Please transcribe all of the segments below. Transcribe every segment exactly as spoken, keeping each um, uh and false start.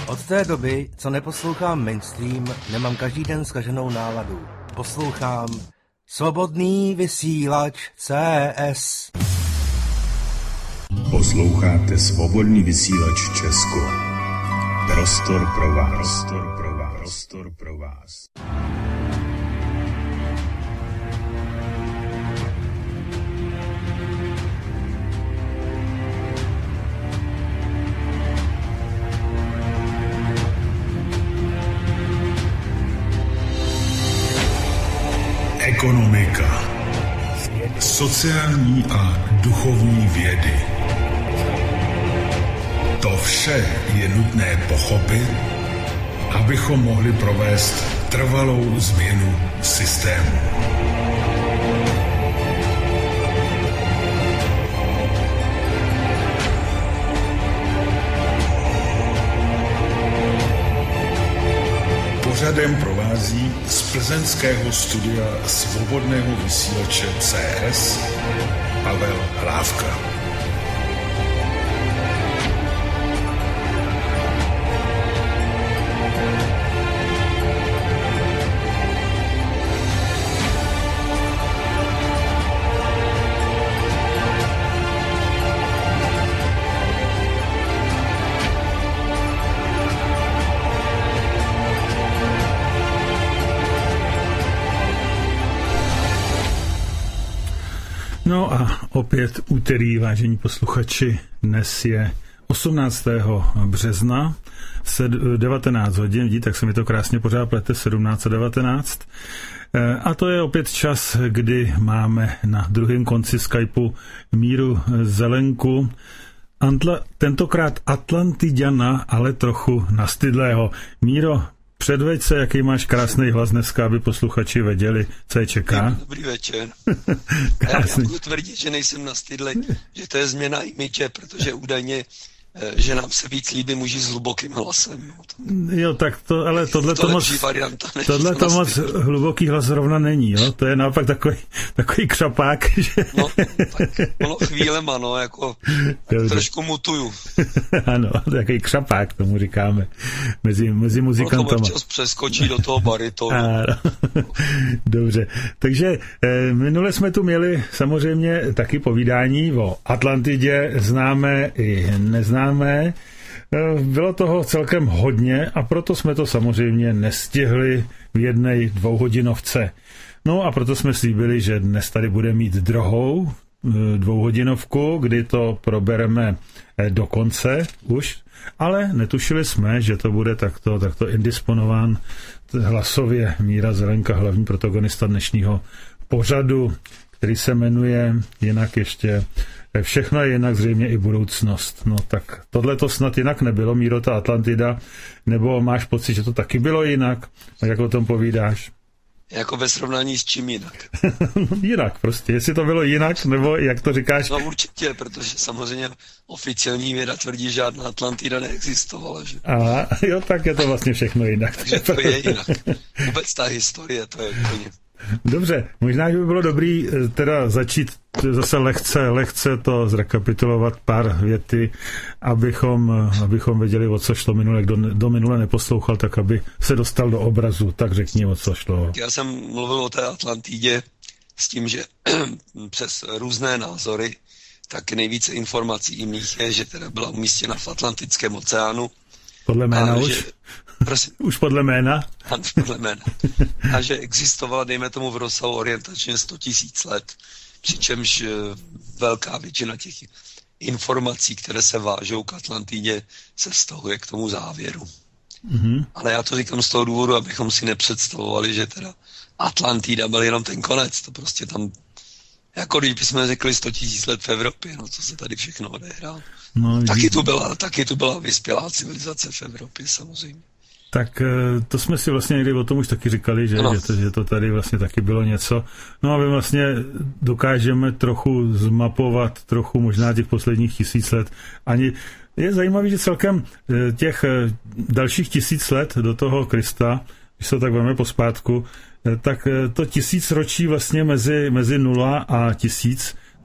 Od té doby, co neposlouchám mainstream, nemám každý den zkaženou náladu. Poslouchám Svobodný vysílač C S. Posloucháte Svobodný vysílač Česko. Prostor pro vás. Prostor pro vás. Prostor pro vás. Ekonomika, sociální a duchovní vědy. To vše je nutné pochopit, abychom mohli provést trvalou změnu systému. Pořadem provází z plzeňského studia Svobodného vysílače C S Pavel Hlávka. No a opět úterý, vážení posluchači, dnes je osmnáctého března, devatenáct hodin, vidíte, tak se mi to krásně pořád plete, sedmnáct a devatenáct. A to je opět čas, kdy máme na druhém konci Skypeu Míru Zelenku, Antla, tentokrát Atlantiďana, ale trochu nastydlého. Míro, předveď se, jaký máš krásný hlas dneska, aby posluchači věděli, co je čeká. Dobrý večer. Já, já budu tvrdit, že nejsem nastydlej, že to je změna imiče, protože údajně, že nám se víc líbí muži s hlubokým hlasem. Jo, tak to, ale tohle to, to moc, tohle to moc hluboký hlas zrovna není, jo? To je naopak takový, takový křapák, že... No, tak ono chvílema, no, jako trošku mutuju. Ano, takový křapák, tomu říkáme, mezi, mezi muzikantama. No to občas přeskočí do toho baritonu. Dobře, takže eh, minule jsme tu měli samozřejmě taky povídání o Atlantidě, známé i neznámé. Bylo toho celkem hodně a proto jsme to samozřejmě nestihli v jedné dvouhodinovce. No a proto jsme slíbili, že dnes tady bude mít druhou dvouhodinovku, kdy to probereme do konce už, ale netušili jsme, že to bude takto, takto indisponován hlasově Míra Zelenka, hlavní protagonista dnešního pořadu, který se jmenuje jinak ještě Všechno je jinak, zřejmě i budoucnost. No tak tohle to snad jinak nebylo, Míro, ta Atlantida, nebo máš pocit, že to taky bylo jinak? A jak o tom povídáš? Jako ve srovnání s čím jinak? Jinak prostě, jestli to bylo jinak, nebo jak to říkáš? No určitě, protože samozřejmě oficiální věda tvrdí, že žádná Atlantida neexistovala. Že? Aha, jo, tak je to vlastně všechno jinak. Takže to je jinak. Vůbec ta historie, to je úplně... Dobře, možná, že by bylo dobrý teda začít zase lehce, lehce to zrekapitulovat pár věty, abychom, abychom věděli, o co šlo minule. Kdo do minule neposlouchal, tak aby se dostal do obrazu. Tak řekni, o co šlo. Já jsem mluvil o té Atlantidě s tím, že přes různé názory, tak nejvíce informací jiných je, že teda byla umístěna v Atlantickém oceánu. Podle jména už? Že, prosím, už podle jména? Ano, podle jména. A že existovala, dejme tomu, v rozsahu orientačně sto tisíc let, přičemž velká většina těch informací, které se vážou k Atlantidě, se vztahuje k tomu závěru. Mm-hmm. Ale já to říkám z toho důvodu, abychom si nepředstavovali, že teda Atlantida byl jenom ten konec. To prostě tam, jako když bychom řekli sto tisíc let v Evropě, no co se tady všechno odehrálo. No, taky, tu byla, taky tu byla vyspělá civilizace v Evropě samozřejmě. Tak to jsme si vlastně někdy o tom už taky říkali, že, že, to, že to tady vlastně taky bylo něco. No a my vlastně dokážeme trochu zmapovat, trochu možná těch posledních tisíc let. Ani je zajímavé, že celkem těch dalších tisíc let do toho Krista, když se tak veme pospátku, tak to tisícročí vlastně mezi, mezi nula a tisíc,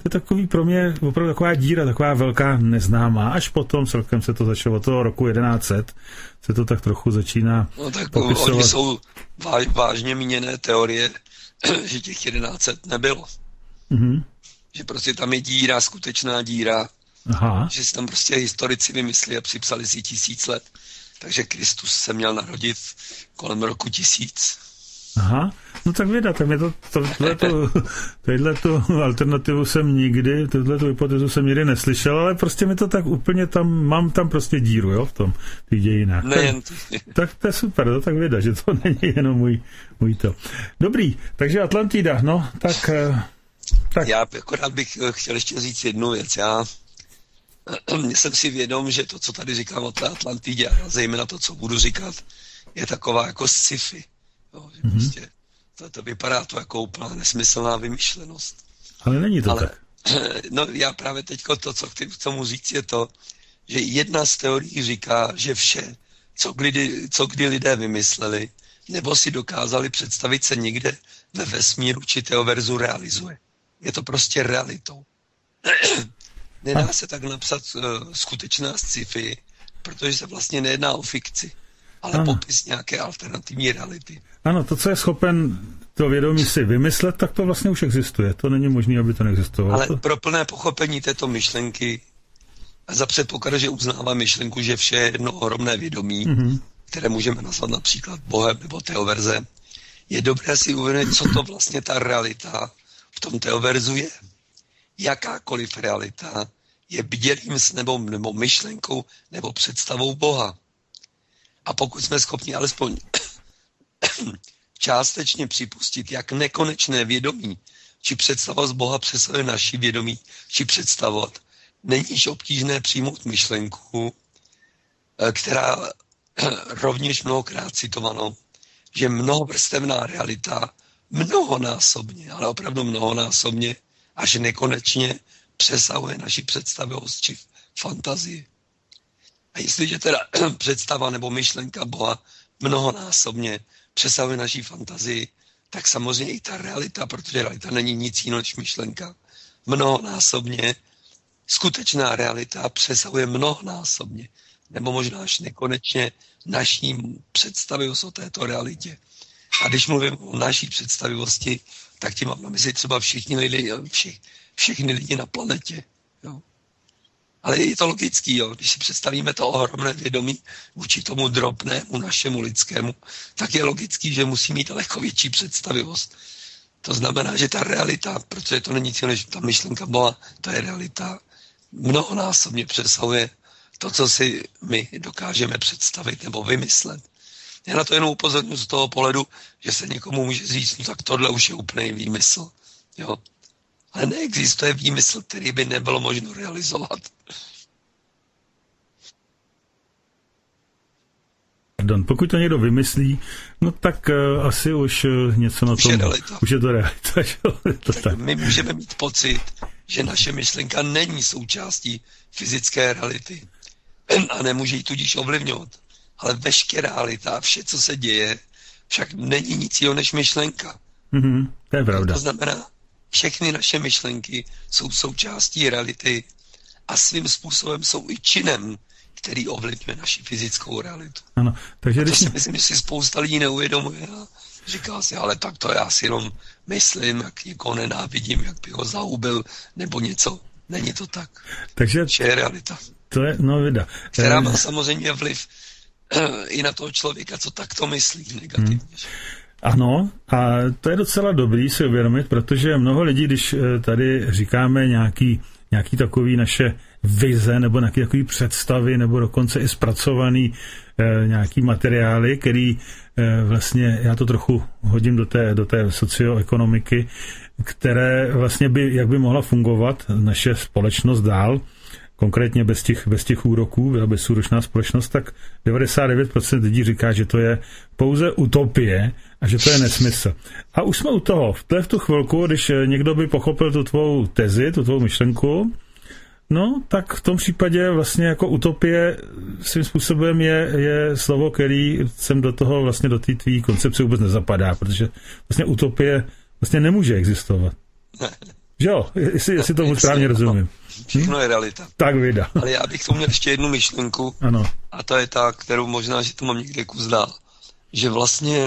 je takový pro mě opravdu taková díra, taková velká neznámá. Až potom celkem se to začalo, od toho roku jedenáct set se to tak trochu začíná no tak popisovat. oni jsou váž, vážně míněné teorie, že těch jedenáct set nebylo. Mm-hmm. Že prostě tam je díra, skutečná díra. Aha. Že si tam prostě historici vymysleli a připsali si tisíc let. Takže Kristus se měl narodit kolem roku tisíc. Aha, no tak věda, tak mě to, tohleto, tohleto alternativu jsem nikdy, tohleto hypotézu jsem nikdy neslyšel, ale prostě mi to tak úplně tam, mám tam prostě díru, jo, v tom, v těch dějinách. Nejen tak, tak to je super, to tak věda, že to není jenom můj, můj to. Dobrý, takže Atlantida, no, tak... tak. Já akorát bych chtěl ještě říct jednu věc, já jsem si vědom, že to, co tady říkám o té Atlantidě, a zejména to, co budu říkat, je taková jako sci-fi. Jo, že mm-hmm. prostě to, to vypadá to jako úplná nesmyslná vymyšlenost. Ale není to Ale, tak. No já právě teďko to, co chci k tomu říct, je to, že jedna z teorií říká, že vše, co kdy, co kdy lidé vymysleli, nebo si dokázali představit se někde ve vesmíru či teoverzu realizuje. Je to prostě realitou. Nedá se tak napsat uh, skutečná sci-fi, protože se vlastně nejedná o fikci, ale ano. popis nějaké alternativní reality. Ano, to, co je schopen to vědomí si vymyslet, tak to vlastně už existuje. To není možné, aby to neexistovalo. Ale pro plné pochopení této myšlenky a za předpokladu, že uznává myšlenku, že vše je jedno ohromné vědomí, mm-hmm. které můžeme nazvat například Bohem nebo teoverze, je dobré si uvědomit, co to vlastně ta realita v tom teoverzu je. Jakákoliv realita je bdělým snem nebo myšlenkou nebo představou Boha. A pokud jsme schopni alespoň částečně připustit, jak nekonečné vědomí či představa z Boha přesahuje naši vědomí či představovat, není již obtížné přijmout myšlenku, která rovněž mnohokrát citovanou, že mnohovrstevná realita mnohonásobně, ale opravdu mnohonásobně, až nekonečně přesahuje naši představivost či fantazii. A jestliže teda představa nebo myšlenka Boha mnohonásobně přesahuje naší fantazii, tak samozřejmě i ta realita, protože realita není nic jiného než myšlenka, mnohonásobně, skutečná realita přesahuje mnohonásobně, nebo možná až nekonečně naší představivost o této realitě. A když mluvím o naší představivosti, tak tím mám na mysli třeba všichni lidi, všich, všechny lidi na planetě. Jo. Ale je to logický, jo. Když si představíme to ohromné vědomí vůči tomu drobnému našemu lidskému, tak je logický, že musí mít daleko větší představivost. To znamená, že ta realita, protože to není cíl, že ta myšlenka Boha, to je realita, mnohonásobně přesahuje to, co si my dokážeme představit nebo vymyslet. Já na to jenom upozorňuji z toho pohledu, že se někomu může říct, no tak tohle už je úplný výmysl. Jo. Ale neexistuje výmysl, který by nebylo možno realizovat. Pardon, pokud to někdo vymyslí, no tak uh, asi už uh, něco na už tom... Je realita. Už je to realita. to tak tak. My můžeme mít pocit, že naše myšlenka není součástí fyzické reality a nemůže ji tudíž ovlivňovat. Ale veškerá realita, vše, co se děje, však není nic jiného než myšlenka. Mm-hmm, to je pravda. To znamená, všechny naše myšlenky jsou součástí reality a svým způsobem jsou i činem, který ovlivňuje naši fyzickou realitu. Ano, takže a to když... si myslím, že si spousta lidí neuvědomuje a říká si, ale tak to já si jenom myslím, jak někoho nenávidím, jak bych ho zahubil, nebo něco. Není to tak. Takže že je realita. To je, no vida. Která má samozřejmě vliv i na toho člověka, co takto myslí negativně. Hmm. Ano, a to je docela dobrý si uvědomit, protože mnoho lidí, když tady říkáme nějaký, nějaký takový naše vize nebo nějaký takový představy nebo dokonce i zpracovaný eh, nějaký materiály, který eh, vlastně, já to trochu hodím do té, do té socioekonomiky, které vlastně by, jak by mohla fungovat naše společnost dál, konkrétně bez těch, bez těch úroků, byla bezúročná společnost, tak devadesát devět procent lidí říká, že to je pouze utopie a že to je nesmysl. A už jsme u toho. To je v tu chvilku, když někdo by pochopil tu tvou tezi, tu tvou myšlenku, no, tak v tom případě vlastně jako utopie svým způsobem je, je slovo, který sem do toho vlastně do té tvý koncepce vůbec nezapadá, protože vlastně utopie vlastně nemůže existovat. Že jo, jestli, jestli tomu správně rozumím. Všechno je realita. Tak vida. Ale já bych tu měl ještě jednu myšlenku. Ano. A to je ta, kterou možná, že to mám někde kus dál. Že vlastně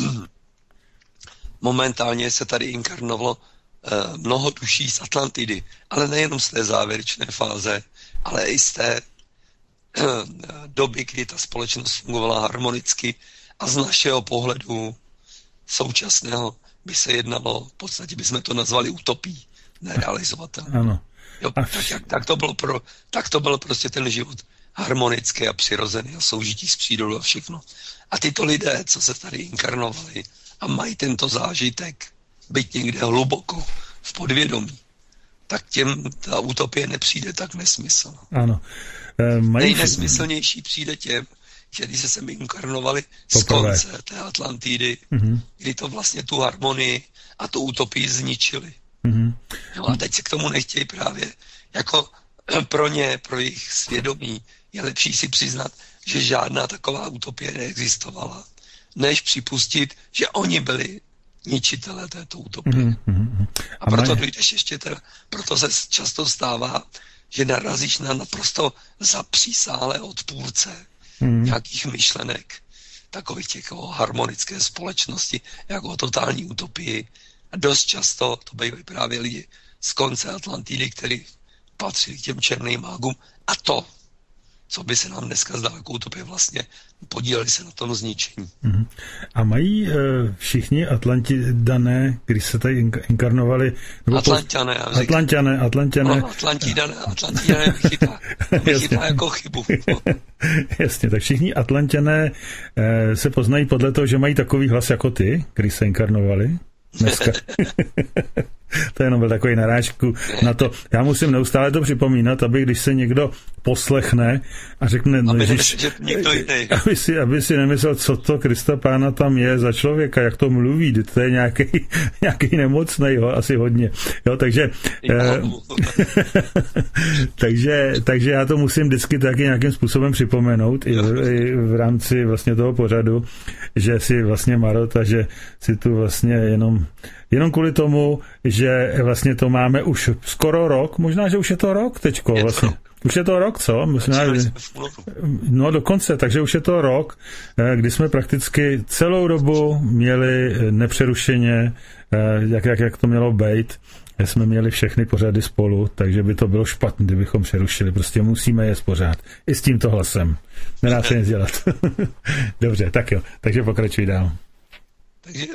momentálně se tady inkarnovalo eh, mnoho duší z Atlantidy. Ale nejenom z té závěrečné fáze, ale i z té eh, doby, kdy ta společnost fungovala harmonicky a z našeho pohledu současného by se jednalo, v podstatě bychom to nazvali utopií, nerealizovatelné. Ano. Jo, tak, jak, tak, to bylo pro, tak to byl prostě ten život harmonický a přirozený a soužití s přírodou a všechno. A tyto lidé, co se tady inkarnovali a mají tento zážitek, byť někde hluboko v podvědomí, tak těm ta utopie nepřijde tak nesmyslná. Ano. E, mají... Nejnesmyslnější přijde těm, kdy se sem inkarnovali z konce té Atlantidy, mm-hmm. kdy to vlastně tu harmonii a tu utopii zničili. Mm-hmm. Jo, a teď se k tomu nechtějí právě, jako pro ně, pro jejich svědomí, je lepší si přiznat, že žádná taková utopie neexistovala, než připustit, že oni byli ničitelé této utopie. Mm-hmm. A proto dojdeš ještě teda, proto se často stává, že narazíš na naprosto zapřísálé odpůrce mm-hmm. nějakých myšlenek, takových těch o harmonické společnosti, jako o totální utopii. A dost často to bývají právě lidi z konce Atlantidy, kteří patří k těm černým mágům. A to, co by se nám dneska zdalo jako utopie, vlastně podíleli se na tom zničení. Mm-hmm. A mají uh, všichni Atlantidané, když se tady inkarnovali... Atlantiané, já říkám. Atlantiané, Atlantiané. No, Atlantidané, Atlantidané vychytá. Vychytá jako chybu. Jasně, tak všichni Atlantiané uh, se poznají podle toho, že mají takový hlas jako ty, když se inkarnovali. Dneska. To jenom byl takový narážku na to. Já musím neustále to připomínat, aby když se někdo poslechne a řekne, no, aby, ježiš, že někdo jiný. aby, si, aby si nemyslel, co to Krista Pána tam je za člověka, jak to mluví, to je nějaký, nějaký nemocnej, jo, asi hodně. Jo, takže, eh, takže, takže já to musím vždycky taky nějakým způsobem připomenout i v, i v rámci vlastně toho pořadu, že si vlastně marot a že si tu vlastně jenom Jenom kvůli tomu, že vlastně to máme už skoro rok, možná, že už je to rok teďko. Je vlastně. Rok. Už je to rok, co? Možná, no dokonce, takže už je to rok, kdy jsme prakticky celou dobu měli nepřerušeně, jak, jak, jak to mělo být, jsme měli všechny pořady spolu, takže by to bylo špatné, kdybychom přerušili. Prostě musíme je pořád. I s tímto hlasem. Nedá se nic dělat. Dobře, tak jo. Takže pokračuj dál. Takže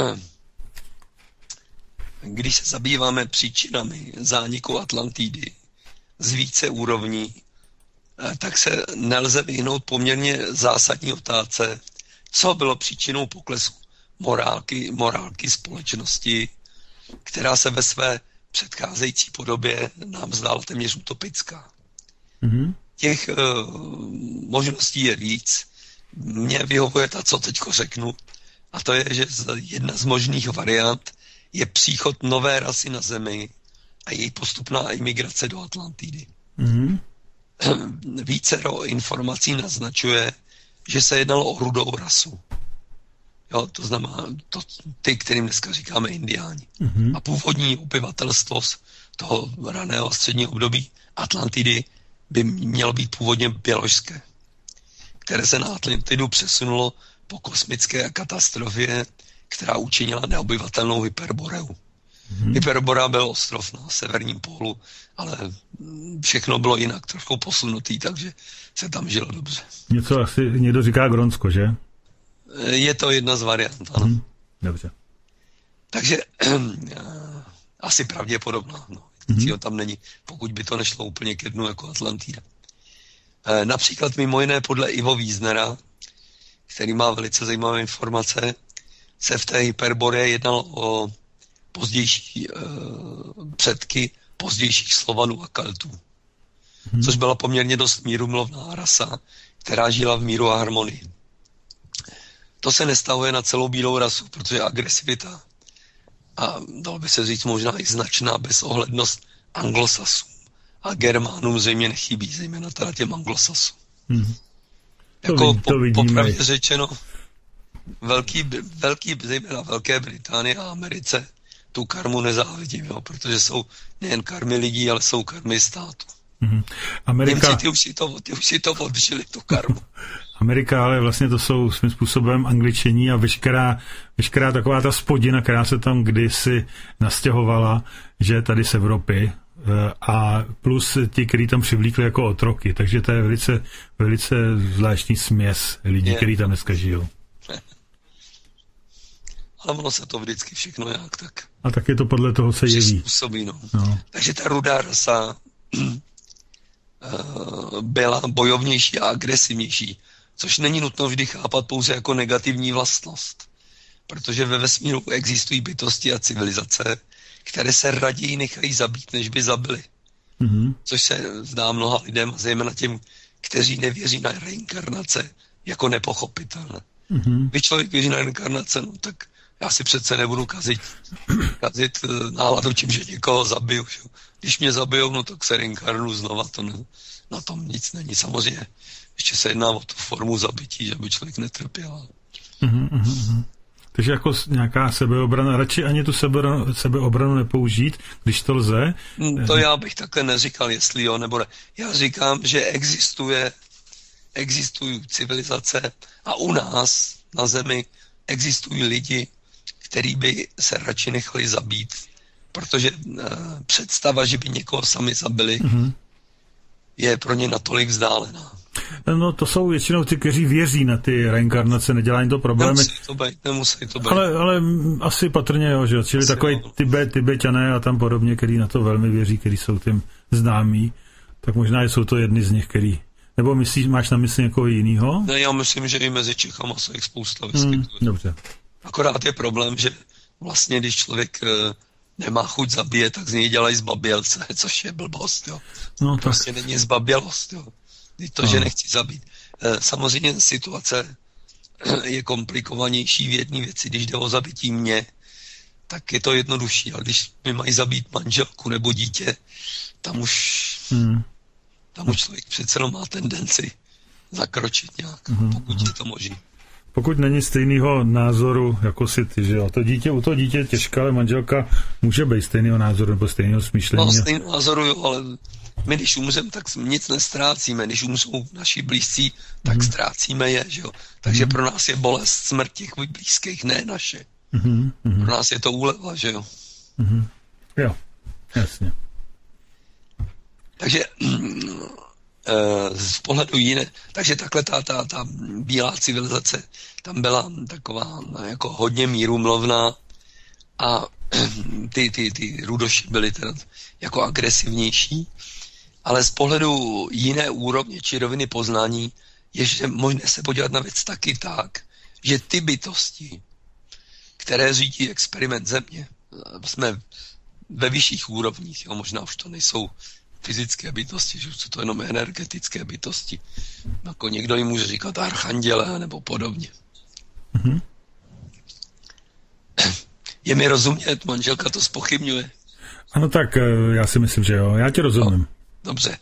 když se zabýváme příčinami zániku Atlantidy z více úrovní, tak se nelze vyhnout poměrně zásadní otázce, co bylo příčinou poklesu morálky, morálky společnosti, která se ve své předcházející podobě nám zdála téměř utopická. Mm-hmm. Těch uh, možností je víc. Mně vyhovuje ta, co teďko řeknu, a to je, že jedna z možných variant je příchod nové rasy na Zemi a její postupná imigrace do Atlantidy. Mm-hmm. Vícero informací naznačuje, že se jednalo o rudou rasu. Jo, to znamená to, ty, kterým dneska říkáme indiáni. Mm-hmm. A původní obyvatelstvo z toho raného středního období Atlantidy by mělo být původně běložské, které se na Atlantidu přesunulo po kosmické katastrofě, která učinila neobyvatelnou Hyperboreu. Hmm. Hyperbora byl ostrov na severním pólu, ale všechno bylo jinak, trošku posunutý, takže se tam žilo dobře. Něco asi někdo říká Grónsko, že? Je to jedna z variant, ano. Hmm. Dobře. Takže asi pravděpodobná. No. Hmm. Tam není, pokud by to nešlo úplně ke dnu jako Atlantida. Například mimo jiné podle Ivo Wiesnera, který má velice zajímavé informace, se v té Hyperboreji jednalo o pozdější e, předky pozdějších Slovanů a Keltů. Hmm. Což byla poměrně dost mírumilovná rasa, která žila v míru a harmonii. To se nestahuje na celou bílou rasu, protože agresivita a dalo by se říct možná i značná bezohlednost anglosasům a Germánům zřejmě nechybí, zejména teda těm anglosasům. Hmm. Jako po, popravdě řečeno, velký, velký, zejména Velké Británii a Americe tu karmu nezávidím, jo, protože jsou nejen karmy lidí, ale jsou karmy státu. Mm-hmm. Amerika... Němci, ty už si to, ty už si to odžili, tu karmu. Amerika, ale vlastně to jsou svým způsobem Angličení a veškerá, veškerá taková ta spodina, která se tam kdysi nastěhovala, že tady z Evropy, a plus ti, kteří tam přivlíkli jako otroky, takže to je velice, velice zvláštní směs lidí, kteří tam dneska žijou. Ale ono se to vždycky všechno nějak tak... A tak je to podle toho se jeví. Způsobí, no. No. Takže ta rudá rasa byla bojovnější a agresivnější, což není nutno vždy chápat pouze jako negativní vlastnost. Protože ve vesmíru existují bytosti a civilizace, které se raději nechají zabít, než by zabili. Mm-hmm. Což se zdá mnoha lidem, zejména těm, kteří nevěří na reinkarnace, jako nepochopitelné. Mm-hmm. Když člověk věří na reinkarnace, no tak já si přece nebudu kazit, kazit náladu tím, že někoho zabiju. Že? Když mě zabijou, no tak se reinkarnu znova, to ne, na tom nic není. Samozřejmě ještě se jedná o tu formu zabití, že by člověk netrpěl. Mm-hmm. Takže jako nějaká sebeobrana, radši ani tu sebeobranu, sebeobranu nepoužít, když to lze? To já bych takhle neříkal, jestli jo, nebo ne. Já říkám, že existuje, existují civilizace a u nás na Zemi existují lidi, kteří by se radši nechali zabít, protože uh, představa, že by někoho sami zabili, mm-hmm. je pro ně natolik vzdálená. No to jsou většinou ty, kteří věří na ty reinkarnace, nedělá jim to problémy. Nemusí to být, nemusí to být. Ale, ale asi patrně jo, že? Čili asi takový Tibet, Tibetané a tam podobně, který na to velmi věří, který jsou tím známí, tak možná jsou to jedni z nich, který... Nebo myslíš, máš na mysli někoho jinýho? Ne, já myslím, že i mezi Čechama se jich spousta vyskytuje. Hmm, dobře. Akorát je problém, že vlastně, když člověk e, nemá chuť zabíjet, tak z něj dělají zbabělce, což je blbost, jo. No, prostě tak. Není zbabělost, jo. To, že nechci zabít. Samozřejmě situace je komplikovanější v jedné věci. Když jde o zabití mě, tak je to jednodušší. Ale když mi mají zabít manželku nebo dítě, tam už, hmm. tam už člověk přece má tendenci zakročit nějak, hmm. pokud je to možné. Pokud není stejného názoru, jako si ty, že jo? To dítě, u toho dítě je těžké, ale manželka může být stejného názoru nebo stejného smýšlení. No, stejného názoru, jo, ale my, když umřeme, tak nic nestrácíme. Když umřou naši blízcí, tak mm. ztrácíme je, že jo. Takže mm. pro nás je bolest smrt těch blízkých, ne naše. Mm. Pro nás je to úleva, že jo. Mm. Jo, jasně. Takže z pohledu jiné, takže takhle ta, ta, ta bílá civilizace tam byla taková jako hodně mírumlovná a ty, ty, ty rudoši byly teda jako agresivnější, ale z pohledu jiné úrovně či roviny poznání je že možné se podívat na věc taky tak, že ty bytosti, které řídí experiment Země, jsme ve vyšších úrovních, jo, možná už to nejsou fyzické bytosti, že jsou to jenom energetické bytosti. Jako někdo jim může říkat archanděle nebo podobně. Mm-hmm. Je mi rozumět, manželka to zpochybňuje. Ano, tak já si myslím, že jo. Já tě rozumím. No, dobře.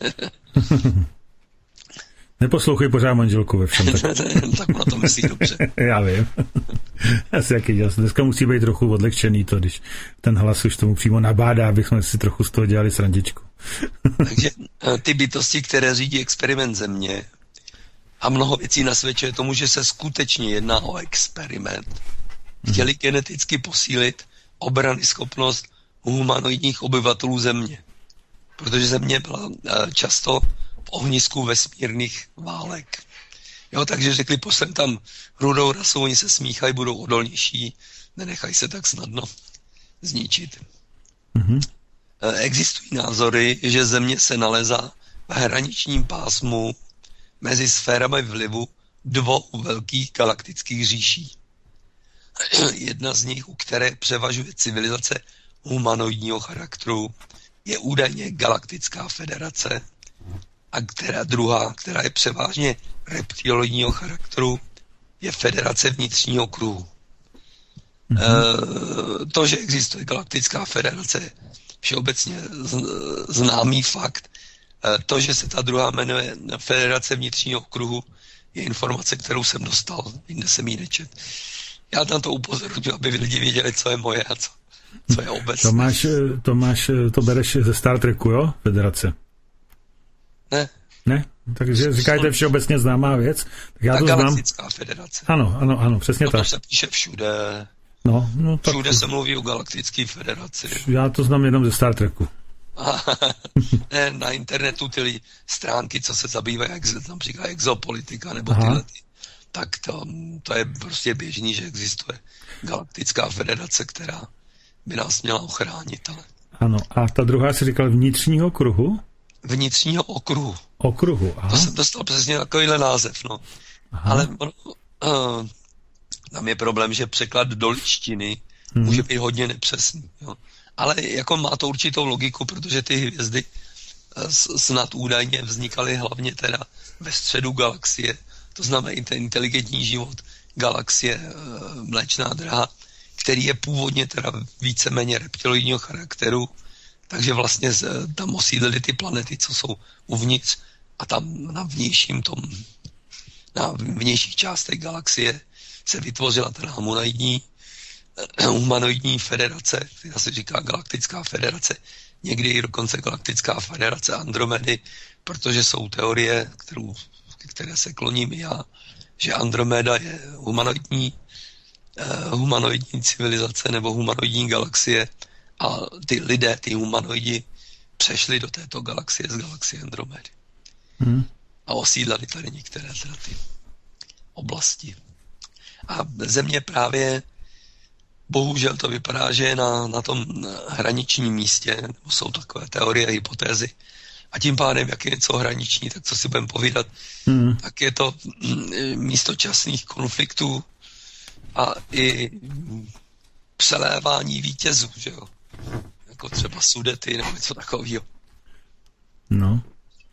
Neposlouchej pořád manželku ve všem. Tak, tak ona to myslí dobře. Já vím. Asi jaký jas. Dneska musí být trochu odlehčený to, když ten hlas už tomu přímo nabádá, abychom si trochu z toho dělali srandičku. Takže ty bytosti, které řídí experiment Země a mnoho věcí nasvědčuje tomu, že se skutečně jedná o experiment, chtěli geneticky posílit obrany schopnost humanoidních obyvatelů Země. Protože Země byla často v ohnisku vesmírných válek. Jo, takže řekli, pošlem tam rudou rasu, oni se smíchají, budou odolnější, nenechají se tak snadno zničit. Mm-hmm. Existují názory, že Země se nalézá v hraničním pásmu mezi sférami vlivu dvou velkých galaktických říší. Jedna z nich, u které převažuje civilizace humanoidního charakteru, je údajně Galaktická federace, a která druhá, která je převážně reptiloidního charakteru, je Federace vnitřního kruhu. Mm-hmm. E, to, že existuje Galaktická federace, všeobecně známý fakt. E, to, že se ta druhá jmenuje Federace vnitřního kruhu, je informace, kterou jsem dostal, jinde jsem ji nečet. Já tam to upozorňuji, aby lidi věděli, co je moje a co, co je obecné. To máš, to máš, to bereš ze Star Treku, jo? Federace. Ne. Ne? Takže říkáte všeobecně známá věc. Tak já Ta to galaktická znám. federace. Ano, ano, ano, přesně no tak. To se píše všude. No, no, tak... Všude se mluví o galaktické federaci. Já to znám jenom ze Star Treku. Ne, na internetu ty stránky, co se zabývají, jak se tam říká exopolitika, nebo tyhle, tak to, to je prostě běžný, že existuje galaktická federace, která by nás měla ochránit. Ale... Ano, a ta druhá si říkal vnitřního kruhu? Vnitřního okruhu. Okruhu, aha. To jsem dostal přesně takovýhle název, no. Aha. Ale uh, tam je problém, že překlad do ličtiny hmm. může být hodně nepřesný, jo. Ale jako má to určitou logiku, protože ty hvězdy snad údajně vznikaly hlavně teda ve středu galaxie, to znamená i ten inteligentní život galaxie Mléčná dráha, který je původně teda víceméně reptiloidního charakteru, takže vlastně tam osídlily ty planety, co jsou uvnitř, a tam na vnějším tom, na vnějších částech galaxie se vytvořila teda humanoidní humanoidní federace, která se říká Galaktická federace, někdy i dokonce Galaktická federace Andromedy, protože jsou teorie, kterou, které se kloním já, že Andromeda je humanoidní, eh, humanoidní civilizace nebo humanoidní galaxie a ty lidé, ty humanoidi přešli do této galaxie z galaxie Andromedy. Hmm. A osídlali tady některé teda ty oblasti. A Země právě bohužel to vypadá, že je na, na tom hraničním místě, nebo jsou takové teorie a hypotézy. A tím pádem, jak je něco hraniční, tak co si budeme povídat, hmm. tak je to místo časných konfliktů a i přelévání vítězů, že jo? Jako třeba Sudety nebo něco takového. No.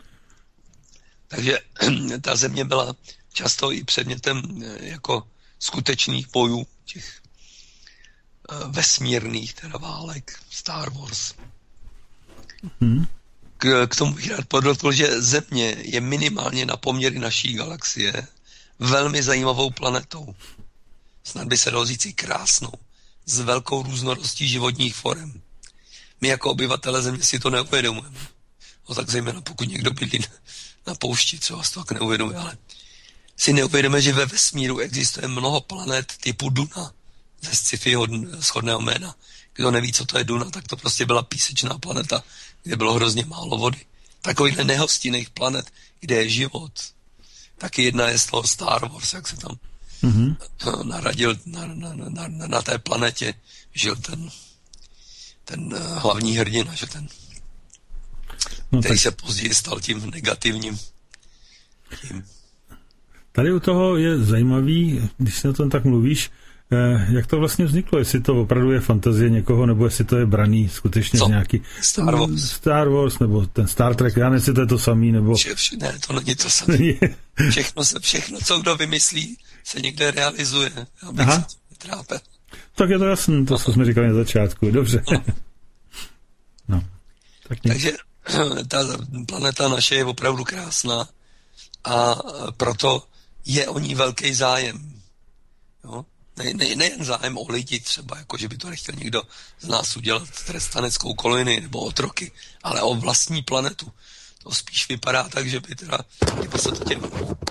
Takže ta Země byla často i předmětem jako skutečných bojů těch vesmírných teda válek, Star Wars. Hmm. K, k tomu bych rád podotkl, že Země je minimálně na poměry naší galaxie velmi zajímavou planetou. Snad by se dalo říct i krásnou, s velkou různorodostí životních forem. My jako obyvatele Země si to neuvědomujeme. No tak zejména pokud někdo bydlí na poušti, třeba si to tak neuvědomuje, ale si neuvědomuje, že ve vesmíru existuje mnoho planet typu Duna, ze sci-fi shodného jména. Kdo neví, co to je Duna, tak to prostě byla písečná planeta, kde bylo hrozně málo vody. Takovýchhle nehostinných planet, kde je život. Taky jedna je z toho Star Wars, jak se tam mm-hmm. naradil na, na, na, na, na té planetě. Žil ten, ten hlavní hrdina, že ten, no, který tak... se později stal tím negativním. Tím. Tady u toho je zajímavý, když se o tom tak mluvíš, jak to vlastně vzniklo? Jestli to opravdu je fantazie někoho, nebo jestli to je braný skutečně Co? z nějaký... Star Wars. Star Wars, nebo ten Star Trek, já nevím, jestli to je to samý, nebo... Vše, vše, ne, to není to samý. Všechno, se, všechno, co kdo vymyslí, se někde realizuje. Abych se trápil. Tak je to jasné, to, co jsme říkali na začátku. Dobře. No. no. Tak Takže ta planeta naše je opravdu krásná a proto je o ní velký zájem. Jo? Ne, ne, nejen zájem o lidi třeba, jako že by to nechtěl někdo z nás udělat trestaneckou kolonii nebo otroky, ale o vlastní planetu. To spíš vypadá tak, že by teda, kdyby se to těm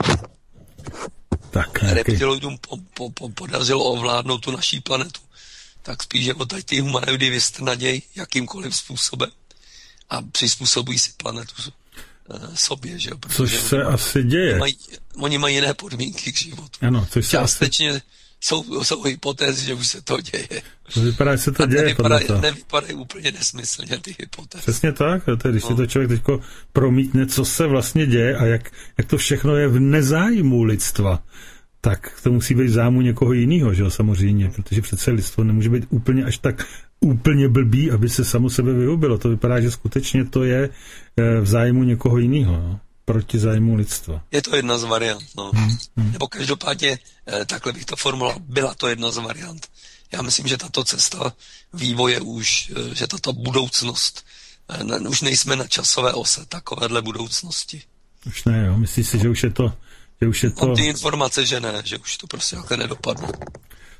tak, reptiloidům po, po, po, podařilo ovládnout tu naší planetu, tak spíš, že tady ty humanoidy vystrnadějí jakýmkoliv způsobem a přizpůsobují si planetu sobě, že jo? Což se asi děje. Mají, oni mají jiné podmínky k životu. Ano, což se Částečně asi... jsou, jsou hypotézy, že už se to děje. To vypadá, že se to a děje. Nevypadají, nevypadají úplně nesmyslně ty hypotézy. Přesně tak, to je, když no. si to člověk teďko promítne, co se vlastně děje a jak, jak to všechno je v nezájmu lidstva, tak to musí být v zájmu někoho jiného, že jo, samozřejmě, protože přece lidstvo nemůže být úplně až tak úplně blbý, aby se samo sebe vyhubilo. To vypadá, že skutečně to je v zájmu někoho jiného, no? Proti zájmu lidstva. Je to jedna z variant, no. Hmm, hmm. Nebo každopádně, takhle bych to formuloval, byla to jedna z variant. Já myslím, že tato cesta vývoje už, že tato budoucnost, ne, už nejsme na časové ose takovéhle budoucnosti. Už ne, jo. Myslíš si, že už je to... Že už je to... Mám ty informace, že ne, že už to prostě takhle nedopadne.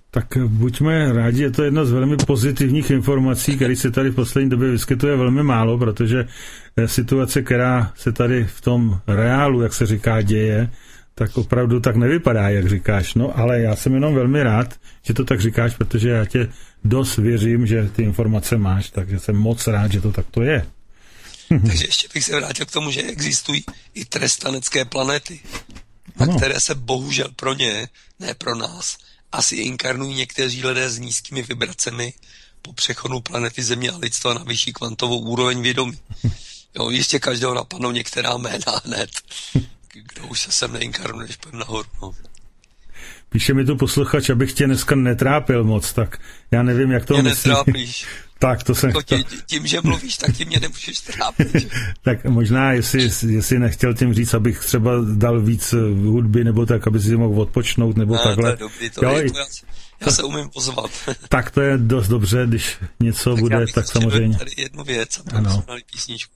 Tak buďme rádi, je to jedna z velmi pozitivních informací, které se tady v poslední době vyskytuje velmi málo, protože situace, která se tady v tom reálu, jak se říká, děje, tak opravdu tak nevypadá, jak říkáš. No, ale já jsem jenom velmi rád, že to tak říkáš, protože já tě dost věřím, že ty informace máš, takže jsem moc rád, že to takto je. Takže ještě bych se vrátil k tomu, že existují i trestanecké planety, na které se bohužel pro ně, ne pro nás, asi inkarnují někteří lidé s nízkými vibracemi po přechodu planety Země a lidstva na vyšší kvantovou úroveň vědomí. Jo, jistě každého napadnou některá jména hned. Kdo už se sem neinkarnuje, než půjdem nahoru. No. Píše mi tu posluchač, abych tě dneska netrápil moc, tak já nevím, jak to mě myslíš. netrápíš. Tak, to jsem jako chtěl. Tím, tím, že mluvíš, tak tím mě nemůžeš trápit. Že? Tak možná, jestli, jestli nechtěl tím říct, abych třeba dal víc hudby, nebo tak, aby si mohl odpočnout, nebo ne, takhle. To je dobrý, to jo, je, to já, já se umím pozvat. Tak to je dost dobře, když něco tak bude, tak samozřejmě. Tady jednu věc, a tam jsme dali písničku.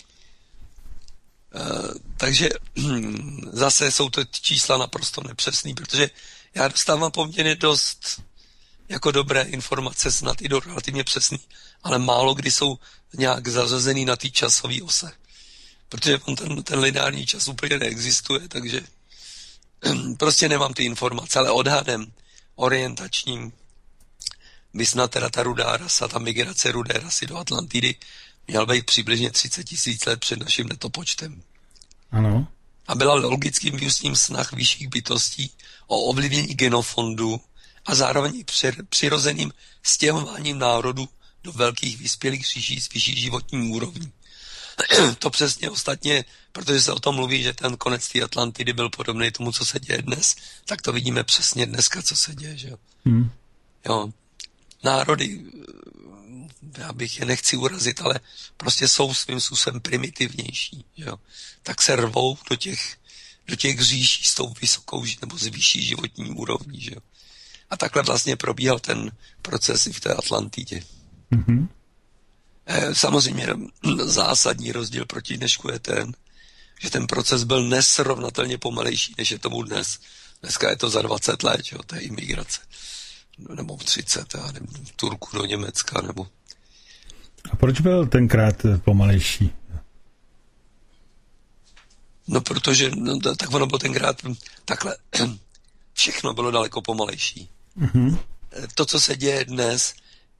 Uh, takže zase jsou to čísla naprosto nepřesný, protože já dostávám poměrně dost jako dobré informace, snad i do relativně přesný, ale málo kdy jsou nějak zařazený na té časové ose. Protože ten, ten lineární čas úplně neexistuje, takže prostě nemám ty informace, ale odhadem orientačním by snad teda ta rudá rasa, ta migrace rudé rasy do Atlantidy měla být přibližně třicet tisíc let před naším letopočtem. Ano. A byla logickým vyústím snah vyšších bytostí o ovlivnění genofondu a zároveň přirozeným stěhováním národu do velkých vyspělých říší s vyšší životní úrovní. To přesně ostatně, protože se o tom mluví, že ten konec té Atlantidy byl podobný tomu, co se děje dnes, tak to vidíme přesně dneska, co se děje. Že jo? Hmm. Jo. Národy, já bych je nechci urazit, ale prostě jsou svým způsobem primitivnější. Jo? Tak se rvou do těch, do těch říší s tou vysokou nebo s vyšší životní úrovní. Že jo? A takhle vlastně probíhal ten proces i v té Atlantidě. Mm-hmm. Samozřejmě zásadní rozdíl proti dnešku je ten, že ten proces byl nesrovnatelně pomalejší, než je tomu dnes. Dneska je to za dvacet let, jo, to je imigrace. Nebo třicet, já nevím, Turku do Německa, nebo... A proč byl tenkrát pomalejší? No, protože, no, tak ono bylo tenkrát takhle, všechno bylo daleko pomalejší. Mm-hmm. To, co se děje dnes,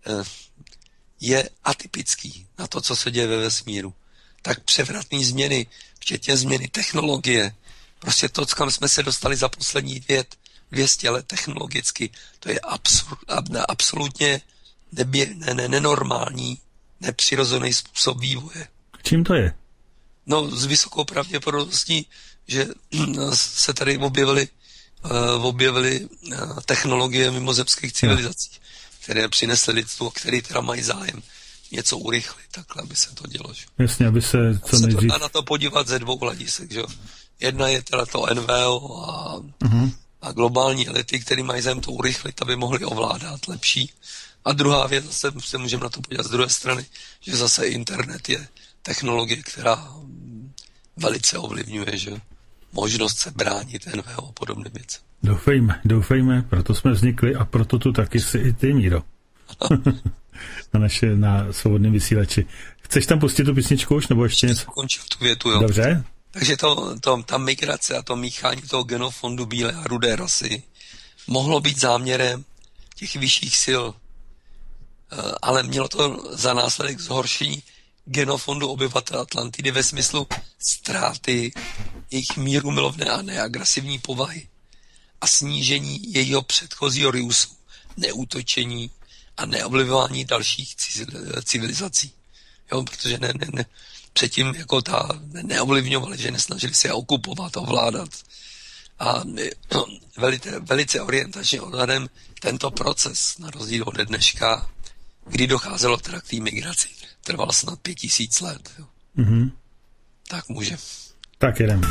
je atypický na to, co se děje ve vesmíru. Tak převratné změny, včetně změny technologie, prostě to, kam jsme se dostali za poslední dvě stě let technologicky, to je absur, absolutně nebě, ne, ne, nenormální, nepřirozený způsob vývoje. Čím to je? No, s vysokou pravděpodobností, že se tady objevily, uh, objevily uh, technologie mimozemských civilizací, no, které přinesly lidstvu, které teda mají zájem něco urychlit, takhle, aby se to dělo. Že? Jasně, aby se co nejdřív... se to dá na to podívat ze dvou hledisek, že? Jedna je teda to N V O a, uh-huh. a globální elity, které mají zájem to urychlit, aby mohli ovládat lepší. A druhá věc, zase se můžeme na to podívat z druhé strany, že zase internet je technologie, která velice ovlivňuje, že možnost se bránit N V O a podobné věci. Doufejme, doufejme, proto jsme vznikli a proto tu taky jsi i ty, Míro. na naše, na svobodném vysílači. Chceš tam pustit tu písničku už, nebo ještě něco? Končil tu větu, jo. Dobře. Takže to, to, ta migrace a to míchání toho genofondu bílé a rudé rasy mohlo být záměrem těch vyšších sil, ale mělo to za následek zhoršení genofondu obyvatel Atlantidy ve smyslu ztráty jejich míru milovné a neagresivní povahy a snížení jejího předchozího riusu, neútočení a neovlivňování dalších civilizací. Jo, protože ne, ne, ne, předtím jako ta ne, neovlivňovali, že nesnažili se je okupovat, ovládat. A no, velice, velice orientačně odhadem tento proces, na rozdíl od dneška, kdy docházelo teda k té migraci, trval snad pět tisíc let. Jo. Mm-hmm. Tak může. Tak jedem.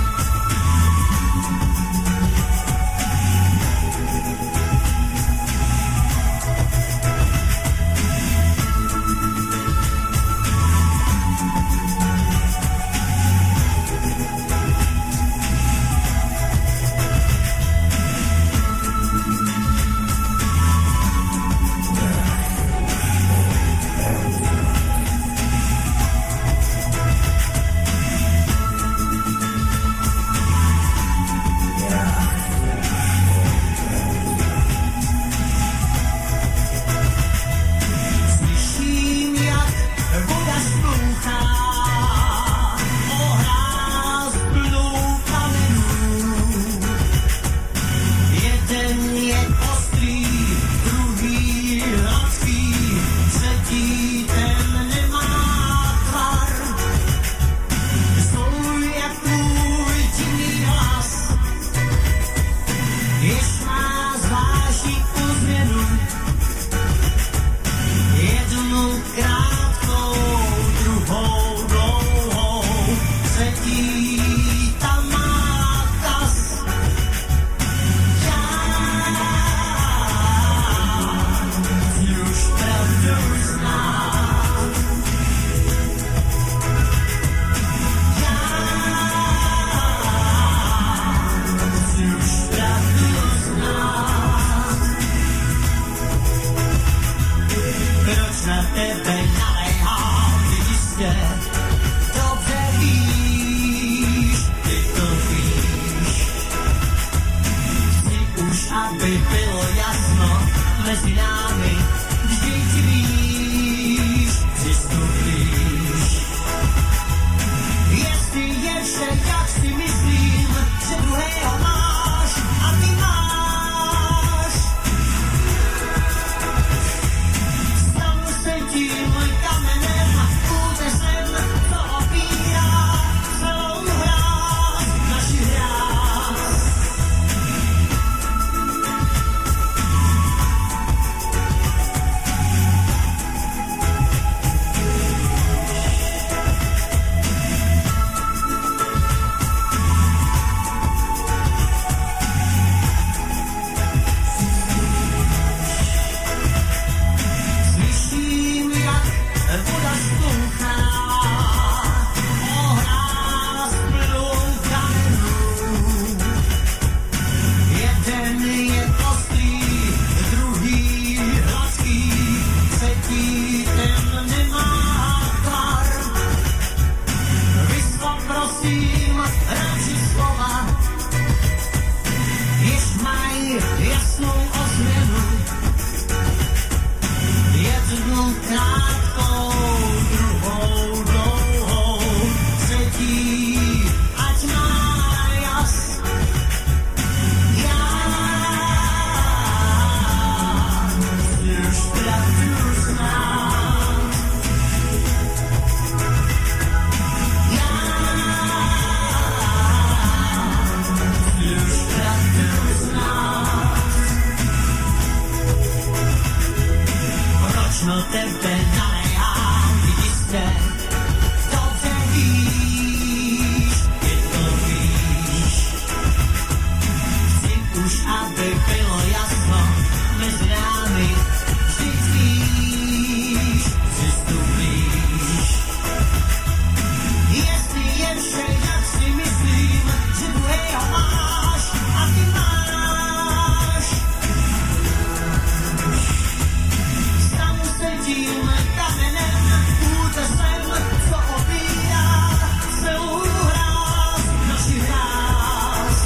aby bylo jasno mezi námi, vždyť víš, přistupíš. Jestli je vše, jak si myslím, že druhého máš a ty máš. Stanu se tím kamenem, útesem, co opírá celou hráz, naši hráz. Slyším, jak voda stouchá, ohráz plnou kamenů. Jeden je ostrý, druhý hladký, třetí ten nemá tvar. Vyslo prosím, radši slova, jež mají jasnou ozvěnu. Jednu krátkou, druhou dlouhou, třetí ať má jas. Já si už pravdu znám. Já si už pravdu znám. Proč na tebe naléhám, jistě, dobře víš, ty to víš. Chci už, aby bylo jasno mezi námi, vždyť víš, přistupíš. Jestli je vše, jak si myslím, že druhého máš a ty máš. Stanu se tím kamenem, útesem, co opírá celou hráz, naši hráz.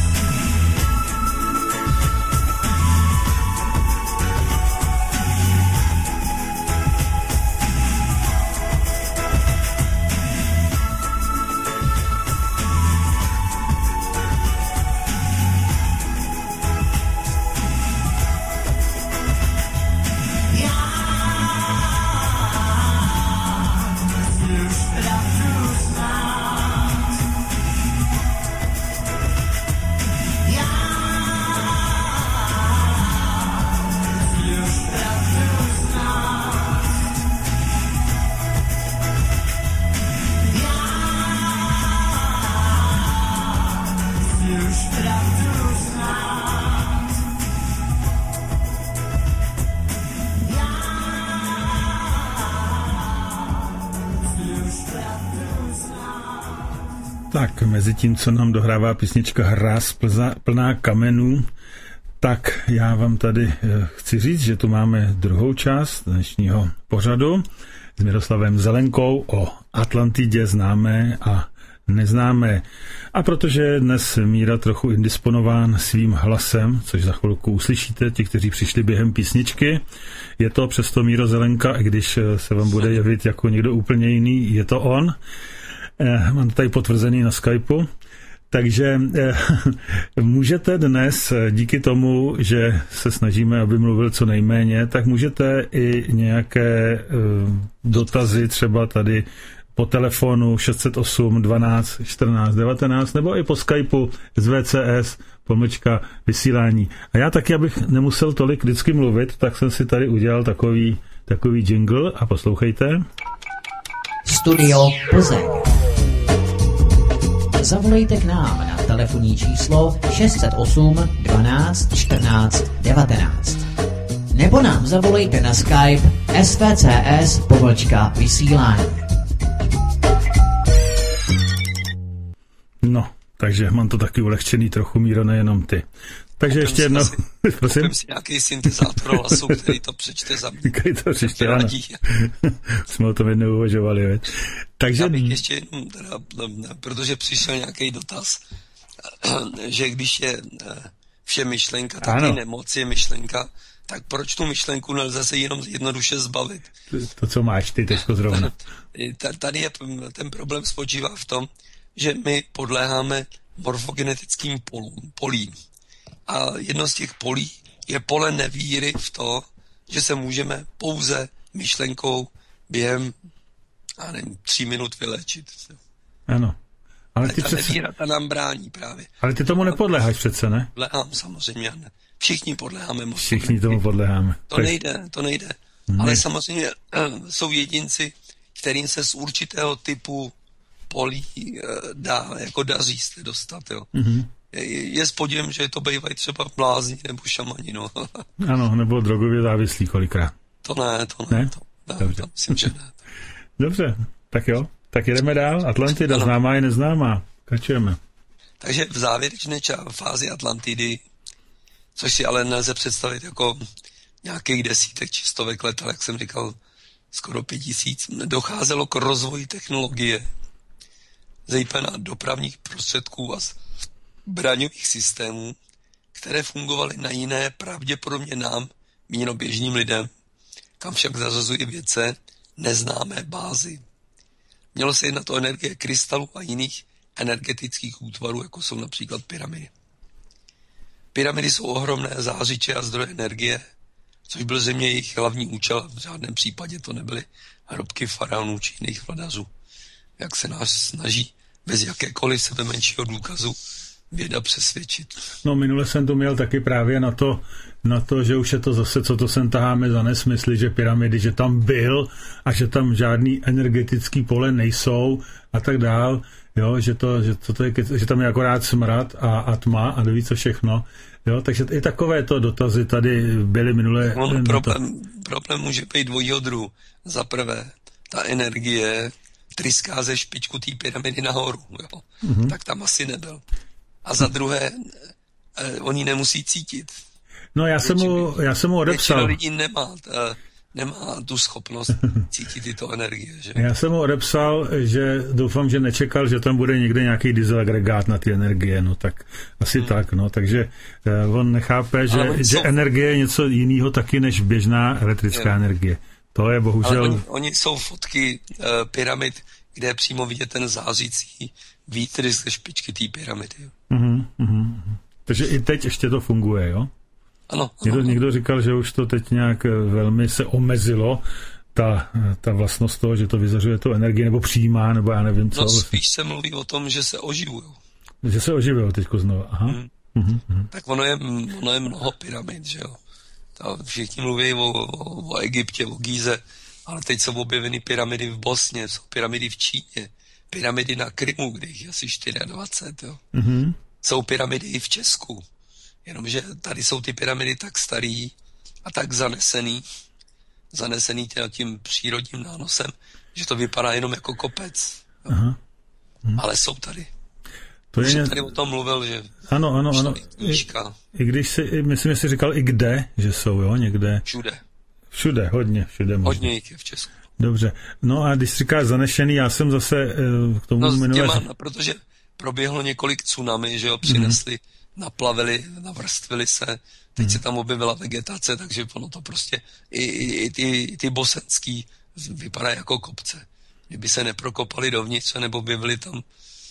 Tak, mezi tím, co nám dohrává písnička Hráz plná kamenů, tak já vám tady chci říct, že tu máme druhou část dnešního pořadu s Miroslavem Zelenkou o Atlantidě známé a neznámé. A protože dnes Míra trochu indisponován svým hlasem, což za chvilku uslyšíte, ti, kteří přišli během písničky, je to přesto Míro Zelenka, i když se vám bude jevit jako někdo úplně jiný, je to on. Eh, mám to tady potvrzený na Skypeu. Takže eh, můžete dnes, díky tomu, že se snažíme, aby mluvil co nejméně, tak můžete i nějaké eh, dotazy třeba tady po telefonu šest set osm dvanáct čtrnáct devatenáct nebo i po Skypeu z V C S pomlčka vysílání. A já taky, abych nemusel tolik vždycky mluvit, tak jsem si tady udělal takový, takový jingle a poslouchejte. Studio Plzeň. Zavolejte k nám na telefonní číslo šest set osm dvanáct čtrnáct devatenáct. Nebo nám zavolejte na Skype S V C S pomlčka vysílání. No, takže mám to taky ulehčený trochu, Míro, nejenom ty. Takže ještě jednou, prosím. Koupím si nějaký syntezátor hlasu, který to přečte za mě. Který to přečte, ano. Jsme o tom jednou uvažovali, veď. Takže... Já bych ještě jednou, teda, protože přišel nějaký dotaz, že když je vše myšlenka, taky ano. nemoc je myšlenka, tak proč tu myšlenku nelze se jenom jednoduše zbavit? To, co máš ty teďko zrovna. Tady je ten problém spočívá v tom, že my podléháme morfogenetickým polům, polím. A jedno z těch polí je pole nevíry v to, že se můžeme pouze myšlenkou během, já nevím, tří minut vyléčit. Ano. Ale ty ta přece... nevíra, ta nám brání právě. Ale ty tomu nepodléháš přece, ne? Podléhám samozřejmě, ne. Všichni podléháme. Všichni tomu podléháme. To tak... nejde, to nejde. Ne. Ale samozřejmě jsou jedinci, kterým se z určitého typu polí dá, jako daří se dostat, jo. Mm-hmm. Je, je s podivem, že to bývají třeba blázni nebo šamani, no. Ano, nebo drogově závislí kolikrát. To ne, to ne. Ne? To, ne Dobře. to myslím, že ne. Dobře, tak jo. Tak jedeme dál. Atlantida, ano. Známá je neznámá. Kačujeme. Takže v závěrečné ča- fázi Atlantidy, což si ale nelze představit jako nějakých desítek či stovek let, ale jak jsem říkal, skoro pět tisíc, docházelo k rozvoji technologie, zejména dopravních prostředků a zbraňových systémů, které fungovaly na jiné, pravděpodobně nám, míněno běžným lidem, kam však zařazují vědce, neznámé bázy. Mělo se jednat o energie krystalů a jiných energetických útvarů, jako jsou například pyramidy. Pyramidy jsou ohromné zářiče a zdroje energie, což byl zřejmě jejich hlavní účel. V žádném případě to nebyly hrobky faraonů či jiných vladařů, jak se nás snaží bez jakékoliv sebe menšího důkazu věda přesvědčit. No minule jsem to měl taky právě na to, na to, že už je to zase, co to sem taháme za nesmysly, že pyramidy, že tam byl a že tam žádný energetický pole nejsou a tak dál, jo, že, to, že, to, to je, že tam je akorát smrad a, a tma a neví co všechno. Jo, takže i takovéto dotazy tady byly minule. On, problém, problém může být dvojího druhu. Za prvé, ta energie tryská ze špičku té pyramidy nahoru, jo. Mm-hmm. Tak tam asi nebyl. A za druhé, eh, oni nemusí cítit. No já jsem mu, já jsem mu odepsal. Většina lidí nemá, ta, nemá tu schopnost cítit tyto energie. Že? Já jsem mu odepsal, že doufám, že nečekal, že tam bude někde nějaký diesel agregát na ty energie, no tak asi hmm. tak, no, takže eh, on nechápe, že, že jsou... energie je něco jiného taky než běžná elektrická je. energie. To je bohužel... Ale oni, oni jsou fotky uh, pyramid, kde je přímo vidět ten zářící výtrysk ze špičky té pyramidy. Uh-huh, uh-huh. Takže i teď ještě to funguje, jo? Ano, ano, někdo, ano. někdo říkal, že už to teď nějak velmi se omezilo, ta, ta vlastnost toho, že to vyzařuje tu energii, nebo přijímá, nebo já nevím co. No spíš se mluví o tom, že se oživují. Že se oživují teďko znovu, aha. Hmm. Uh-huh, uh-huh. Tak ono je, ono je mnoho pyramid, že jo. Ta, všichni mluví o, o, o Egyptě, o Gíze, ale teď jsou objeveny pyramidy v Bosně, jsou pyramidy v Číně, pyramidy na Krymu, kde jich je asi dvacet čtyři, jo. Mm-hmm. Jsou pyramidy i v Česku. Jenomže tady jsou ty pyramidy tak starý a tak zanesený, zanesený tím přírodním nánosem, že to vypadá jenom jako kopec. Aha. Hm. Ale jsou tady. To je... tady o tom mluvil, že... Ano, ano, ano. I, I když si, myslím, že jsi říkal i kde, že jsou, jo, někde. Všude. Všude, hodně, všude možná. Hodně jich je v Česku. Dobře. No a když říkáš zanešený, já jsem zase k tomu no, minule... Těma, no, protože proběhlo několik tsunami, že jo, přinesli, mm. naplavili, navrstvili se, teď mm. se tam objevila vegetace, takže ono to prostě, i, i, i ty, i ty bosenský vypadají jako kopce. Kdyby se neprokopali dovnitř, nebo objevili tam,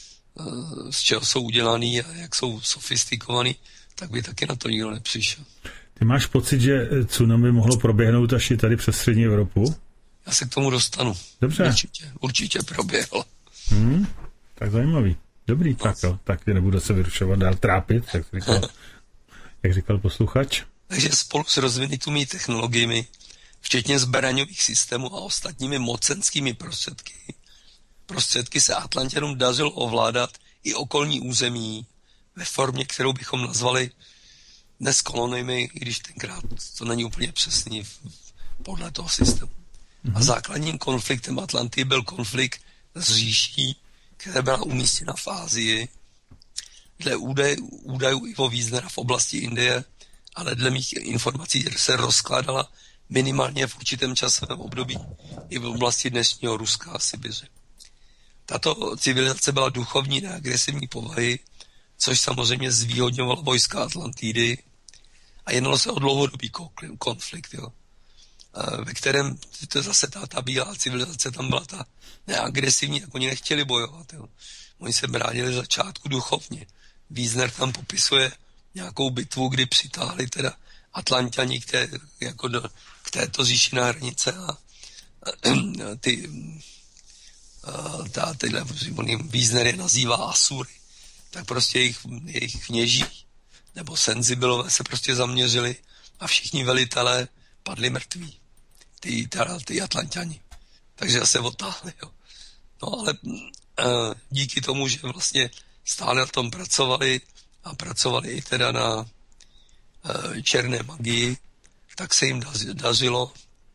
z čeho jsou udělaný a jak jsou sofistikovaný, tak by taky na to nikdo nepřišel. Ty máš pocit, že tsunami mohlo proběhnout až i tady přes střední Evropu? Já se k tomu dostanu. Dobře. Určitě, určitě proběhlo. Hmm, tak zajímavý. Dobrý, no. Tak jo, tak nebudu se vyrušovat dál trápit, jak říkal, jak říkal posluchač. Takže spolu s rozvinutými technologiemi, včetně zbraňových systémů a ostatními mocenskými prostředky, prostředky se Atlanťanům dařilo ovládat i okolní území ve formě, kterou bychom nazvali dnes koloniemi, i když tenkrát to není úplně přesný podle toho systému. Mm-hmm. A základním konfliktem Atlanty byl konflikt s říší, která byla umístěna v Ázii. Dle údajů, údajů Ivo Wiesnera v oblasti Indie, ale dle mých informací se rozkládala minimálně v určitém časovém období i v oblasti dnešního Ruska a Sibiře. Tato civilizace byla duchovní, neagresivní povahy což samozřejmě zvýhodňovalo vojska Atlantidy a jednalo se o dlouhodobý konflikt, jo, ve kterém to zase ta, ta bílá civilizace tam byla ta neagresivní, tak oni nechtěli bojovat. Jo. Oni se bránili začátku duchovně. Wiesner tam popisuje nějakou bitvu, kdy přitáhli teda Atlanťani k, té, jako do, k této říši na hranice a ty ta, tyhle, Wiesner je nazývá Asury, tak prostě jejich, jejich kněží nebo senzibilové se prostě zaměřili a všichni velitelé padli mrtví. Ty, teda, ty Atlanťani. Takže se otáhli. Jo. No ale e, díky tomu, že vlastně stále na tom pracovali a pracovali i teda na e, černé magii, tak se jim dařilo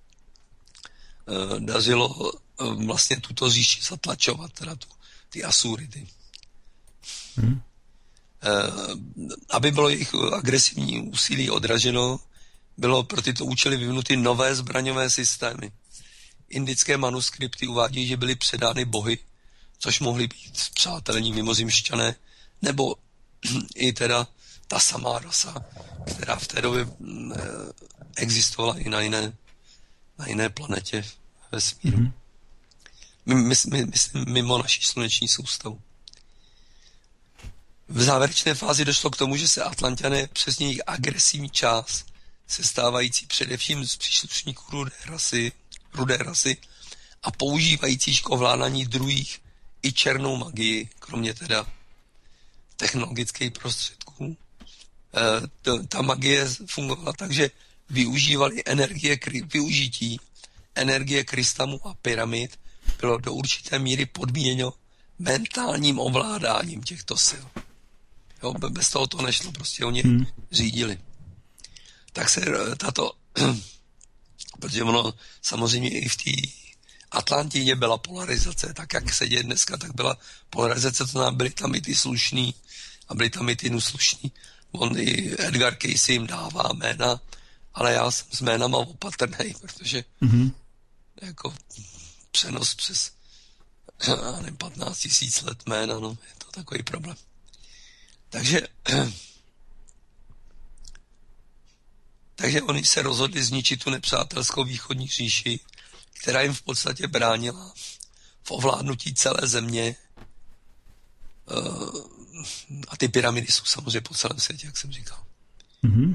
e, dařilo e, vlastně tuto říši zatlačovat, teda tu, ty Asuridy. Hmm. E, aby bylo jejich agresivní úsilí odraženo, bylo pro tyto účely vyvinuty nové zbraňové systémy. Indické manuskripty uvádějí, že byly předány bohy, což mohly být přátelní mimozemšťané, nebo i teda ta samá rasa, která v té době existovala i na jiné, na jiné planetě vesmíru. Mm-hmm. My, my, my, myslím mimo naší sluneční soustavu. V závěrečné fázi došlo k tomu, že se Atlanťané, přesně jejich agresivní část, sestávající především z příslušníků rudé rasy, rudé rasy a používající k ovládání druhých i černou magii, kromě teda technologických prostředků. E, to, ta magie fungovala tak, že využívali energie, využití energie krystamů a pyramid bylo do určité míry podmíněno mentálním ovládáním těchto sil. Jo, bez toho to nešlo, prostě oni hmm. řídili. Tak se tato, protože ono samozřejmě i v té Atlantině byla polarizace, tak jak se děje dneska, tak byla polarizace, to znamená, byli tam i ty slušní a byli tam i ty neslušní. On i Edgar Cayce jim dává jména, ale já jsem s jménama opatrnej, protože mm-hmm. jako přenos přes já nevím, patnáct tisíc let jména, no, je to takový problém. Takže Takže oni se rozhodli zničit tu nepřátelskou východní říši, která jim v podstatě bránila v ovládnutí celé země. A ty pyramidy jsou samozřejmě po celém světě, jak jsem říkal. Mm-hmm.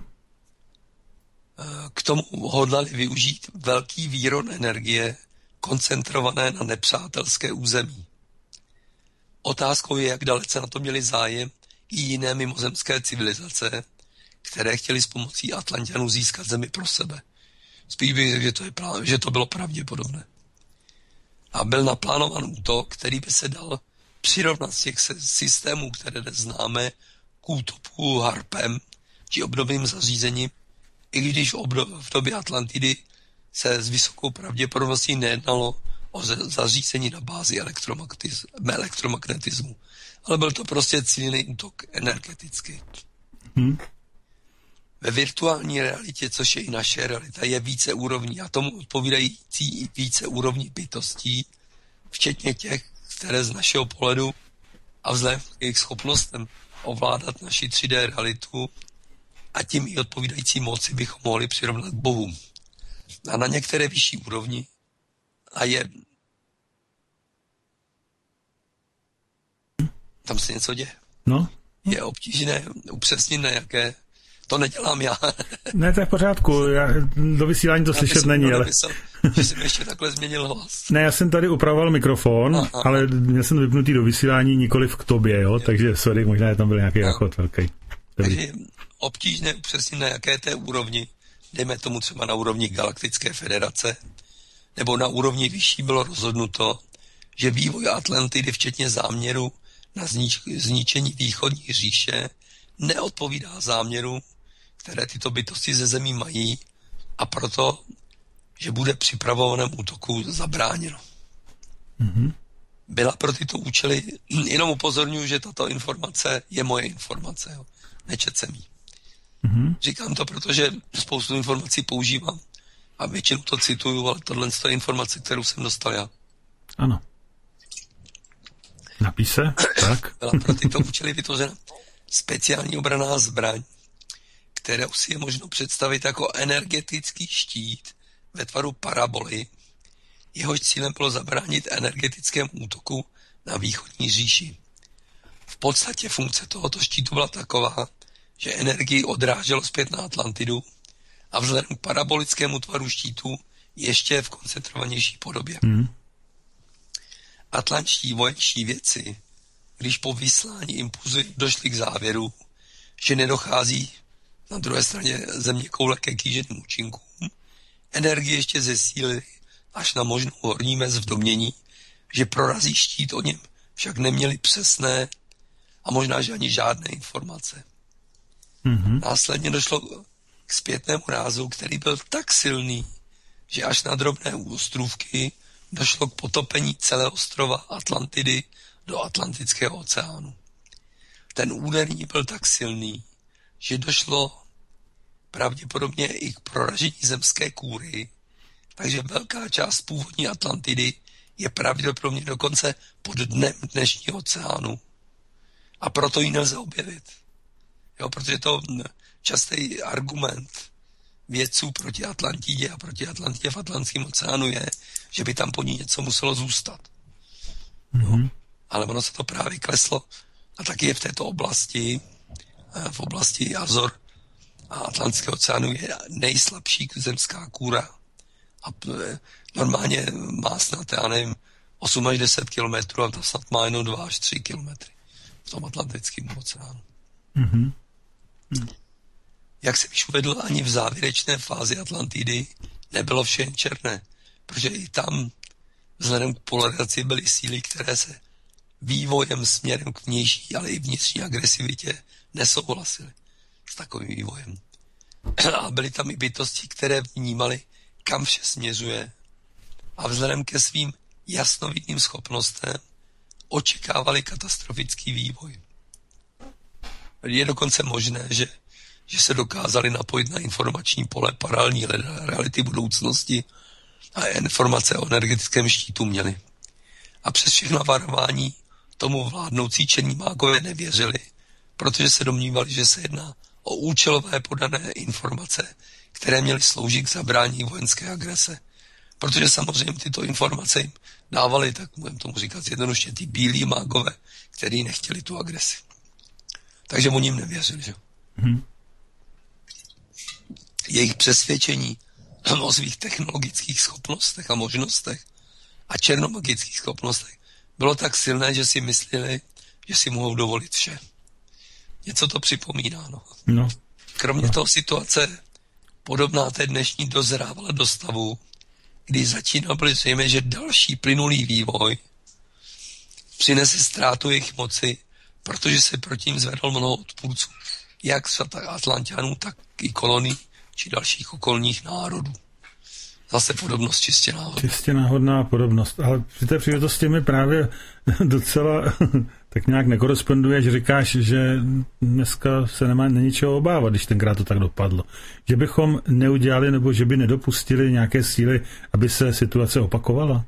K tomu hodlali využít velký výron energie koncentrované na nepřátelské území. Otázkou je, jak dalece na to měli zájem i jiné mimozemské civilizace, které chtěli s pomocí Atlanťanů získat zemi pro sebe. Spíš bych řekl, že to, je prav, že to bylo pravděpodobné. A byl naplánovan útok, který by se dal přirovnat z těch systémů, které dnes známe, k útoku harpem či obdobným zařízením, i když v, obdob, v době Atlantidy se s vysokou pravděpodobností nejednalo o zařízení na bázi elektromagnetismu. Ale byl to prostě cílený útok energetický. Hmm. Ve virtuální realitě, což je i naše realita, je více úrovní a tomu odpovídající i více úrovní bytostí, včetně těch, které z našeho pohledu a vzhledem k jejich schopnostem ovládat naši tři dé realitu a tím i odpovídající moci bychom mohli přirovnat k bohům. A na některé vyšší úrovni a je tam se něco děje. No. Je obtížné upřesnit, na jaké. To nedělám já. Ne, to je v pořádku. Já, do vysílání to já slyšet není, ale... Myslel, že jsem ještě takhle změnil hlas. Ne, já jsem tady upravoval mikrofon, aha, aha. ale měl jsem vypnutý do vysílání nikoliv k tobě, jo? Takže sorry, možná tam byl nějaký rachot velký. Takže je obtížné upřesnit, na jaké té úrovni, dejme tomu třeba na úrovni Galaktické federace, nebo na úrovni vyšší bylo rozhodnuto, že vývoj Atlantidy, včetně záměru na znič, zničení východní říše, neodpovídá záměru, které tyto bytosti ze zemí mají, a proto, že bude připravovanému útoku zabráněno. Mm-hmm. Byla pro tyto účely, jenom upozorňuji, že tato informace je moje informace, jo. Nečet jsem jí. Mm-hmm. Říkám to, protože spoustu informací používám a většinou to cituju, ale tohle je informace, kterou jsem dostal já. Ano. Napíš se, tak. Byla pro tyto účely vytvořena speciální obranná zbraň, kterou si je možno představit jako energetický štít ve tvaru paraboly. Jehož cílem bylo zabránit energetickému útoku na východní říši. V podstatě funkce tohoto štítu byla taková, že energii odráželo zpět na Atlantidu a vzhledem k parabolickému tvaru štítu ještě v koncentrovanější podobě. Hmm. Atlantští vojenští vědci, když po vyslání impulzu došli k závěru, že nedochází na druhé straně země koule ke kýženým účinkům, energii ještě zesílili až na možnou horní mez v domnění, že prorazí štít, o něm však neměli přesné a možná, že ani žádné informace. Mm-hmm. Následně došlo k zpětnému rázu, který byl tak silný, že až na drobné ostrůvky došlo k potopení celého ostrova Atlantidy do Atlantického oceánu. Ten úderní byl tak silný, že došlo pravděpodobně i k proražení zemské kůry, takže velká část původní Atlantidy je pravděpodobně dokonce pod dnem dnešního oceánu. A proto ji nelze objevit. Jo, protože to častý argument vědců proti Atlantidě a proti Atlantidě v Atlantském oceánu je, že by tam po ní něco muselo zůstat. Mm-hmm. Ale ono se to právě kleslo. A taky je v této oblasti, v oblasti Azor a Atlantského oceánu je nejslabší zemská kůra. A normálně má snad, já nevím, osm až deset kilometrů a to snad má jenom dva až tři kilometry v tom Atlantickém oceánu. Mm-hmm. Mm. Jak jsem již uvedl, ani v závěrečné fázi Atlantidy nebylo vše jen černé, protože i tam vzhledem k polarizaci byly síly, které se vývojem směrem k vnější, ale i vnitřní agresivitě nesouhlasily s takovým vývojem. A byly tam i bytosti, které vnímaly, kam vše směřuje a vzhledem ke svým jasnovidným schopnostem očekávali katastrofický vývoj. Je dokonce možné, že, že se dokázali napojit na informační pole paralelní reality budoucnosti a informace o energetickém štítu měli. A přes všechna varování tomu vládnoucí černí mágové nevěřili, protože se domnívali, že se jedná o účelové podané informace, které měly sloužit k zabrání vojenské agrese. Protože samozřejmě tyto informace jim dávali, tak budeme tomu říkat jednoduše, ty bílí mágové, kteří nechtěli tu agresi. Takže oni jim nevěřili, že? Hmm. Jejich přesvědčení o svých technologických schopnostech a možnostech a černomagických schopnostech bylo tak silné, že si mysleli, že si mohou dovolit vše. Něco to připomíná, no. no. Kromě no. toho situace podobná té dnešní dozrávala do stavu, kdy začínal být zřejmé, že další plynulý vývoj přinese ztrátu jejich moci, protože se proti ním zvedlo mnoho odpůrců, jak z Atlanťanů, tak i kolonií či dalších okolních národů. Zase podobnost čistě náhodná. Čistě náhodná podobnost. Ale při té příležitosti mi právě docela tak nějak nekoresponduje, že říkáš, že dneska se nemá ničeho obávat, když tenkrát to tak dopadlo. Že bychom neudělali nebo že by nedopustili nějaké síly, aby se situace opakovala?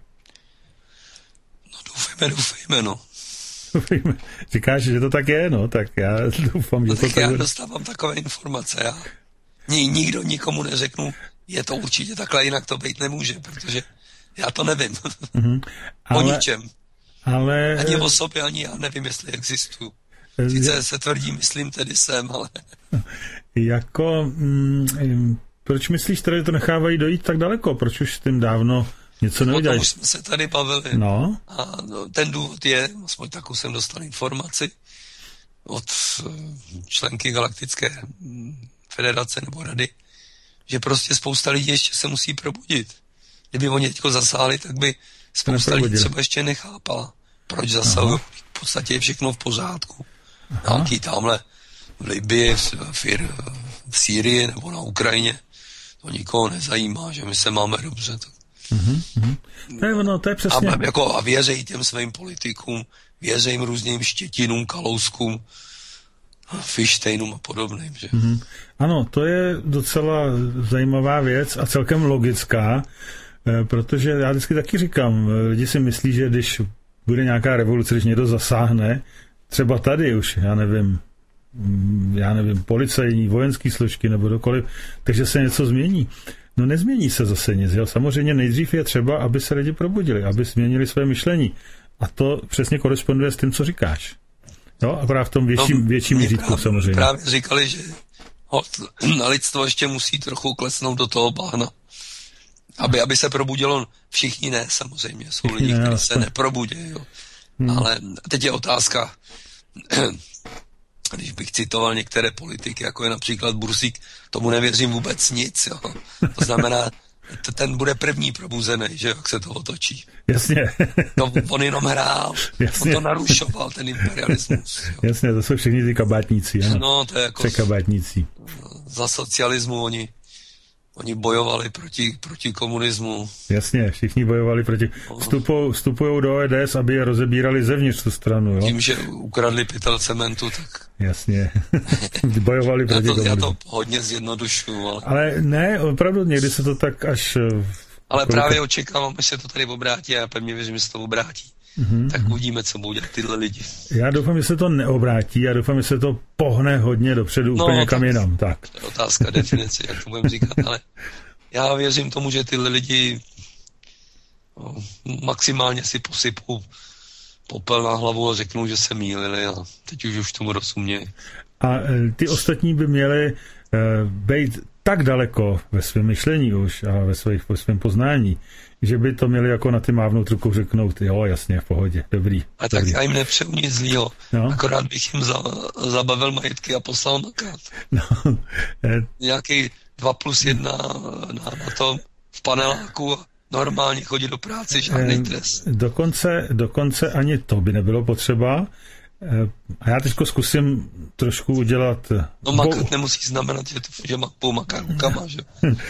No doufejme, doufejme, no. Doufejme. Říkáš, že to tak je, no, tak já doufám, že no, to tak tak já bude. dostávám takové informace, já nikdo nikomu neřeknu, je to určitě takhle, jinak to být nemůže, protože já to nevím. Mm-hmm. Ale, o ničem. Ale... Ani o sobě, ani já nevím, jestli existuju. Sice já... se tvrdí, myslím, tedy jsem, ale... Jako, mm, proč myslíš, že to nechávají dojít tak daleko? Proč už s tím dávno něco neudělají? O tom už jsme se tady bavili. No. A no, ten důvod je, aspoň takovou jsem dostal informaci od členky Galaktické federace nebo rady, že prostě spousta lidí ještě se musí probudit. Kdyby oni teďko zasáhli, tak by spousta lidí třeba ještě nechápala, proč zasahují. V podstatě je všechno v pořádku. Nějaký tamhle v Libii, v, v, v Sýrii nebo na Ukrajině, to nikoho nezajímá, že my se máme dobře. Tak. Mm-hmm. To je ono, to je přesně. A, jako, a věřejí těm svým politikům, věřejí různým Štětinům, Kalouskům, Fištejnům a podobným. Že? Mm-hmm. Ano, to je docela zajímavá věc a celkem logická, protože já vždycky taky říkám, lidi si myslí, že když bude nějaká revoluce, když někdo zasáhne, třeba tady už, já nevím, já nevím, policejní, vojenský složky nebo dokoliv, takže se něco změní. No nezmění se zase nic. Jo? Samozřejmě nejdřív je třeba, aby se lidi probudili, aby změnili své myšlení. A to přesně koresponduje s tím, co říkáš. Jo? Akorát v tom větším, no, větším měřítku samozřejmě. Právě říkali, že na lidstvo ještě musí trochu klesnout do toho bahna. Aby, aby se probudilo, všichni ne, samozřejmě. Jsou všichni lidi, kteří se neprobudí. Jo. Hmm. Ale teď je otázka, když bych citoval některé politiky, jako je například Bursík, tomu nevěřím vůbec nic. Jo. To znamená, ten bude první probuzený, že jak se to otočí. Jasně. To on jenom hrál, Jasně. on to narušoval, ten imperialismus. Jo. Jasně, to jsou všichni ty kabátníci. Ano. No, to je jako... Překabátníci. Za socialismu oni... Oni bojovali proti, proti komunismu. Jasně, všichni bojovali proti... Vstupují, vstupují do O E D S, aby je rozebírali zevnitř tu stranu, jo? Tím, že ukradli pytel cementu, tak... Jasně. Bojovali proti já to, komunismu. Já to hodně zjednodušuju, ale... Ale ne, opravdu někdy se to tak až... Ale kolika... právě očekávám, až se to tady obrátí a já pevně věřím, že se to obrátí. Mm-hmm. Tak uvidíme, co budou dělat tyhle lidi. Já doufám, že se to neobrátí, já doufám, že se to pohne hodně dopředu, no, úplně kam jinam. Tak. To je otázka definice, jak to budeme říkat, ale já věřím tomu, že tyhle lidi no, maximálně si posypou popel na hlavu a řeknou, že se mýlili a teď už už tomu rozumějí. A ty ostatní by měli uh, být tak daleko ve svém myšlení už a ve, svých, ve svém poznání, že by to měli jako na ty mávnout rukou řeknout, jo, jasně, v pohodě, dobrý. A dobrý. tak já jim nepřeju nic zlýho, no. Akorát bych jim za, zabavil majetky a poslal makát. No. Nějaký dva plus jedna na, na tom v paneláku a normálně chodit do práce, žádný trest. Dokonce, dokonce ani to by nebylo potřeba. A já teďko zkusím trošku udělat... No makat Pou... nemusí znamenat, že, to, že mak maká rukama, že?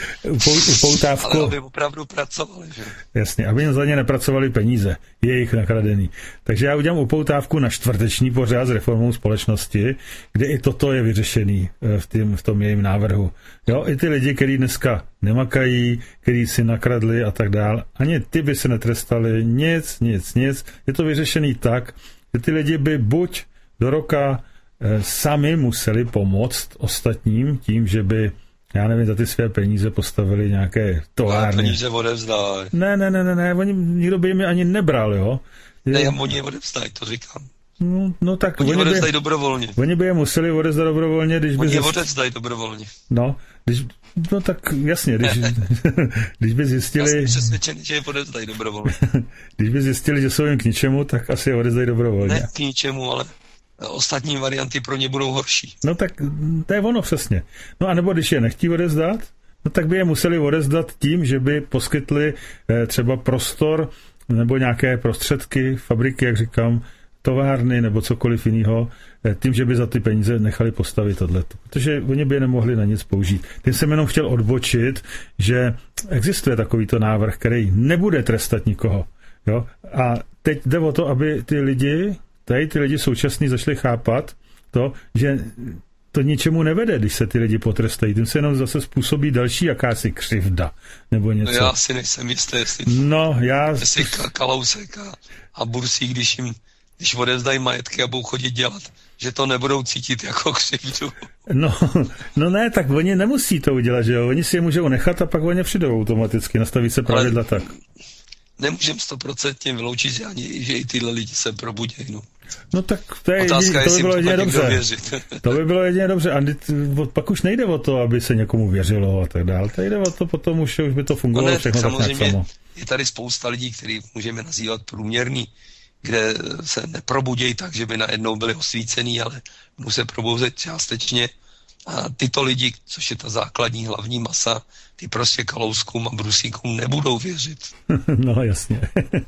Upoutávku... Ale aby opravdu pracovali, že? Jasně, aby jim za ně nepracovali peníze, jejich nakradený. Takže já udělám upoutávku na čtvrteční pořád s reformou společnosti, kde i toto je vyřešený v, tým, v tom jejím návrhu. Jo, i ty lidi, kteří dneska nemakají, kteří si nakradli a tak dál, ani ty by se netrestali, nic, nic, nic. Je to vyřešený tak, že ty lidi by buď do roka e, sami museli pomoct ostatním tím, že by, já nevím, za ty své peníze postavili nějaké továrny. Peníze odevzdají. Ne, ne, ne, ne, ne, oni, nikdo by jim je ani nebral, jo. Ne, já oni je odevzdají, to říkám. No, no tak... Oni, oni odevzdají by, dobrovolně. Oni by je museli odevzdat dobrovolně, když by... Oni je zjist... odevzdají dobrovolně. No, když, no tak jasně, když, když by zjistili... Já jsem přesvědčený, že je odevzdají dobrovolně. Když by zjistili, že jsou jim k ničemu, tak asi je odevzdají dobrovolně. Ne k ničemu, ale ostatní varianty pro ně budou horší. No tak to je ono přesně. No a nebo když je nechtí odevzdat, no tak by je museli odevzdat tím, že by poskytli eh, třeba prostor nebo nějaké prostředky, fabriky, jak říkám, továrny nebo cokoliv jiného, tím, že by za ty peníze nechali postavit tohleto. Protože oni by je nemohli na nic použít. Tím jsem jenom chtěl odbočit, že existuje takovýto návrh, který nebude trestat nikoho. Jo? A teď jde o to, aby ty lidi, tady ty lidi současní začali chápat to, že to ničemu nevede, když se ty lidi potrestají. Tím se jenom zase způsobí další jakási křivda, nebo něco. No já si nejsem jistý, jestli, no, já... jestli Kalousek a, a Bursík, když jim když odevzdají majetky a budou chodit dělat, že to nebudou cítit jako křivdu. No, no ne, tak oni nemusí to udělat, že jo? Oni si je můžou nechat a pak oni přijdou automaticky, nastaví se pravidla tak. Nemůžem stoprocentně vyloučit, že, ani, že i tyhle lidi se probudějí, no. No tak to, je Otázka, jedině, to by bylo jedině dobře. To by bylo jedině dobře. A pak už nejde o to, aby se někomu věřilo a tak dále. To jde o to, potom už, už by to fungovalo no ne, všechno tak nějak samo. Je tady spousta lidí, který můžeme nazývat průměrný, kde se neprobudějí tak, že by najednou byli osvícený, ale budou se probouzet částečně. A tyto lidi, což je ta základní hlavní masa, ty prostě Kalouskům a Bursíkům nebudou věřit. No jasně.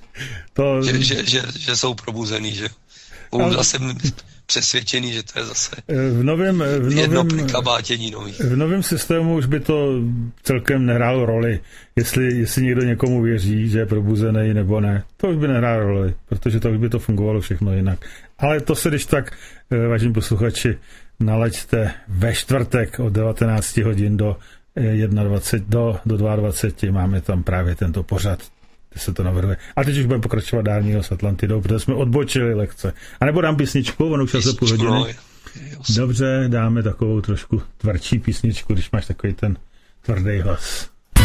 To... Že, že, že, že jsou probuzený, že budou ale... zase přesvědčený, že to je zase v novém, v jedno novém, kabátění nový. V novém systému už by to celkem nehrálo roli, jestli, jestli někdo někomu věří, že je probuzený nebo ne. To už by nehrálo roli, protože to už by to fungovalo všechno jinak. Ale to se když tak, vážení posluchači, nalaďte ve čtvrtek od devatenáct hodin do dvacet jedna, do, do dvacet dva. Máme tam právě tento pořad, kde se to navrhuje. A teď už budeme pokračovat dál s Atlantidou, protože jsme odbočili lekce. A nebo dám písničku, ono už se půl hodiny. Dobře, dáme takovou trošku tvrdší písničku, když máš takový ten tvrdý hlas.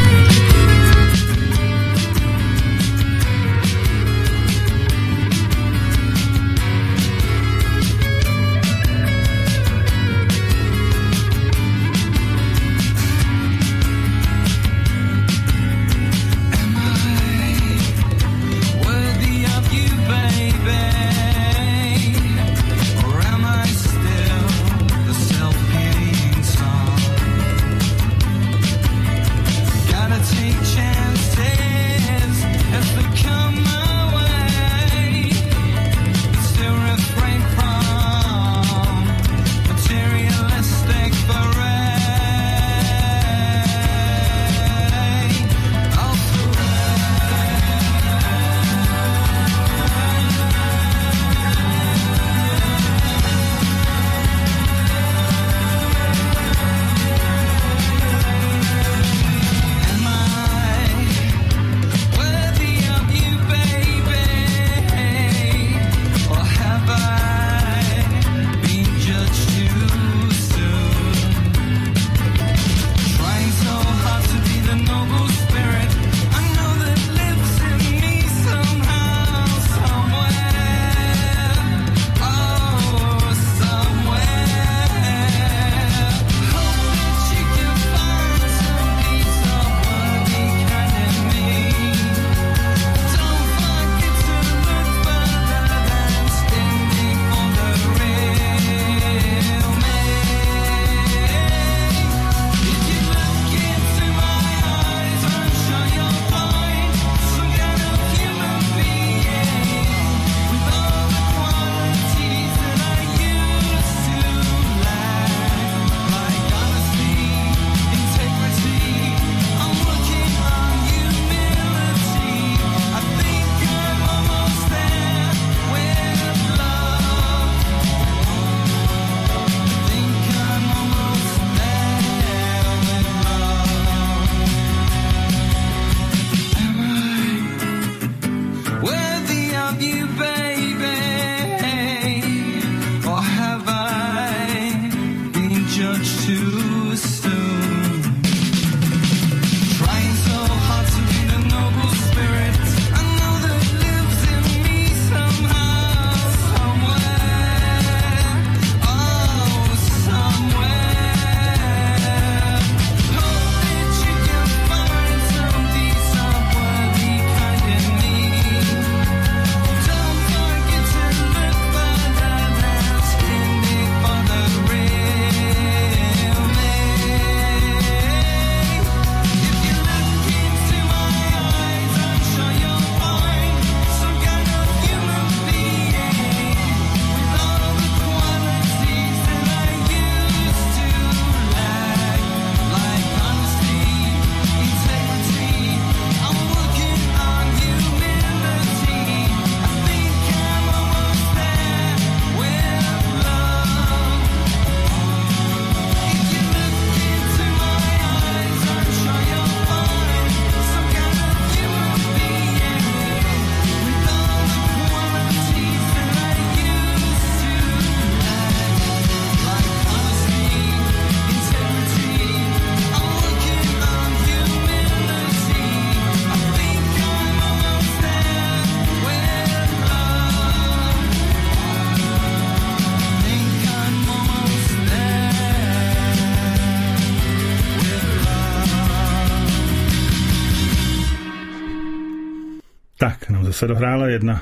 Tak, nám zase dohrála jedna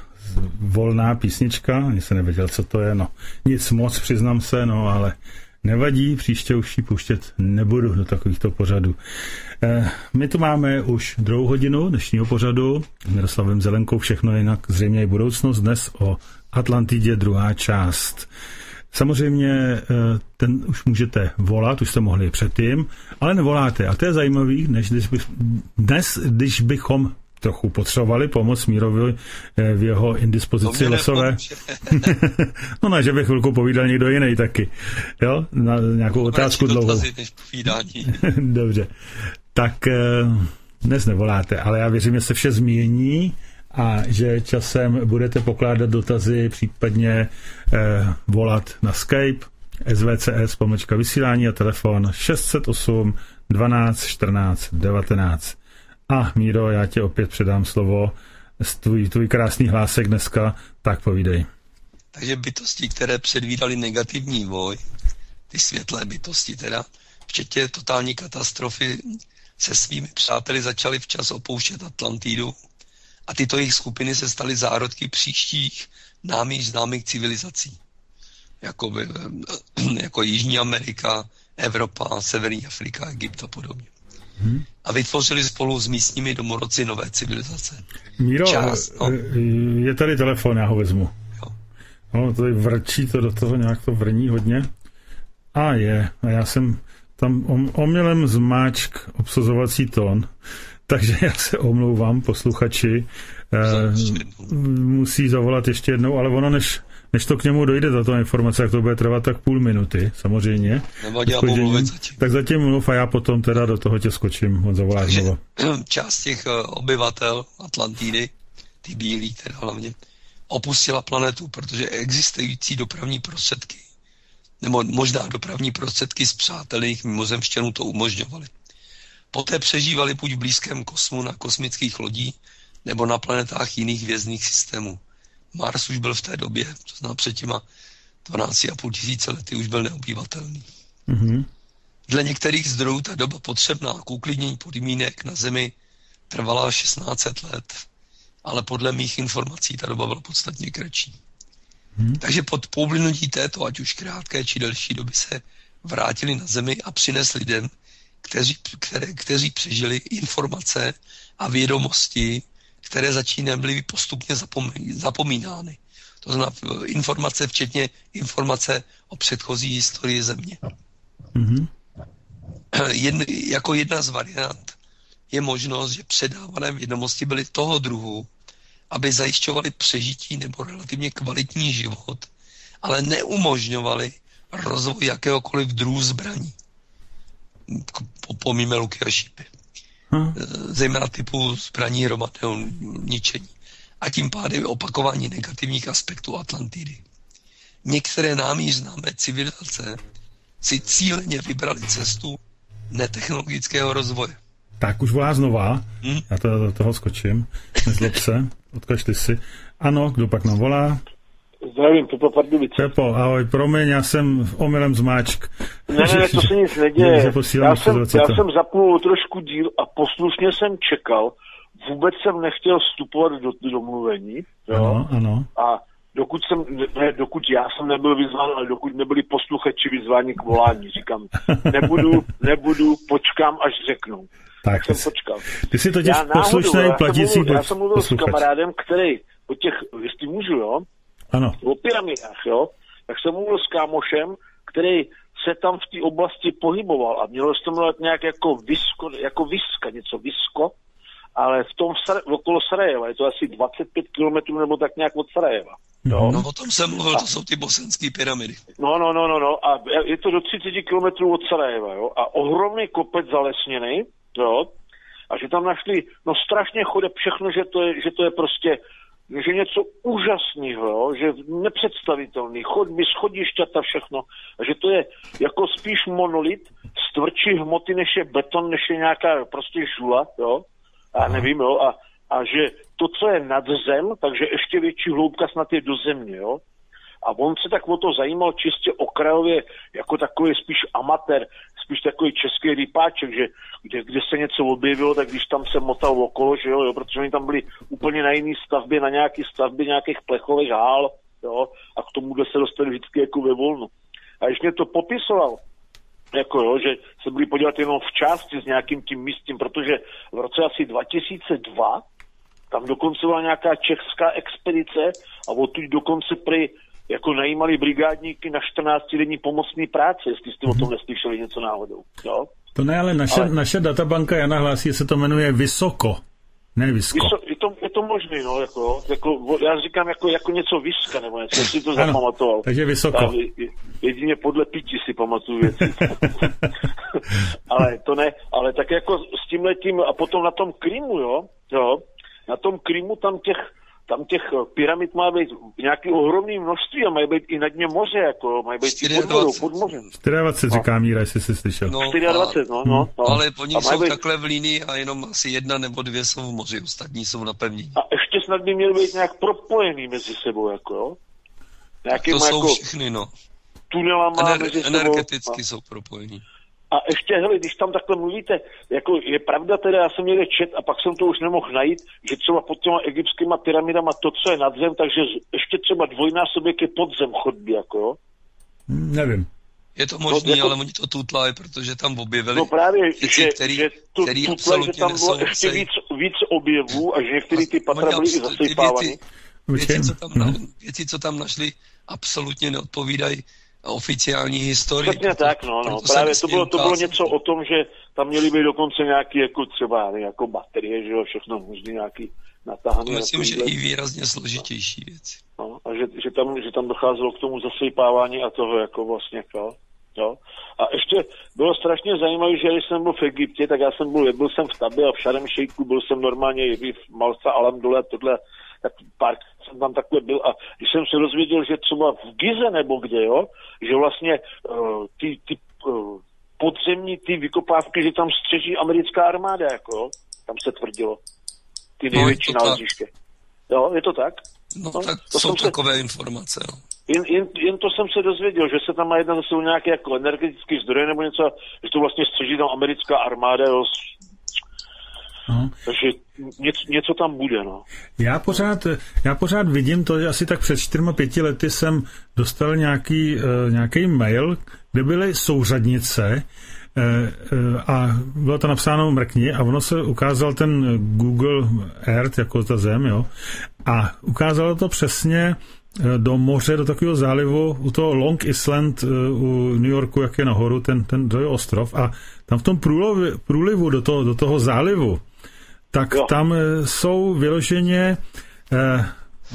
volná písnička, ani se nevěděl, co to je, no nic moc, přiznám se, no ale nevadí, příště už ji pouštět nebudu do takovýchto pořadů. E, my tu máme už druhou hodinu dnešního pořadu, Miroslavem Zelenkou, všechno jinak, zřejmě i budoucnost, dnes o Atlantidě druhá část. Samozřejmě ten už můžete volat, už jste mohli předtím, ale nevoláte. A to je zajímavý, než když bych, dnes, když bychom trochu potřebovali pomoc Mírovi v jeho indispozici losové. No ne, že bych chvilku povídal někdo jiný taky. Jo? Na nějakou no, otázku dlouhou. Dobře. Tak dnes nevoláte, ale já věřím, že se vše změní a že časem budete pokládat dotazy, případně eh, volat na Skype, S V C S pomlčka vysílání a telefon šest set osm dvanáct čtrnáct devatenáct. A Míro, já tě opět předám slovo. Tvůj, tvůj krásný hlásek dneska, tak povídej. Takže bytosti, které předvídali negativní vývoj, ty světlé bytosti teda, včetně totální katastrofy, se svými přáteli začaly včas opouštět Atlantidu a tyto jejich skupiny se staly zárodky příštích námi již známých civilizací, jako, by, jako Jižní Amerika, Evropa, Severní Afrika, Egypt a podobně. Hmm. A vytvořili spolu s místními domorodci nové civilizace. Míro, Čas, no. Je tady telefon, já ho vezmu. Jo. No, tady vrčí to do toho, nějak to vrní hodně. A je, a já jsem tam omylem zmáčk obsazovací tón, takže já se omlouvám, posluchači. E, musí zavolat ještě jednou, ale ono, než, než to k němu dojde, tato informace, jak to bude trvat tak půl minuty, samozřejmě. Zatím. Tak zatím mluv a já potom teda do toho tě skočím, on zavolá znovu. Část těch obyvatel Atlantidy, ty bílí teda hlavně, opustila planetu, protože existující dopravní prostředky nebo možná dopravní prostředky z přátelných mimozemšťanů to umožňovaly. Poté přežívali buď v blízkém kosmu na kosmických lodích, nebo na planetách jiných hvězdných systémů. Mars už byl v té době, to znamená před těma dvanáct a půl tisíce lety, už byl neobývatelný. Mm-hmm. Dle některých zdrojů ta doba potřebná k uklidnění podmínek na Zemi trvala šestnáct set let, ale podle mých informací ta doba byla podstatně kratší. Hmm. Takže pod pouplynutí této, ať už krátké či delší doby, se vrátili na Zemi a přinesli lidem, kteří, které, kteří přežili informace a vědomosti, které začínaly být postupně zapomí, zapomínány. To znamená informace, včetně informace o předchozí historii Země. Hmm. Jedn, jako jedna z variant je možnost, že předávané vědomosti byly toho druhu, aby zajišťovali přežití nebo relativně kvalitní život, ale neumožňovali rozvoj jakéhokoliv druhu zbraní. Pomíme luky a šípy. Hmm. Zejména typu zbraní hromadného ničení. A tím pádem opakování negativních aspektů Atlantidy. Některé námi známé civilizace si cíleně vybrali cestu netechnologického rozvoje. Tak už volá znova. Hmm? Já to, do toho skočím. Nezlob se. Odkažte si. Ano, kdo pak nám volá? Zdravím, Pepo Pardubice. Pepo, ahoj, promiň, já jsem omylem zmáčk. Ne, ne, to se nic neděje. Já jsem, já jsem zapnul trošku díl a poslušně jsem čekal. Vůbec jsem nechtěl vstupovat do, do mluvení. Jo? Ano, ano. A dokud jsem, ne, dokud já jsem nebyl vyzván, ale dokud nebyli posluchači vyzváni k volání, říkám, nebudu, nebudu, počkám, až řeknou. Tak, jsem počkal. Ty jsi totiž poslušnej platící posluchač. Já jsem mluvil s kamarádem, který o těch, jestli můžu, jo? Ano. O pyramidách, jo? Tak jsem mluvil s kámošem, který se tam v té oblasti pohyboval a mělo se to mluvit nějak jako visko, jako viska, něco visko, ale v tom okolo Sarajeva, je to asi dvacet pět kilometrů nebo tak nějak od Sarajeva. No, no o tom jsem mluvil, to jsou ty bosenské pyramidy. No, no, no, no, no, a je to do třicet kilometrů od Sarajeva, jo? A ohromný kopec zalesněný, jo, a že tam našli, no strašně chode všechno, že to je, že to je prostě, že něco úžasného, jo, že nepředstavitelný, chodby, schodišťata, všechno, a že to je jako spíš monolit z tvrdší hmoty, než je beton, než je nějaká prostě žula, jo, a nevím, jo, a, a že to, co je nad zem, takže ještě větší hloubka snad je do země, jo. A on se tak o to zajímal čistě okrajově, jako takový spíš amatér, spíš takový český rypáček, že kde, kde se něco objevilo, tak když tam se motal okolo, že jo, jo, protože oni tam byli úplně na jiný stavbě, na nějaký stavbě nějakých plechových hál, jo, a k tomu, kde se dostali vždycky jako ve volnu. A když mě to popisoval, jako jo, že se byli podívat jenom v části s nějakým tím místím, protože v roce asi dva tisíce dva tam dokonce byla nějaká česká expedice a odtud dokonce prý jako najímali brigádníky na čtrnáctidenní pomocný práce, jestli jste o tom neslyšeli něco náhodou. Jo? To ne, ale naše, ale naše databanka Jana hlásí, se to jmenuje Vysoko, ne Vysko. Vyso, je, to, je to možný, no, jako, jako, já říkám jako, jako něco Vyska, nebo něco, jestli to ano, zapamatoval. Takže Vysoko. Já, jedině podle píti si pamatuju věci. Ale to ne, ale tak jako s tímhletím, a potom na tom Krymu, jo, jo, na tom Krymu tam těch tam těch pyramid má být nějaký ohromný množství a mají být i na dně moře, jako mají být i pod vodou, pod mořem. dvacet čtyři říká Míra, jestli jsi slyšel. No, dvacet čtyři, no, no, no. Ale oni jsou být... takhle v línii a jenom asi jedna nebo dvě jsou v moři, ostatní jsou na pevnině. A ještě snad by měly být nějak propojený mezi sebou, jako jo? To jsou jako všechny, no. Tunelama Ener- mezi sebou. Energeticky a... jsou propojení. A ještě, hele, když tam takhle mluvíte, jako je pravda teda, já jsem někde čet a pak jsem to už nemohl najít, že třeba pod těma egyptskýma pyramidama to, co je nad zem, takže ještě třeba dvojnásobek je podzem chodby, jako jo? Nevím. Je to možný, no, jako... ale oni to tutlají, protože tam objevili no právě, věci, že, který, že to který tutlaj, že tam bylo ještě víc, víc objevů a že některé ty patra byly i zasypávaný. Věci, věci, co tam, no. věci, co tam našli, absolutně neodpovídají oficiální historii. Přesně tak, no, no. Právě to bylo, to bylo něco o tom, že tam měly být dokonce nějaký, jako třeba, ne, jako baterie, že jo, všechno možný nějaký natáhaný. To myslím, že i výrazně složitější věci. No, a že, že, tam, že tam docházelo k tomu zasejpávání a toho, jako vlastně, jo. jo. A ještě bylo strašně zajímavé, že když jsem byl v Egyptě, tak já jsem byl, byl jsem v Tabi a v Šarem Šejku, byl jsem normálně i v Malca Alam dole, tohle, tak pár jsem tam takhle byl a když jsem se dozvěděl, že třeba v Gize nebo kde, jo, že vlastně uh, ty, ty uh, podzemní ty vykopávky, že tam střeží americká armáda, jako jo, tam se tvrdilo. Ty největší no, naleziště. Jo, je to tak? No, no tak to jsou takové se... informace, jo. Jen, jen, jen to jsem se dozvěděl, že se tam má jednat zase o nějaké jako energetický zdroje nebo něco, že to vlastně střeží tam americká armáda, jo. No. Takže něco, něco tam bude, no. Já pořád, já pořád vidím to, že asi tak před čtyřma, pěti lety jsem dostal nějaký, uh, nějaký mail, kde byly souřadnice uh, uh, a bylo to napsáno mrkni a ono se ukázal ten Google Earth, jako ta zem, jo, a ukázalo to přesně do moře, do takového zálivu, u toho Long Island u New Yorku, jak je nahoru, ten, ten to je ostrov a tam v tom průlivu, průlivu do toho, do toho zálivu, tak jo. Tam jsou vyloženě eh,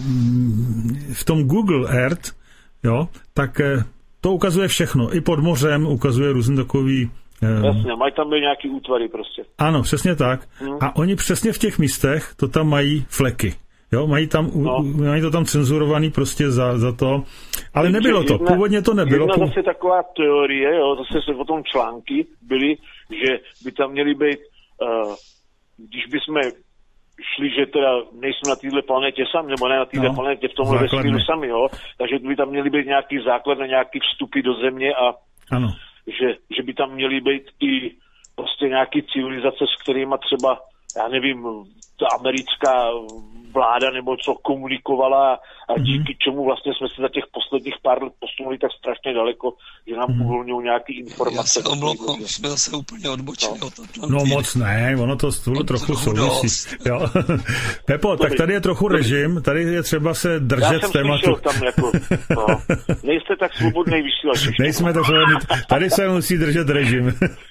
v tom Google Earth, jo, tak eh, to ukazuje všechno. I pod mořem ukazuje různý takový... Eh, Jasně, mají tam být nějaký útvary prostě. Ano, přesně tak. Hmm. A oni přesně v těch místech to tam mají fleky. Jo, mají tam, no. mají to tam cenzurovaný prostě za, za to, ale nebylo to, jedna, původně to nebylo. Jedna zase taková teorie, jo, zase se potom články byly, že by tam měly být, uh, když bychom šli, že teda nejsme na této planetě sami, nebo ne na této no, planetě v tomhle vesmíru sami, jo, takže by tam měly být nějaký základ na nějaký vstupy do země a ano. Že, že by tam měly být i prostě nějaký civilizace, s kterýma třeba, já nevím, ta americká vláda nebo co komunikovala a díky mm-hmm. čemu vlastně jsme se za těch posledních pár let posunuli tak strašně daleko, že nám mm-hmm. uvolňují nějaký informace. Já se omlouvám, už jsme zase úplně odbočili no. od Atlantidy. No moc ne, ono to stůl trochu souvisí. Jo. Pepo, tak tady je trochu režim, tady je třeba se držet z tématu. Tam jako, no. Nejste tak svobodnej vysílač. Nejsme tak svobodný, tady se musí držet režim.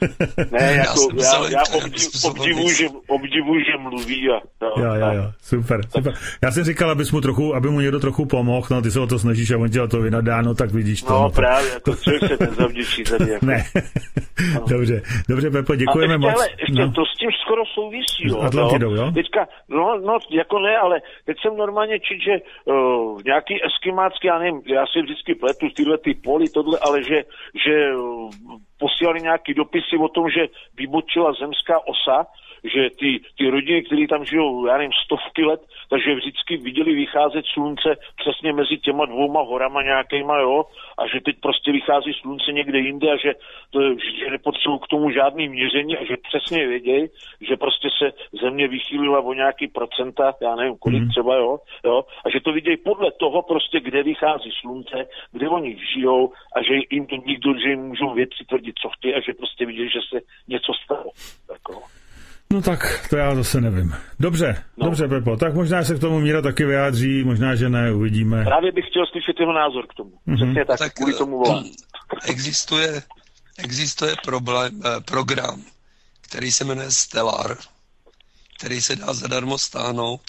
Ne, jako, já, já, já obdiv, obdivuji, že, obdivuji, že mluví a... No, jo, jo, jo, super, super. Já jsem říkal, abys mu trochu, aby mu někdo trochu pomohl, no ty se o to snažíš a on tě to vynadá, no tak vidíš to. No, no právě, jako člověk se nezavděčí tady. Jako. Ne, no. Dobře, dobře Pepo, děkujeme ještě, moc. Ale, ještě no. To s tím skoro souvisí, jo. Atlantidou, jo? Teďka, no, no, jako ne, ale teď jsem normálně čit, že uh, nějaký eskimácký, já nevím, já si vždycky pletu tyhle ty poli, tohle, ale že, že uh, posílali nějaký dopisy o tom, že vybočila zemská osa, že ty, ty rodiny, které tam žijou, já nevím, stovky let, takže vždycky viděli vycházet slunce přesně mezi těma dvouma horama nějakýma, jo, a že teď prostě vychází slunce někde jinde a že, to, že nepotřebují k tomu žádný měření a že přesně vědějí, že prostě se země vychýlila o nějaký procenta, já nevím, kolik mm. třeba, jo, jo, a že to vidějí podle toho prostě, kde vychází slunce, kde oni žijou a že jim to nikdo, že jim můžou věci tvrdit, co chtějí a že prostě vidějí, že se něco stalo, jako. No tak, to já zase nevím. Dobře, no. dobře, Pepo, tak možná se k tomu Míra taky vyjádří, možná, že ne, uvidíme. Právě bych chtěl slyšet jeho názor k tomu. Mm-hmm. Přesně tak, tak, kvůli tomu volám. Existuje, existuje problém, eh, program, který se jmenuje Stellar, který se dá zadarmo stáhnout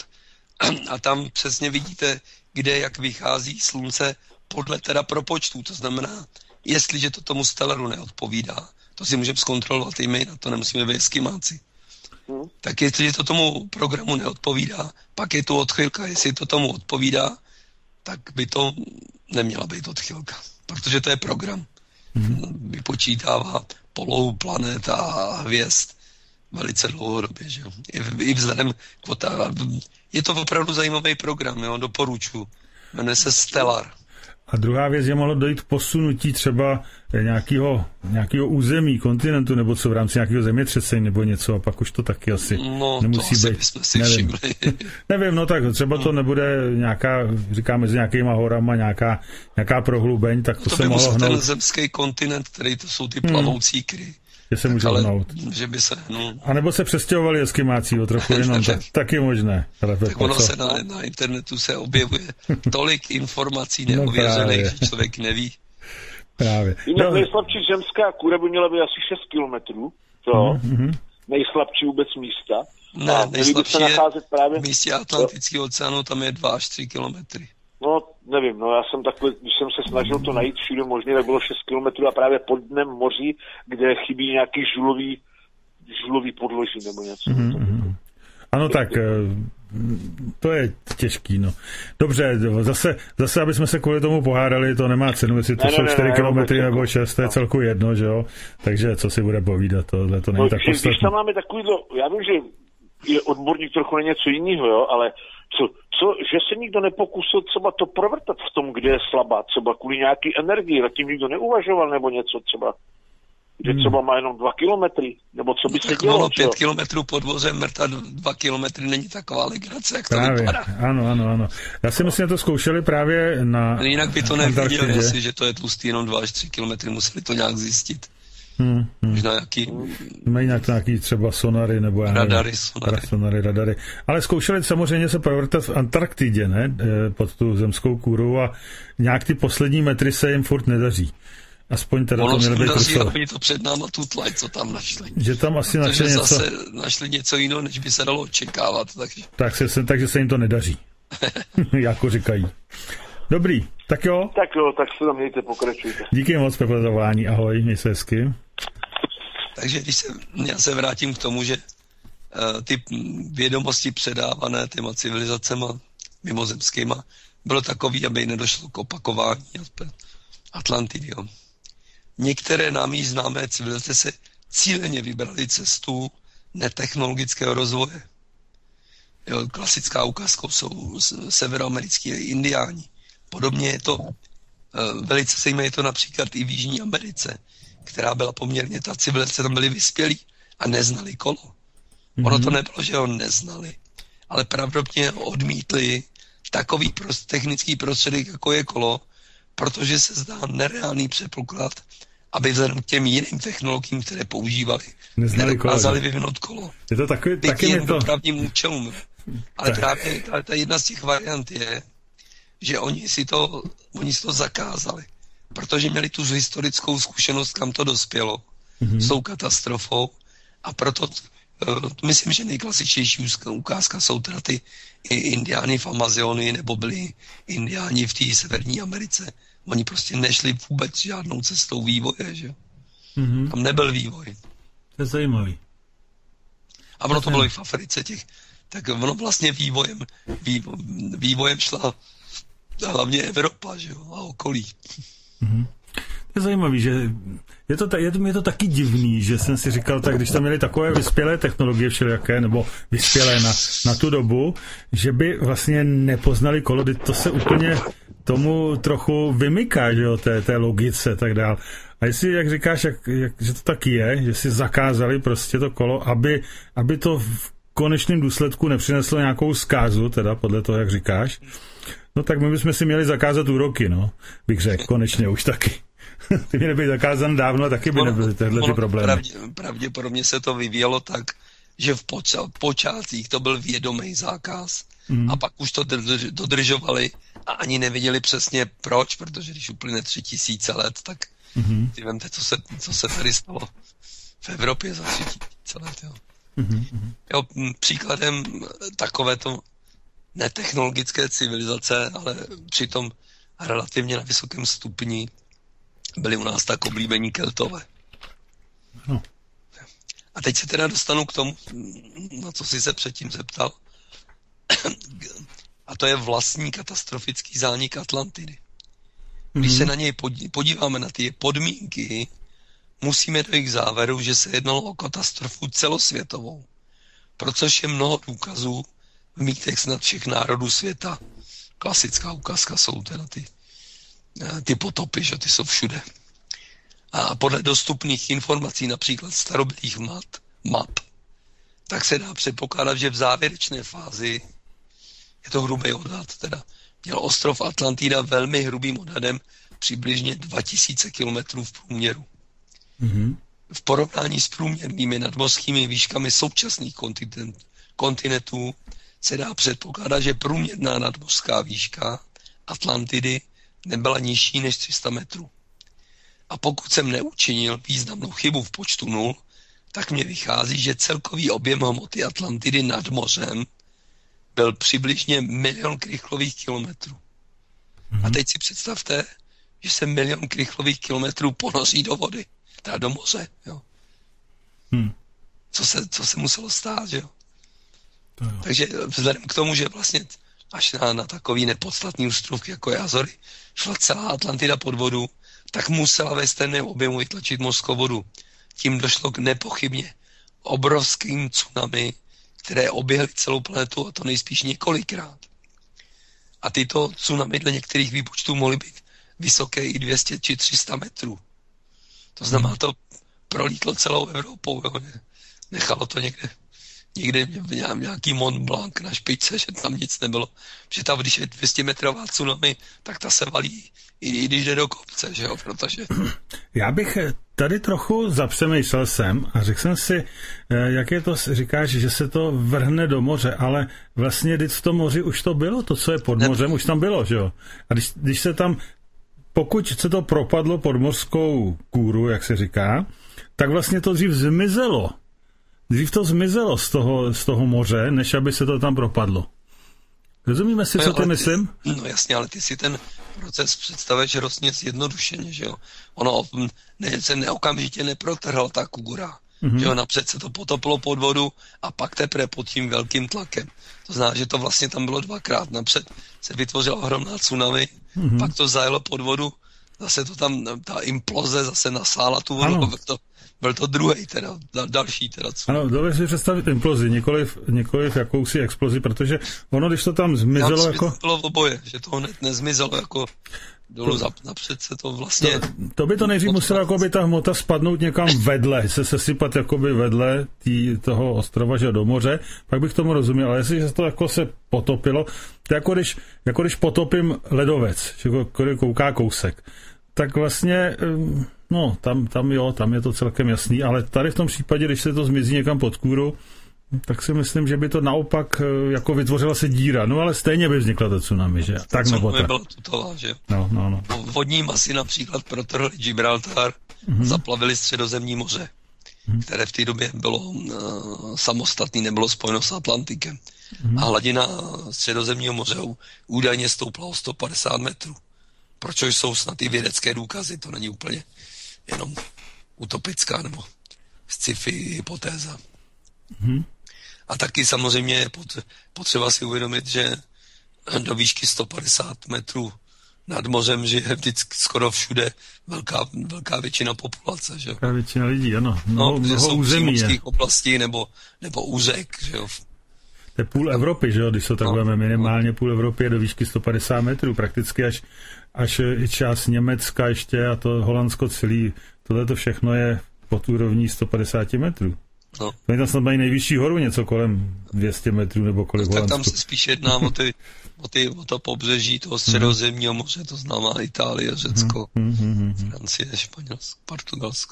a tam přesně vidíte, kde jak vychází slunce podle teda propočtů, to znamená, jestliže to tomu Stellaru neodpovídá, to si můžeme zkontrolovat i my, na to nemusíme být eskimáci. Hmm. Tak jestli to tomu programu neodpovídá, pak je tu odchylka, jestli to tomu odpovídá, tak by to neměla být odchylka, protože to je program. Hmm. Vypočítává polohu planet a hvězd velice dlouhodobě, že jo. I, i vzhledem k otá... Je to opravdu zajímavý program, jo, doporučuji. Jmenuje se Stellar. A druhá věc, je mohlo dojít k posunutí třeba nějakého, nějakého území, kontinentu, nebo co v rámci nějakého zemětřesení, nebo něco, a pak už to taky asi no, nemusí to být. Asi si nevím. nevím, no tak třeba to nebude nějaká, říkáme, mezi nějakýma horama, nějaká, nějaká prohlubeň, tak to, to se by mohlo hnout. ten zemský kontinent, který to jsou ty plavoucí kry. Že se může hnout. Že by se, no. A nebo se přestěhovali eskimáci o trochu jenom, tak, tak je možné. Ale tak ono se na, na internetu se objevuje tolik informací neověřených, no že člověk neví. Právě. Jinak no. nejslabší zemská kůra by měla být asi šest kilometrů. To? Mm-hmm. Nejslabší vůbec místa. Ne, a nejslabší se nacházet právě v místě Atlantického oceánu, tam je dva až tři kilometry. No, nevím, no já jsem takhle, když jsem se snažil to najít všude možně, tak bylo šest kilometrů a právě pod dnem moří, kde chybí nějaký žulový, žulový podloží nebo něco. Mm-hmm. Ano, tak to je těžký, no. Dobře, zase, zase, aby jsme se kvůli tomu pohádali, to nemá cenu, jestli to ne, jsou čtyři kilometry nebo šest, to je celku jedno, že jo? Takže co si bude povídat, tohle to není no, tak podstatné. Když tam máme takovýhle, já vím, že je odborník trochu na něco jiného, jo, ale co, co, že se nikdo nepokusil třeba to provrtat v tom, kde je slabá, třeba kvůli nějaký energii, nad tím nikdo neuvažoval nebo něco třeba. Že hmm. třeba má jenom dva kilometry, nebo co by no, se dělo? Tak pět kilometrů pod vozem mrta, dva kilometry není taková legrace, jak to právě, vypadá. Ano, ano, ano. Já si myslím, že to zkoušeli právě na no, jinak by to neviděli asi, že to je tlustý jenom dva až tři kilometry, museli to nějak zjistit. Hmm, hmm. Možná jaký... Mají nějak, nějaký třeba sonary, nebo já radary, nevím, sonary. sonary, radary. Ale zkoušeli samozřejmě se provrtat v Antarktidě, ne? Pod tu zemskou kůru a nějak ty poslední metry se jim furt nedaří. Aspoň teda ono to mělo být krusové. Oni to před náma tutlají, co tam našli. Že tam asi našli něco... zase našli něco jiného, než by se dalo očekávat. Takže, tak se, takže se jim to nedaří. Jako říkají. Dobrý, tak jo. Tak jo, tak se tam mějte, pokračujte. Díky moc, Pepe, za volání. Ahoj, měj se hezky. Takže když se, já se vrátím k tomu, že uh, ty vědomosti předávané těma civilizacema mimozemskýma bylo takový, aby nedošlo k opakování Atlantidy. Jo. Některé nám již známé civilizace se cíleně vybrali cestu netechnologického rozvoje. Jo, klasická ukázka jsou severoamerický indiáni. Podobně je to, velice zajímavé je to například i v Jižní Americe, která byla poměrně, ta civilizace tam byly vyspělí a neznali kolo. Mm-hmm. Ono to nebylo, že ho neznali, ale pravděpodobně odmítli takový prost, technický prostředek, jako je kolo, protože se zdá nereálný předpoklad, aby vzhledem k těm jiným technologiím, které používali, nedokázali vyvinout kolo. Je to takový, Byť taky jen je to... dopravním účelům. Ale tak. právě ale ta jedna z těch variant je, že oni si to, oni si to zakázali, protože měli tu historickou zkušenost, kam to dospělo mm-hmm. s tou katastrofou a proto uh, myslím, že nejklasičtější ukázka jsou teda ty indiáni v Amazonii nebo byli indiáni v té Severní Americe. Oni prostě nešli vůbec žádnou cestou vývoje, že? Mm-hmm. Tam nebyl vývoj. To je zajímavý. A ono to bylo i v Africe těch, tak ono vlastně vývojem, vývo, vývojem šla hlavně Evropa, že jo, a okolí. Mm-hmm. To je zajímavý, že je to, je, to, je to taky divný, že jsem si říkal, tak když tam měli takové vyspělé technologie všelijaké, nebo vyspělé na, na tu dobu, že by vlastně nepoznali kolo, to se úplně tomu trochu vymyká, že jo, té, té logice tak dál. A jestli, jak říkáš, jak, jak, že to taky je, že si zakázali prostě to kolo, aby, aby to v konečném důsledku nepřineslo nějakou zkázu, teda podle toho, jak říkáš, no tak my bychom si měli zakázat úroky, no, bych řekl, konečně už taky. Ty měly být zakázan dávno a taky by nebyly tyhle ty problémy. Pravdě, pravděpodobně se to vyvíjelo tak, že v počátcích to byl vědomý zákaz mm. a pak už to dodržovali a ani nevěděli přesně proč, protože když uplyne tři tisíce let, tak mm. ty vemte, co se, co se tady stalo v Evropě za tři tisíce let. Jo. Mm. Jo, příkladem takovéto netechnologické civilizace, ale přitom relativně na vysokém stupni byli u nás tak oblíbení Keltové. No. A teď se teda dostanu k tomu, na co jsi se předtím zeptal. A to je vlastní katastrofický zánik Atlantidy. Když mm-hmm. se na něj podíváme, na ty podmínky, musíme dojít k závěru, že se jednalo o katastrofu celosvětovou. Pro což je mnoho důkazů v mýtech snad všech národů světa. Klasická ukázka jsou teda ty, ty potopy, že ty jsou všude. A podle dostupných informací, například starobylých map, map, tak se dá předpokládat, že v závěrečné fázi, je to hrubý odhad, teda měl ostrov Atlantida velmi hrubým odhadem přibližně dva tisíce kilometrů v průměru. Mm-hmm. V porovnání s průměrnými nadmořskými výškami současných kontinent, kontinentů se dá předpokládat, že průměrná nadmořská výška Atlantidy nebyla nižší než tři sta metrů. A pokud jsem neučinil významnou chybu v počtu nul, tak mně vychází, že celkový objem hmoty Atlantidy nad mořem byl přibližně milion krychlových kilometrů. Mm-hmm. A teď si představte, že se milion krychlových kilometrů ponoří do vody, teda do moře. Jo. Hmm. Co, se, co se muselo stát, jo? To jo. Takže vzhledem k tomu, že vlastně až na, na takový nepodstatný ústrůvk jako je Azory šla celá Atlantida pod vodu, tak musela ve stejném objemu vytlačit mořskou vodu. Tím došlo k nepochybně obrovským tsunami, které oběhly celou planetu, a to nejspíš několikrát. A tyto tsunami dle některých výpočtů mohly být vysoké i dvě stě či tři sta metrů. To znamená, to prolítlo celou Evropou. Jo. Nechalo to někde, někde nějaký Mont Blanc na špičce, že tam nic nebylo. Že tam, když je dvě stě metrová tsunami, tak ta se valí, i, i když jde do kopce, že jo, protože... Já bych tady trochu zapřemýšlel jsem a řekl jsem si, jak je to, říkáš, že se to vrhne do moře, ale vlastně když v tom moři už to bylo, to, co je pod mořem, už tam bylo, že jo. A když, když se tam, pokud se to propadlo pod mořskou kůru, jak se říká, tak vlastně to dřív zmizelo. Dřív to zmizelo z toho, z toho moře, než aby se to tam propadlo. Rozumíme si, no co ty myslím? No jasně, ale ty si ten proces představuješ hrozně zjednodušeně, že jo. Ono ne, se neokamžitě neprotrhla ta kůra, mm-hmm. že jo, napřed se to potopilo pod vodu a pak teprve pod tím velkým tlakem. To znamená, že to vlastně tam bylo dvakrát. Napřed se vytvořila ohromná tsunami, mm-hmm. pak to zajelo pod vodu, zase to tam, ta imploze zase nasála tu vodu, byl to, byl to druhý teda, další teda tsunami. Ano, dovedu si představit implozi, nikoliv, nikoliv jakousi explozi, protože ono, když to tam zmizelo tam jako... bylo v oboje, že to hned nezmizelo jako dolů to, napřed se to vlastně... To, to by to nejdřív muselo jako by ta hmota spadnout někam vedle, se sesypat jakoby vedle tý, toho ostrova, že do moře, pak bych tomu rozuměl, ale jestliže to jako se potopilo, to jako když, jako když potopím ledovec, že kouká kousek, tak vlastně, no, tam, tam jo, tam je to celkem jasný, ale tady v tom případě, když se to zmizí někam pod kůru, tak si myslím, že by to naopak jako vytvořila se díra, no ale stejně by vznikla ta tsunami, že? Tak nebo tak. Byla tutová, že? No, no, no. Vodní masy například protrhly Gibraltar, mm-hmm. zaplavily Středozemní moře, mm-hmm. které v té době bylo uh, samostatný, nebylo spojeno s Atlantikem. Mm-hmm. A hladina Středozemního moře údajně stoupla o sto padesát metrů. Proč jsou snad i vědecké důkazy, to není úplně jenom utopická nebo sci-fi hypotéza. Mm-hmm. A taky samozřejmě je potřeba si uvědomit, že do výšky sto padesát metrů nad mořem žije vždycky skoro všude velká, velká většina populace. Že? Velká většina lidí, ano. No, no protože jsou přímořských oblastí nebo, nebo úřek. Že jo? To je půl Evropy, že jo, když to tak budeme, no, minimálně půl Evropy je do výšky sto padesát metrů, prakticky až, až i část Německa ještě a to Holandsko celý, tohle to všechno je pod úrovní sto padesát metrů. No. Oni tam snad mají nejvyšší horu, něco kolem dvě stě metrů nebo kolik no, Holandsku. Tak tam se spíš jedná o, ty, o, ty, o to pobřeží toho Středozemního moře, to znamená Itálie, Řecko, mm, mm, mm, Francie, Španělsko, Portugalsko.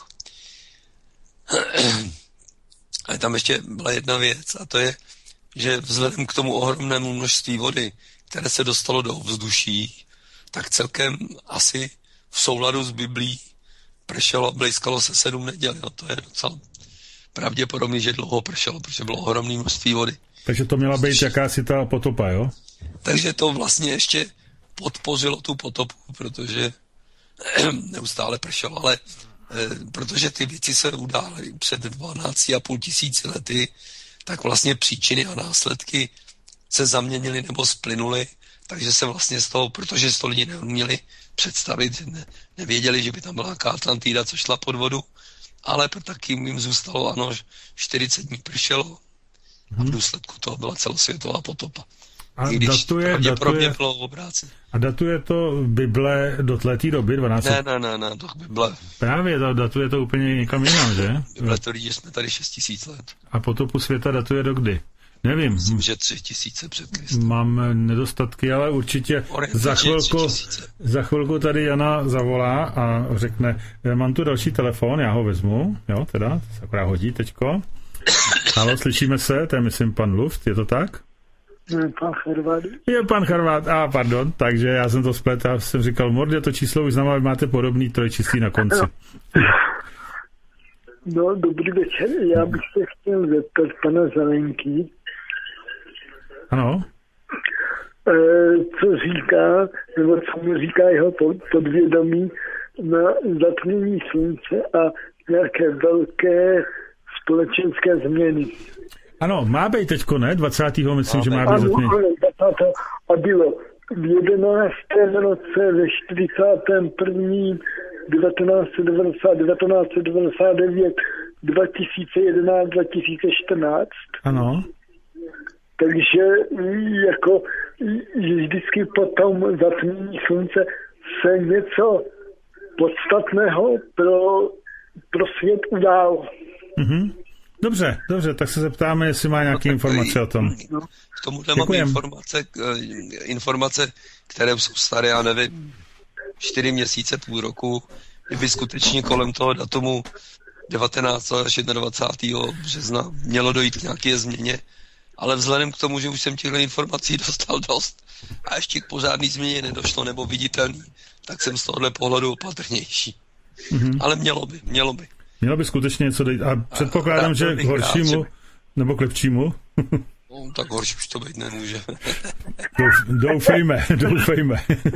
Ale tam ještě byla jedna věc a to je, že vzhledem k tomu ohromnému množství vody, které se dostalo do ovzduší, tak celkem asi v souladu s Biblí pršelo a blejskalo se sedm neděl. No, to je docela pravděpodobně, že dlouho pršelo, protože bylo ohromné množství vody. Takže to měla být jakási ta potopa, jo? Takže to vlastně ještě podpořilo tu potopu, protože neustále pršelo, ale protože ty věci se udály před dvanácti a půl tisíci lety, tak vlastně příčiny a následky se zaměnily nebo splynuly, takže se vlastně z toho, protože z toho lidi neuměli představit, ne, nevěděli, že by tam byla nějaká Atlantida, co šla pod vodu, ale taky jim zůstalo, ano, čtyřicet dní pršelo a v důsledku toho byla celosvětová potopa. A I když datuje, pravděpodobně datuje, bylo v obráci. a datuje to Bible do této doby dvanáct? Ne, ne, ne, ne, to Bible. Právě, to datuje to úplně někam jinam, že? Bible to lidi, jsme tady šest tisíc let. A potopu světa datuje do kdy? Nevím. Myslím, že tři tisíce před Kristem. Mám nedostatky, ale určitě za chvilku, za chvilku tady Jana zavolá a řekne, mám tu další telefon, já ho vezmu, jo, teda, se akorát hodí teďko. Haló, slyšíme se, to je myslím pan Luft, je to tak? Ne, pan Charvát. Je pan Charvát, a ah, pardon, takže já jsem to splet a jsem říkal, Mordě, to číslo už znamená, máte podobný trojčíslí na konci. No, dobrý večer, já bych se chtěl zeptat pana Zelenky. Ano. E, co říká, nebo co mu říká jeho podvědomí na zatmění slunce a nějaké velké společenské změny. Ano, má být teďko, ne? dvacátého myslím, že má být zatmění. Ano, a bylo v jedenáctém roce ve čtyřicátém prvním devatenáct set devadesát, devatenáct set devadesát devět, dva tisíce jedenáct, dva tisíce čtrnáct. Ano. Takže jako vždycky po tom zatmění slunce se něco podstatného pro, pro svět událo. Mhm. Dobře, dobře, tak se zeptáme, jestli má nějaké no, informace o tom. No, k tomuhle mám informace, informace, které jsou staré, já nevím, čtyři měsíce, půl roku, kdyby skutečně kolem toho datumu devatenáctého až dvacátého března mělo dojít k nějaké změně, ale vzhledem k tomu, že už jsem těchto informací dostal dost a ještě k pořádný změně nedošlo nebo viditelný, tak jsem z tohohle pohledu opatrnější. Mm-hmm. Ale mělo by, mělo by. Mělo by skutečně něco dojít. A předpokládám, a že k horšímu, rád, nebo k lepšímu. No, tak horší už to být nemůže. Douf, doufejme, doufejme.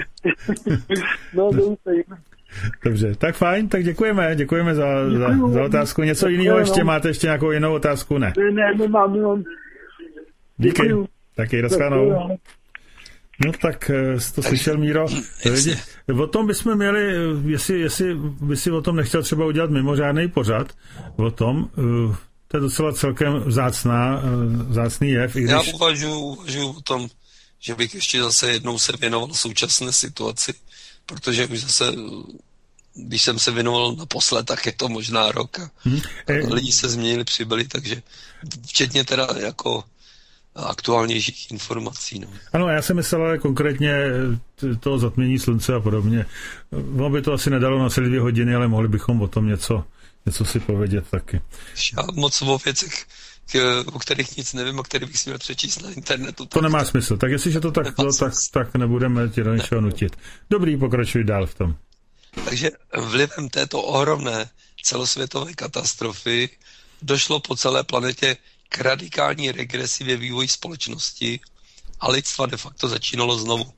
No, doufejme. Dobře, tak fajn, tak děkujeme, děkujeme za, za, za otázku. Něco jiného ještě, máte ještě nějakou jinou otázku, ne? Ne, ne, nemám, nemám. Díky, taky rozklánou. No tak jsi to slyšel, Míro. O tom bychom měli, jestli, jestli by si o tom nechtěl třeba udělat mimořádný pořad, o tom, to je docela celkem vzácná, vzácný jev. I když... Já uvažuji, uvažuji o tom, že bych ještě zase jednou se věnoval současné situaci, protože už zase, když jsem se věnoval naposled, tak je to možná rok a hmm. lidi se změnili, přibyli, takže včetně teda jako aktuálnějších informací. No. Ano, já jsem myslel ale konkrétně toho zatmění slunce a podobně. Ono by to asi nedalo na celé dvě hodiny, ale mohli bychom o tom něco, něco si povědět taky. Já moc o věcech, o kterých nic nevím, a které bych si měl přečíst na internetu. To nemá smysl. Tak jestliže to tak bylo, tak, tak nebudeme tě do něčeho nutit. Dobrý, pokračuj dál v tom. Takže vlivem této ohromné celosvětové katastrofy došlo po celé planetě k radikální regresi ve vývoji společnosti a lidstva de facto začínalo znovu.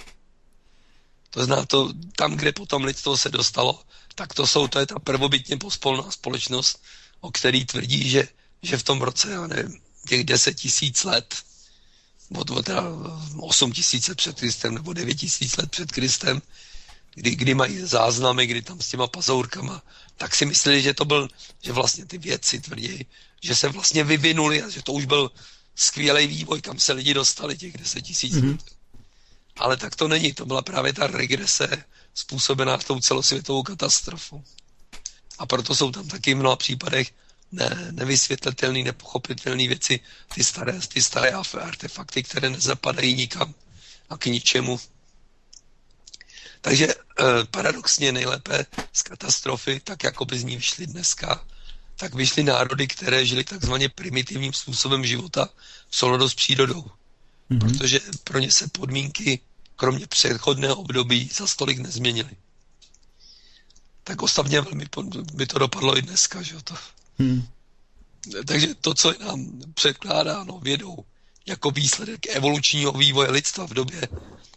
To znamená, to, tam, kde potom lidstvo se dostalo, tak to jsou, to je ta prvobytně pospolná společnost, o který tvrdí, že, že v tom roce, já nevím, těch deset tisíc let, nebo teda osm tisíc před Kristem, nebo devět tisíc let před Kristem, kdy, kdy mají záznamy, kdy tam s těma pazourkama, tak si mysleli, že to byl, že vlastně ty vědci tvrdí, že se vlastně vyvinuli a že to už byl skvělý vývoj, kam se lidi dostali těch deset tisíc mm-hmm. let. Ale tak to není, to byla právě ta regrese způsobená tou celosvětovou katastrofou. A proto jsou tam taky v mnoha případech ne, nevysvětlitelné, nepochopitelné věci, ty staré, ty staré artefakty, které nezapadají nikam a k ničemu. Takže eh, paradoxně nejlépe z katastrofy, tak jako by z ní vyšly dneska, tak vyšly národy, které žili takzvaně primitivním způsobem života v souladu s přírodou. Mm-hmm. Protože pro ně se podmínky, kromě přechodného období, za stolik nezměnily. Tak ostatně velmi by to dopadlo i dneska, že to. Mm. Takže to, co je nám předkládáno vědou jako výsledek evolučního vývoje lidstva v době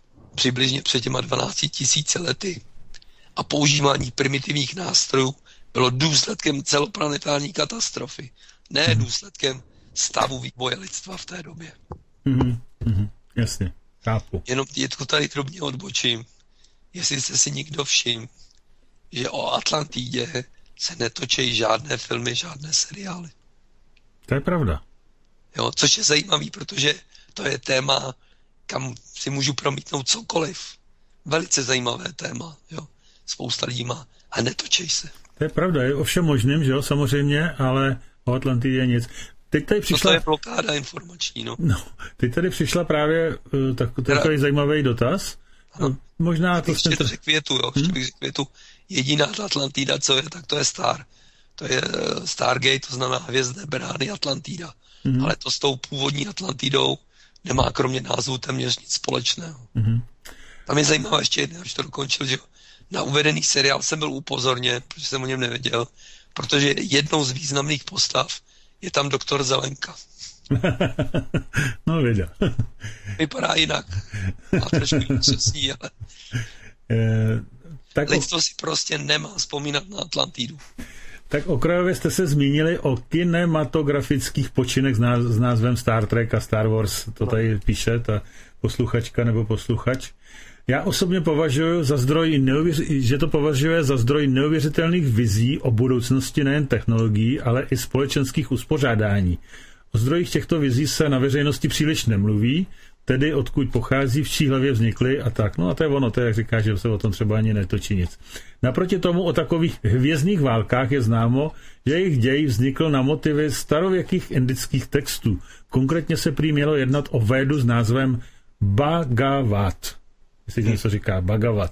přibližně před těma dvanácti tisíci lety a používání primitivních nástrojů bylo důsledkem celoplanetární katastrofy, ne mm. důsledkem stavu vývoje lidstva v té době. Mm, mm, jasně, chápu. Jenom Dětku tady drobně odbočím. Jestli jste si někdo všiml, že o Atlantidě se netočí žádné filmy, žádné seriály. To je pravda. Jo, což je zajímavý, protože to je téma, kam si můžu promítnout cokoliv. Velice zajímavé téma, jo. Spousta lidí má a netočí se. To je pravda, je o všem možným, že jo, samozřejmě, ale o Atlantidě nic. Teď tady přišla... To je blokáda informační, no. No, teď tady přišla právě uh, tak, takový zajímavý dotaz. Ano. Možná to... Ještě Ten... řekl větu, jo, ještě bych řekl větu. Jediná Atlantida, co je, tak to je Star. To je uh, Stargate, to znamená hvězdné brány Atlantida. Mm-hmm. Ale to s tou původní Atlantidou nemá kromě názvu téměř nic společného. Mm-hmm. Tam je zajímavé ještě jedno, až to dokončil, že na uvedený seriál jsem byl upozorněn, protože jsem o něm nevěděl, protože jednou z významných postav je tam doktor Zelenka. No, věděl. Vypadá jinak. Má trošku přesní, ale... E, tak lidstvo si prostě nemá vzpomínat na Atlantidu. Tak okrajově jste se zmínili o kinematografických počinech s, náz, s názvem Star Trek a Star Wars. To tady píše ta posluchačka nebo posluchač. Já osobně považuji za zdroj neuvěř- že to považuje za zdroj neuvěřitelných vizí o budoucnosti nejen technologií, ale i společenských uspořádání. O zdrojích těchto vizí se na veřejnosti příliš nemluví, tedy odkud pochází, v čí hlavě vznikly a tak. No a to je ono, to je, jak říká, že se o tom třeba ani netočí nic. Naproti tomu o takových hvězdných válkách je známo, že jejich děj vznikl na motivy starověkých indických textů. Konkrétně se prý mělo jednat o védu s názvem Bhagavad. Jestli hmm. něco říká, Bhagavad.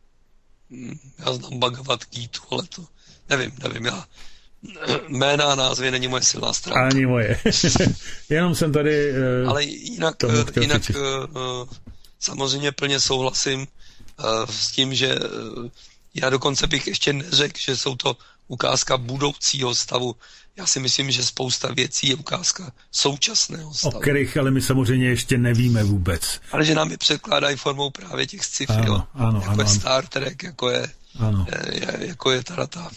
Já znám Bhagavad Gita, ale to nevím, nevím, já jména a názvy není moje silná stránka. Ani moje. Jenom jsem tady... Uh, ale jinak, jinak uh, samozřejmě plně souhlasím uh, s tím, že uh, já dokonce bych ještě neřekl, že jsou to ukázka budoucího stavu. Já si myslím, že spousta věcí je ukázka současného stavu. O kterých ale my samozřejmě ještě nevíme vůbec. Ale že nám je předkládají formou právě těch sci-fi, ano, ano, jako ano, je Star Trek, jako je, ano. je, jako je teda ta,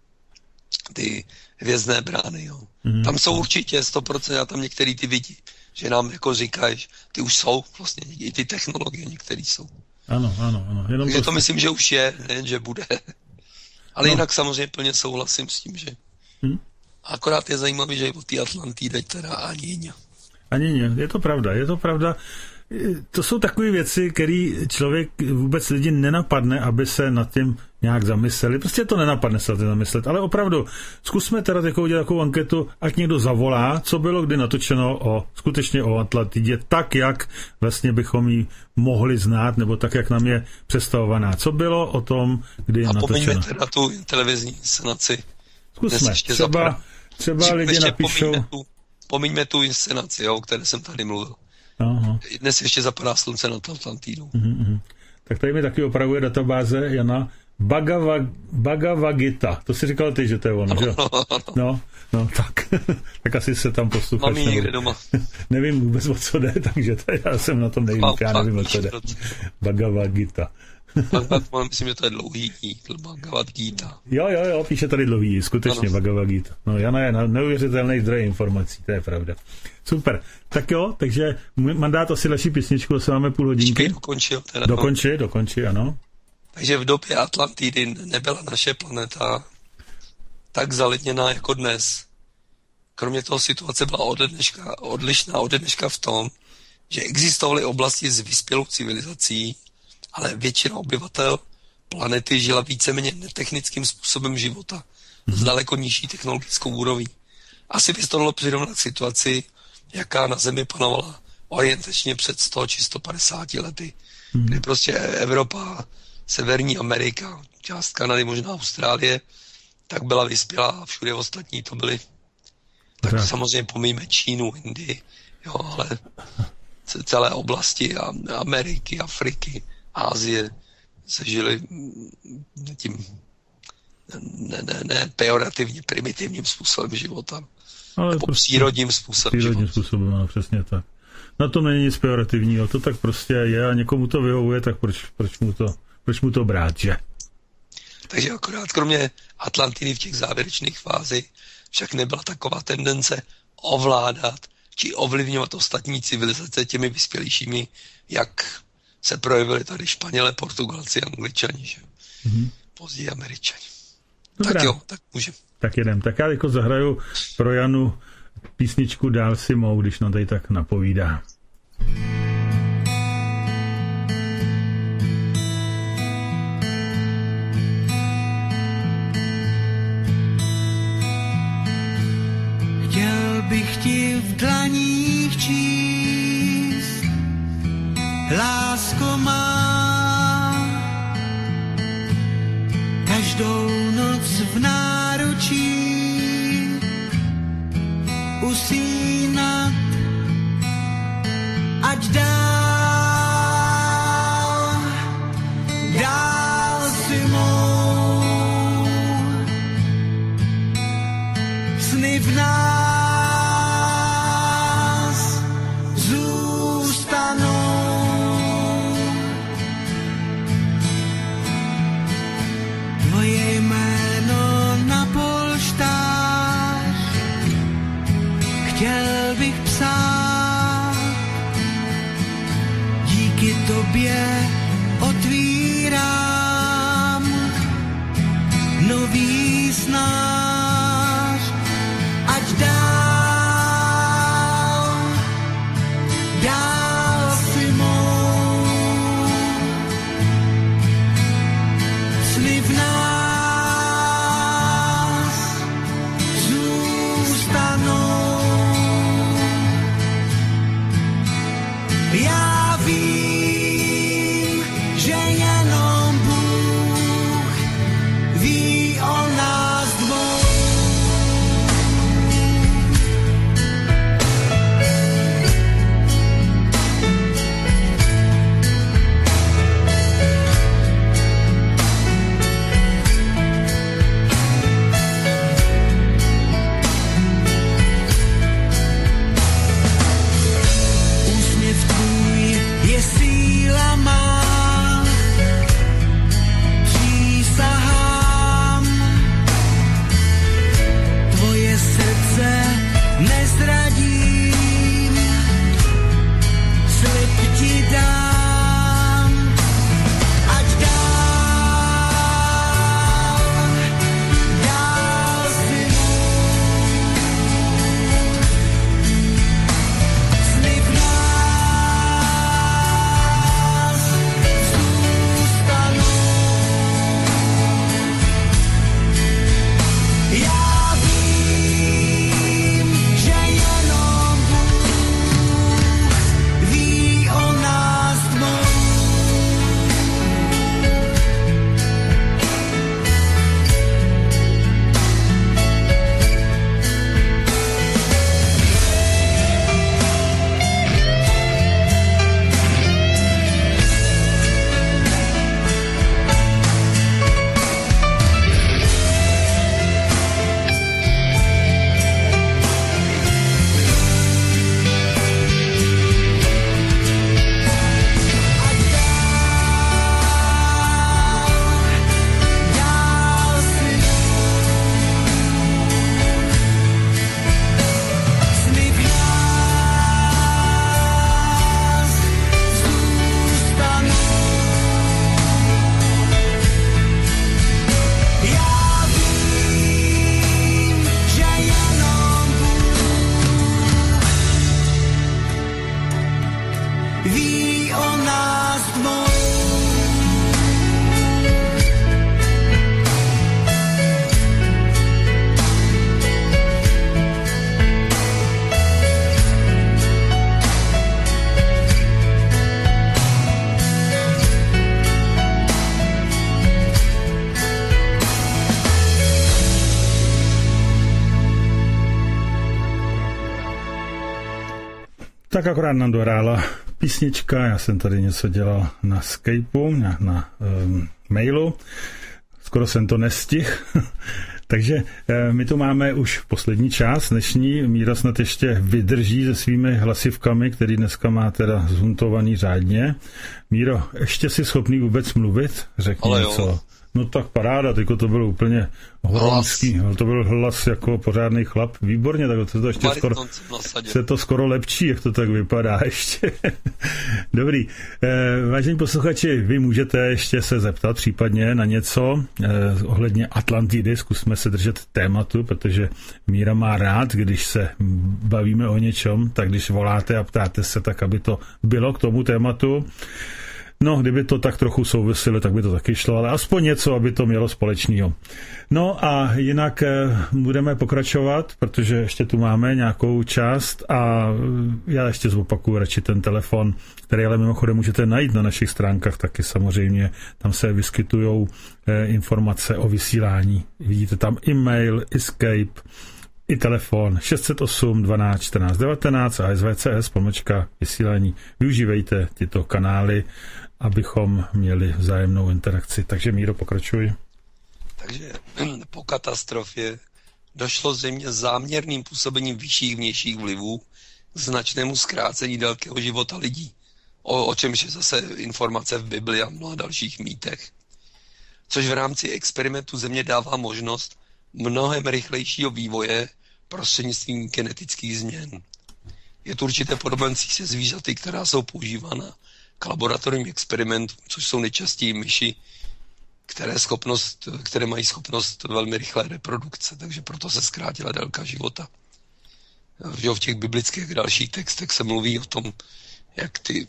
ty hvězdné brány. Jo. Mm, tam jsou ano. určitě sto procent, a tam některý ty vidí, že nám jako říkají, ty už jsou vlastně i ty technologie některé jsou. Ano, ano, ano. Jenom Takže to, to myslím, že už je, nejen, že bude. Ale no. jinak samozřejmě plně souhlasím s tím, že hm? akorát je zajímavý, že o té Atlantide teda ani ne. Ani ne, je to pravda, je to pravda. To jsou takové věci, které člověk vůbec lidi nenapadne, aby se nad tím nějak zamysleli. Prostě to nenapadne se nad tím zamyslet. Ale opravdu, zkusme teda jako udělat takovou anketu, ať někdo zavolá, co bylo kdy natočeno o, skutečně o Atlantidě, tak, jak vlastně bychom ji mohli znát, nebo tak, jak nám je představovaná. Co bylo o tom, kdy je a natočeno. A pomeňme teda tu televizní inscenaci. Zkusme, třeba, třeba lidi napíšou... Pomeňme tu, pomeňme tu inscenaci, jo, o které jsem tady mluvil. Aha. Dnes ještě zapadá slunce nad Atlantidou. Uh-huh. Tak tady mi taky opravuje databáze Jana Bhagavad, Bhagavad Gita. To si říkal ty, že to je ono, že? No, no, tak. Tak asi se tam posluchač. Mám ji někde doma. Nevím vůbec, o co jde, takže to já jsem na tom nejvíc, já nevím, o co jde. Bhagavad Gita. Bhagavad, myslím, že to je dlouhý Bhagavad Gita. Jo, jo, jo, píše tady dlouhý, skutečně Bhagavad Gita. No, Jana je neuvěřitelný zdroj informací, to je pravda. Super. Tak jo, takže mandát asi další písničku, asi máme půl hodinky. Počkej, dokončil. Teda, dokonči, no. dokonči, ano. Takže v době Atlantidy nebyla naše planeta tak zalidněná jako dnes. Kromě toho situace byla ode dneška, odlišná ode dneška v tom, že existovaly oblasti s vyspělou civilizací, ale většina obyvatel planety žila víceméně netechnickým způsobem života s daleko nižší technologickou úrovní. Asi by to dalo přirovnat k situaci, jaká na Zemi panovala orientačně před sto či sto padesáti lety, hmm. kdy prostě Evropa, Severní Amerika, část Kanady, možná Austrálie, tak byla vyspělá a všude ostatní to byly. Tak to samozřejmě pomíme Čínu, Indii, jo, ale celé oblasti Ameriky, Afriky, Asie se žili tím ne, ne, ne pejorativně, primitivním způsobem života. Ale nebo prostě přírodním způsobem přírodním života. způsobem, ano, přesně tak. Na tom není nic pejorativního, to tak prostě je a někomu to vyhovuje, tak proč, proč, mu, to, proč mu to brát, že? Takže akorát kromě Atlantidy v těch závěrečných fázích však nebyla taková tendence ovládat či ovlivňovat ostatní civilizace těmi vyspělejšími, jak se projevili tady Španělé, Portugalci, Angličani, že? Mm-hmm. Později Američani. Dobrá. Tak jo, tak můžem. Tak jedem. Tak já jako zahraju pro Janu písničku Dál si mou, když nám tady tak napovídá. Chtěl bych ti v dlaních číst, lásko má, každou noc v náručí usínat, ať dál, dál si mou, sny v nás zůstanou. Tvoje jméno na polštář chtěl bych psát, díky tobě otvírám nový snář, ať dál, dál si mou, sny v nás zůstanou. Já vím, že jenom Bůh ví o nás dvou. Úsměv tvůj je síla má, přísahám, tvoje srdce nezradím, slib ti dám, ať dál, dál si mou, sny v nás zůstanou. Já vím, že jenom Bůh ví o nás dvou. Dál si sny v nás zůstanou. Já vím, že jenom Bůh ví o nás dvou. Tak akorát nám dohrála písnička, já jsem tady něco dělal na Skypeu, na, na um, mailu, skoro jsem to nestihl, takže eh, my tu máme už poslední část dnešní, Míra snad ještě vydrží se svými hlasivkami, který dneska má teda zhuntovaný řádně. Míro, ještě jsi schopný vůbec mluvit? Řekni Ale něco. jo. No tak paráda, teďko to bylo úplně horomský, to byl hlas jako pořádný chlap, výborně, tak to, to ještě skoro, se to skoro lepší, jak to tak vypadá ještě. Dobrý, eh, vážení posluchači, vy můžete ještě se zeptat případně na něco eh, ohledně Atlantidy, zkusme se držet tématu, protože Míra má rád, když se bavíme o něčem, tak když voláte a ptáte se, tak aby to bylo k tomu tématu. No, kdyby to tak trochu souvisilo, tak by to taky šlo, ale aspoň něco, aby to mělo společného. No a jinak eh, budeme pokračovat, protože ještě tu máme nějakou část a já ještě zopakuju radši ten telefon, který ale mimochodem můžete najít na našich stránkách taky samozřejmě. Tam se vyskytují eh, informace o vysílání. Vidíte tam e-mail, Escape, i telefon šest set osm dvanáct čtrnáct devatenáct a S V C S pomlčka vysílání. Využívejte tyto kanály, abychom měli vzájemnou interakci. Takže Míro, pokračuj. Takže po katastrofě došlo zřejmě záměrným působením vyšších vnějších vlivů k značnému zkrácení délkého života lidí, o, o čemž je zase informace v Bibli a mnoha dalších mýtech. Což v rámci experimentu Země dává možnost mnohem rychlejšího vývoje prostřednictvím genetických změn. Je tu určité podobenství se zvířaty, která jsou používána k laboratorním experimentům, což jsou nejčastěji myši, které, schopnost, které mají schopnost velmi rychlé reprodukce, takže proto se zkrátila délka života. V těch biblických dalších textech se mluví o tom, jak ty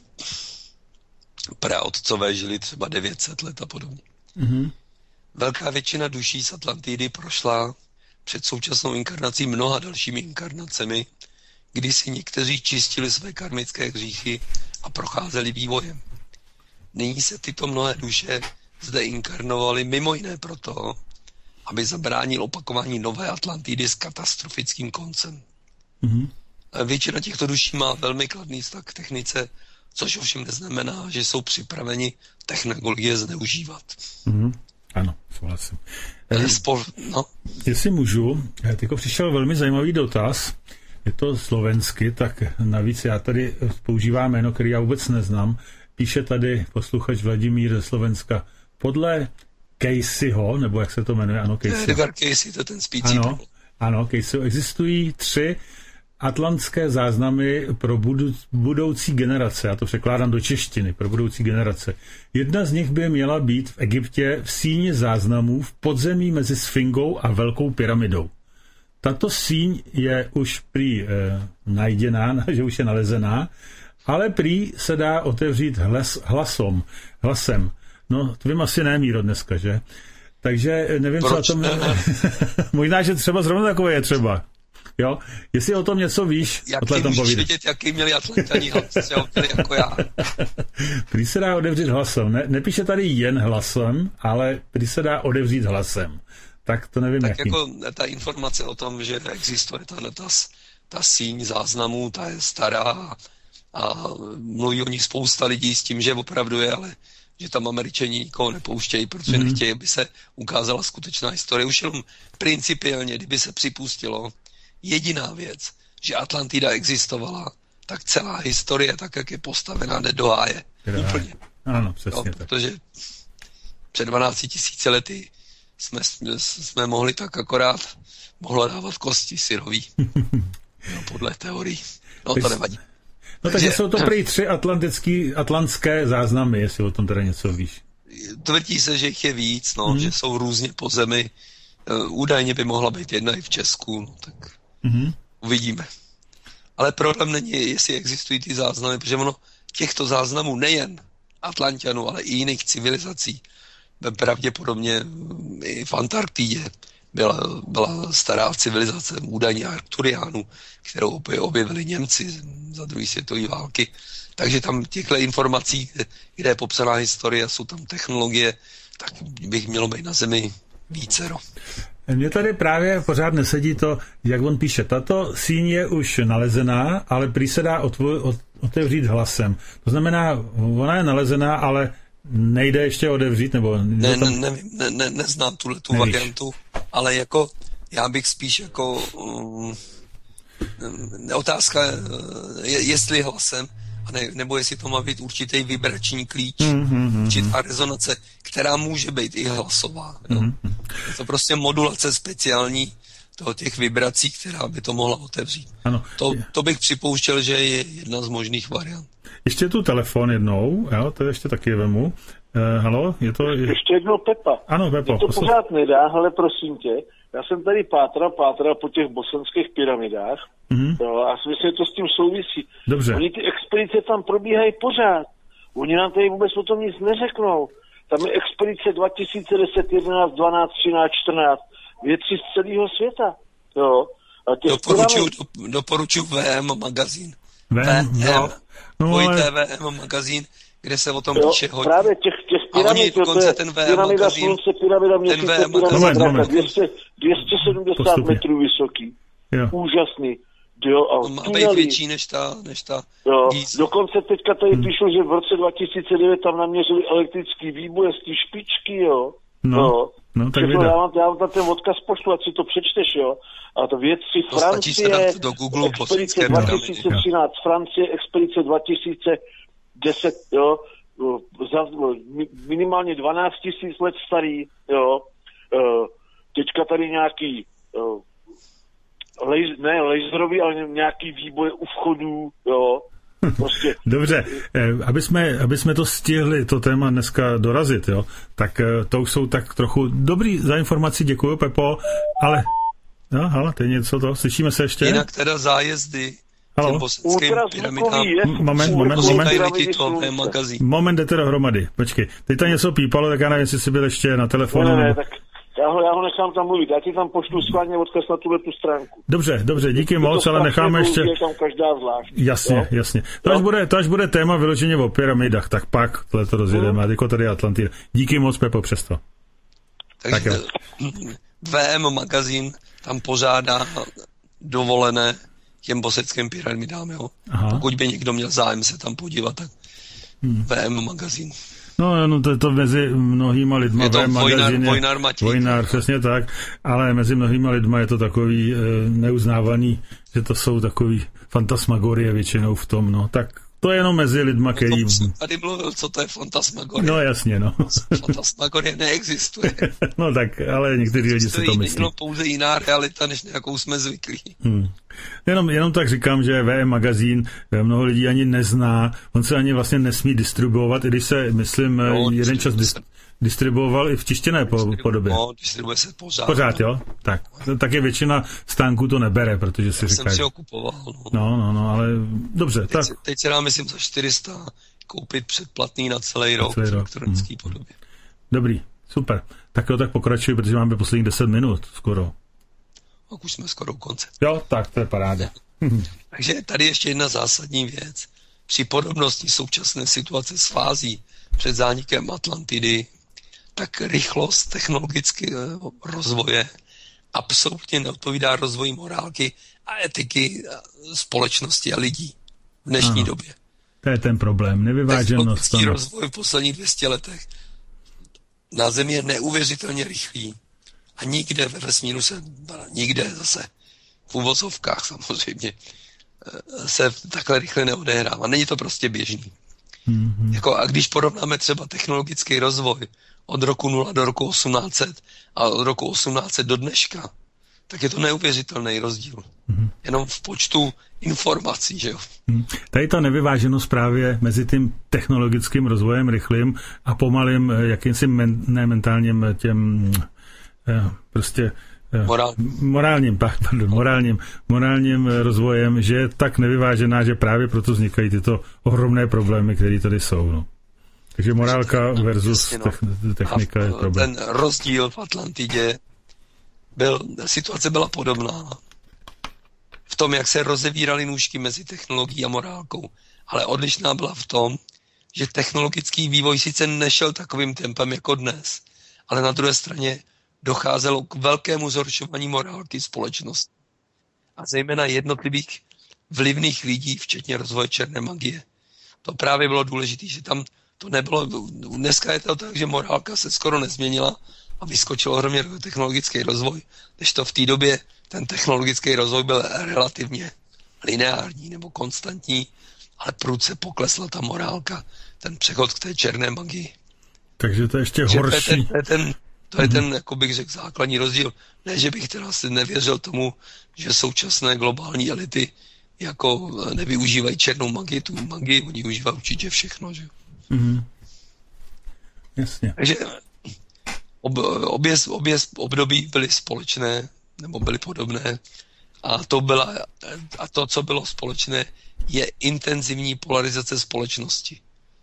praotcové žili třeba devět set let a podobně. Mm-hmm. Velká většina duší z Atlantidy prošla před současnou inkarnací mnoha dalšími inkarnacemi, kdy si někteří čistili své karmické hříchy a procházeli vývojem. Nyní se tyto mnohé duše zde inkarnovaly mimo jiné proto, aby zabránil opakování nové Atlantidy s katastrofickým koncem. Mm-hmm. Většina těchto duší má velmi kladný vztah k technice, což ovšem neznamená, že jsou připraveni technologie zneužívat. Mm-hmm. Ano, souhlasím. Spol, no. Jestli můžu, teďko přišel velmi zajímavý dotaz, je to slovensky, tak navíc já tady používám jméno, který já vůbec neznám. Píše tady posluchač Vladimír ze Slovenska. Podle Caseyho, nebo jak se to jmenuje, ano, Casey. Edgar Casey, to je ten spící. Ano, ano, Casey. Existují tři atlantské záznamy pro budoucí generace. Já to překládám do češtiny, pro budoucí generace. Jedna z nich by měla být v Egyptě v síni záznamů v podzemí mezi Sfingou a Velkou pyramidou. Tato síň je už prý eh, najděná, že už je nalezená, ale prý se dá otevřít hlas, hlasom, hlasem. No, tvým asi ne, Míro, dneska, že? Takže nevím, Proč? co o tom... Možná, že třeba zrovna takové je třeba. Jo? Jestli o tom něco víš, jak ty můžeš vidět, jaký měli Atlantani hlas, jako já. Prý se dá otevřít hlasem. Ne, nepíše tady jen hlasem, ale prý se dá otevřít hlasem. Tak to nevím, tak jaký. jako ta informace o tom, že existuje ta, ta, ta síň záznamů, ta je stará a mluví o nich spousta lidí s tím, že opravdu je, ale že tam Američani nikoho nepouštějí, protože mm-hmm. nechtějí, aby se ukázala skutečná historie. Už jenom principiálně, kdyby se připustilo jediná věc, že Atlantida existovala, tak celá historie, tak jak je postavená, jde do háje. Úplně. Ano, přesně no, tak. Protože před dvanácti tisíci lety jsme, jsme mohli tak akorát mohla dávat kosti syrový. No, podle teorií. No, to nevadí. No takže jsou to prý tři atlantický, atlantské záznamy, jestli o tom teda něco víš. Tvrdí se, že jich je víc, no, mm. že jsou různě po zemi. Údajně by mohla být jedna i v Česku, no, tak mm. uvidíme. Ale problém není, jestli existují ty záznamy, protože ono těchto záznamů nejen Atlanťanů, ale i jiných civilizací, pravděpodobně i v Antarktidě byla, byla stará civilizace údajně Arkturiánů, kterou objevili Němci za druhé světové války. Takže tam těchto informací, kde je popsaná historie, jsou tam technologie, tak bych mělo být na Zemi vícero. Mně tady právě pořád nesedí to, jak on píše. Tato síň je už nalezená, ale prý se dá otevřít hlasem. To znamená, ona je nalezená, ale nejde ještě otevřít, nebo... Ne, tam... ne, ne, ne, neznám tuhle tu variantu, ale jako já bych spíš jako um, otázka je, jestli hlasem, a ne, nebo jestli to má být určitý vibrační klíč, mm-hmm. určitá rezonace, která může být i hlasová. Jo. Mm-hmm. Je to prostě modulace speciální toho těch vibrací, která by to mohla otevřít. Ano. To, to bych připouštěl, že je jedna z možných variant. Ještě tu telefon jednou, jo, to ještě taky vemu. Uh, halo, je to... Ještě jednou Pepa. Ano, Pepo. Mě to posl... pořád nedá, ale prosím tě, já jsem tady pátral, pátral po těch bosenských pyramidách, mm-hmm. jo, a myslím, že to s tím souvisí. Dobře. Oni ty expedice tam probíhají pořád. Oni nám tady vůbec o tom nic neřeknou. Tam je expedice dva tisíce deset, jedenáct, dvanáct, třináct, čtrnáct, věci z celého světa. Jo. Doporučuju, do, doporučuju V M magazín. V M, no. No, ale... V M magazín, kde se o tom jo, píše hodně. Právě těch, těch pyramid, to je ten pyramida slunce, pyramida měsíce, pyramida draka, dvě stě sedmdesát metrů vysoký. Jo. Úžasný. Jo, a to má být větší než ta, než ta jo. Gíza. Dokonce teďka tady hmm. píšu, že v roce dva tisíce devět tam naměřili elektrický výboje z té špičky, jo. No, jo. no tak já vám, já vám ten odkaz pošlu, ať si to přečteš, jo. A to vědci to Francie, do Google, expedice dva tisíce třináct, Francie, expedice dva tisíce deset, jo. Za, minimálně dvanáct tisíc let starý, jo. Teďka tady nějaký Lej, ne laserový, ale nějaký výboj u vchodů, jo. Prostě. Dobře, aby jsme, aby jsme to stihli, to téma dneska dorazit, jo, tak to už jsou tak trochu dobrý za informaci, děkuju, Pepo, ale, no, hele, to je něco to, slyšíme se ještě? Jinak teda zájezdy těm bosenským pyramidám. Moment, moment, moment. Moment, jdete dohromady, počkej, teď tam něco pípalo, tak já nevím, jestli jsi byl ještě na telefonu. Ne, ne, nebo... tak já ho, já ho nechám tam mluvit, já ti tam pošlu schválně odkaz na tuhle tu stránku. Dobře, dobře, díky moc, ale necháme ještě... Je tam každá zvlášť. Jasně, jo? jasně. To až, bude, to až bude téma vyloženě o pyramidách, tak pak tohle to rozjedeme, hmm. jako tady Atlantida. Díky moc, Pepo, přesto. Takže tak V M magazín tam pořádá dovolené těm bosenským pyramidám, jo. Aha. Pokud by někdo měl zájem se tam podívat, tak hmm. V M magazín. No, no to je to mezi mnohýma lidma. Je to Vojnar, Vojnar Matěj. Vojnar, přesně tak, ale mezi mnohýma lidma je to takový e, neuznávaný, že to jsou takový fantasmagorie většinou v tom, no, tak to je jenom mezi lidma, který... No, jsem tady mluvil, co to je fantasmagorie. No, jasně, no. Fantasmagorie neexistuje. No tak, ale někteří lidi si to myslí. To je pouze jiná realita, než nějakou jsme zvyklí. Hmm. Jenom, jenom tak říkám, že V M magazín mnoho lidí ani nezná, on se ani vlastně nesmí distribuovat, i když se, myslím, no, jeden čas dis- distribuoval i v tištěné po, podobě. No, distribuje se pořád. Pořád, jo? Tak. Tak je většina stánků to nebere, protože si Já říkají. jsem si ho kupoval. No, no, no, no ale dobře. Teď, tak. Se, teď se dá, myslím, za čtyři sta koupit předplatný na celý rok celý v rok. elektronické hmm. podobě. Dobrý, super. Tak jo, tak pokračuji, protože máme posledních deset minut skoro. Tak už jsme skoro u konce. Jo, tak to je paráda. Takže tady ještě jedna zásadní věc. Při podobnosti současné situace s fází před zánikem Atlantidy, tak rychlost technologického rozvoje absolutně neodpovídá rozvoji morálky a etiky společnosti a lidí v dnešní ano, době. To je ten problém, nevyváženost. Technologický rozvoj v posledních dvě stě letech na Zemi je neuvěřitelně rychlý a nikde ve vesmíru se, nikde zase v uvozovkách samozřejmě, se takhle rychle neodehrává. Není to prostě běžný. Mm-hmm. Jako, a když porovnáme třeba technologický rozvoj od roku nula do roku osmnáct set a od roku osmnáct set do dneška, tak je to neuvěřitelný rozdíl. Mm-hmm. Jenom v počtu informací, že jo. Mm. Tady ta nevyváženost právě mezi tím technologickým rozvojem rychlým a pomalým jakýmsi men, ne mentálním těm eh, prostě Morál. morálním, pardon, morálním, morálním rozvojem, že je tak nevyvážená, že právě proto vznikají tyto ohromné problémy, které tady jsou. No. Takže morálka versus technika je problém. Ten rozdíl v Atlantidě byl, situace byla podobná. V tom, jak se rozevíraly nůžky mezi technologií a morálkou. Ale odlišná byla v tom, že technologický vývoj sice nešel takovým tempem jako dnes, ale na druhé straně docházelo k velkému zhoršování morálky společnosti. A zejména jednotlivých vlivných lidí, včetně rozvoje černé magie. To právě bylo důležité, že tam to nebylo... Dneska je to tak, že morálka se skoro nezměnila a vyskočil ohromně technologický rozvoj, než to v té době ten technologický rozvoj byl relativně lineární nebo konstantní ale prudce poklesla ta morálka, ten přechod k té černé magii. Takže to je ještě že horší. To je ten, to je ten, to je ten jako bych řekl, základní rozdíl. Ne, že bych teda si nevěřil tomu, že současné globální elity jako nevyužívají černou magii, tu magii, oni užívají určitě všechno, že? Mm-hmm. Jasně. Takže ob, obě, obě období byly společné, nebo byly podobné, a to, byla, a to, co bylo společné, je intenzivní polarizace společnosti.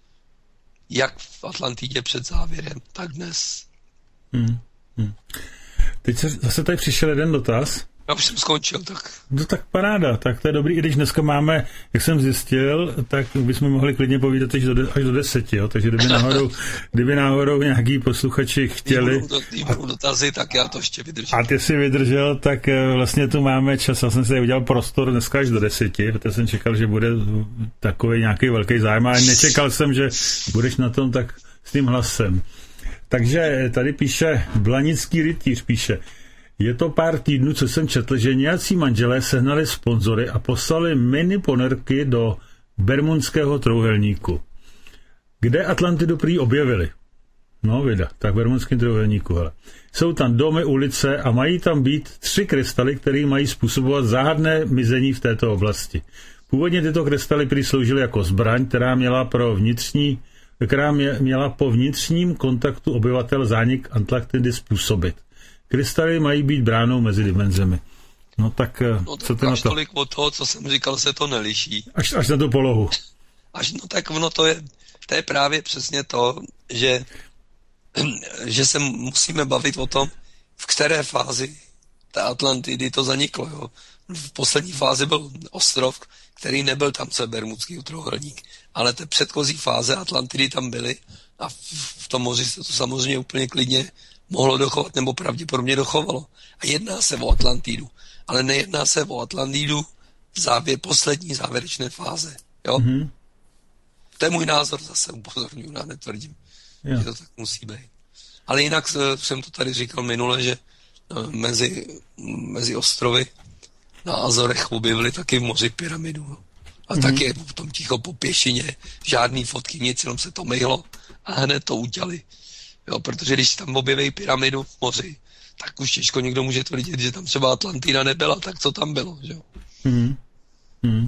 Jak v Atlantidě před závěrem, tak dnes. Hmm. Hmm. Teď se, zase tady přišel jeden dotaz. Já už jsem skončil, tak... No tak paráda, tak to je dobrý, i když dneska máme, jak jsem zjistil, tak bychom mohli klidně povídat až do, až do deseti, jo? Takže kdyby náhodou, kdyby náhodou nějaký posluchači chtěli... Když budou dotazy, tak já to ještě vydržím. A ty si vydržel, tak vlastně tu máme čas, já jsem si udělal prostor dneska až do deseti, protože jsem čekal, že bude takový nějaký velký zájem, ale nečekal jsem, že budeš na tom tak s tím hlasem. Takže tady píše, Blanický rytíř píše, je to pár týdnů, co jsem četl, že nějací manželé sehnali sponzory a poslali mini ponorky do Bermudského trojúhelníku. Kde Atlantidu prý objevili? No, vida, tak v Bermudském trojúhelníku, hele. Jsou tam domy, ulice a mají tam být tři krystaly, které mají způsobovat záhadné mizení v této oblasti. Původně tyto krystaly prý sloužily jako zbraň, která měla pro vnitřní, která měla po vnitřním kontaktu obyvatel zánik Atlantidy způsobit. Krystaly mají být bránou mezi dimenzemi. No tak, no, co to na to? Tolik od toho, co jsem říkal, se to neliší. Až, až na tu polohu. Až, no tak ono to je, to je právě přesně to, že, že se musíme bavit o tom, v které fázi té Atlantidy to zaniklo. Jo. V poslední fázi byl ostrov, který nebyl tam se Bermudský trojúhelník, ale té předchozí fáze Atlantidy tam byly a v, v tom moři se to samozřejmě úplně klidně mohlo dochovat, nebo pravděpodobně dochovalo. A jedná se o Atlantidu. Ale nejedná se o Atlantidu v závěr, poslední závěrečné fáze. Jo? Mm-hmm. To je můj názor, zase upozorňuji, já netvrdím, jo. Že to tak musí být. Ale jinak jsem to tady říkal minule, že mezi, mezi ostrovy na Azorech objevili taky v moři pyramidu. A mm-hmm. taky je potom ticho po pěšině, žádný fotky, nic, jenom se to myhlo a hned to udělali. Jo, protože když tam objeví pyramidu v moři, tak už těžko někdo může tvrdit, že tam třeba Atlantida nebyla, tak co tam bylo, že jo? Hmm. Hmm.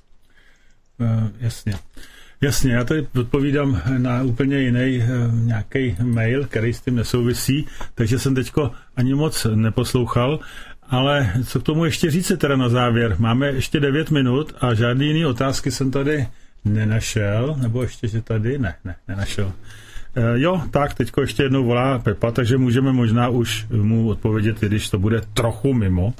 Uh, jasně. Jasně, já tady odpovídám na úplně jiný uh, nějaký mail, který s tím nesouvisí, takže jsem teďko ani moc neposlouchal, ale co k tomu ještě říct teda na závěr? Máme ještě devět minut a žádný jiný otázky jsem tady nenašel, nebo ještě, že tady? Ne, ne, nenašel. Jo, tak teďko ještě jednou volá Pepa, takže můžeme možná už mu odpovědět, když to bude trochu mimo.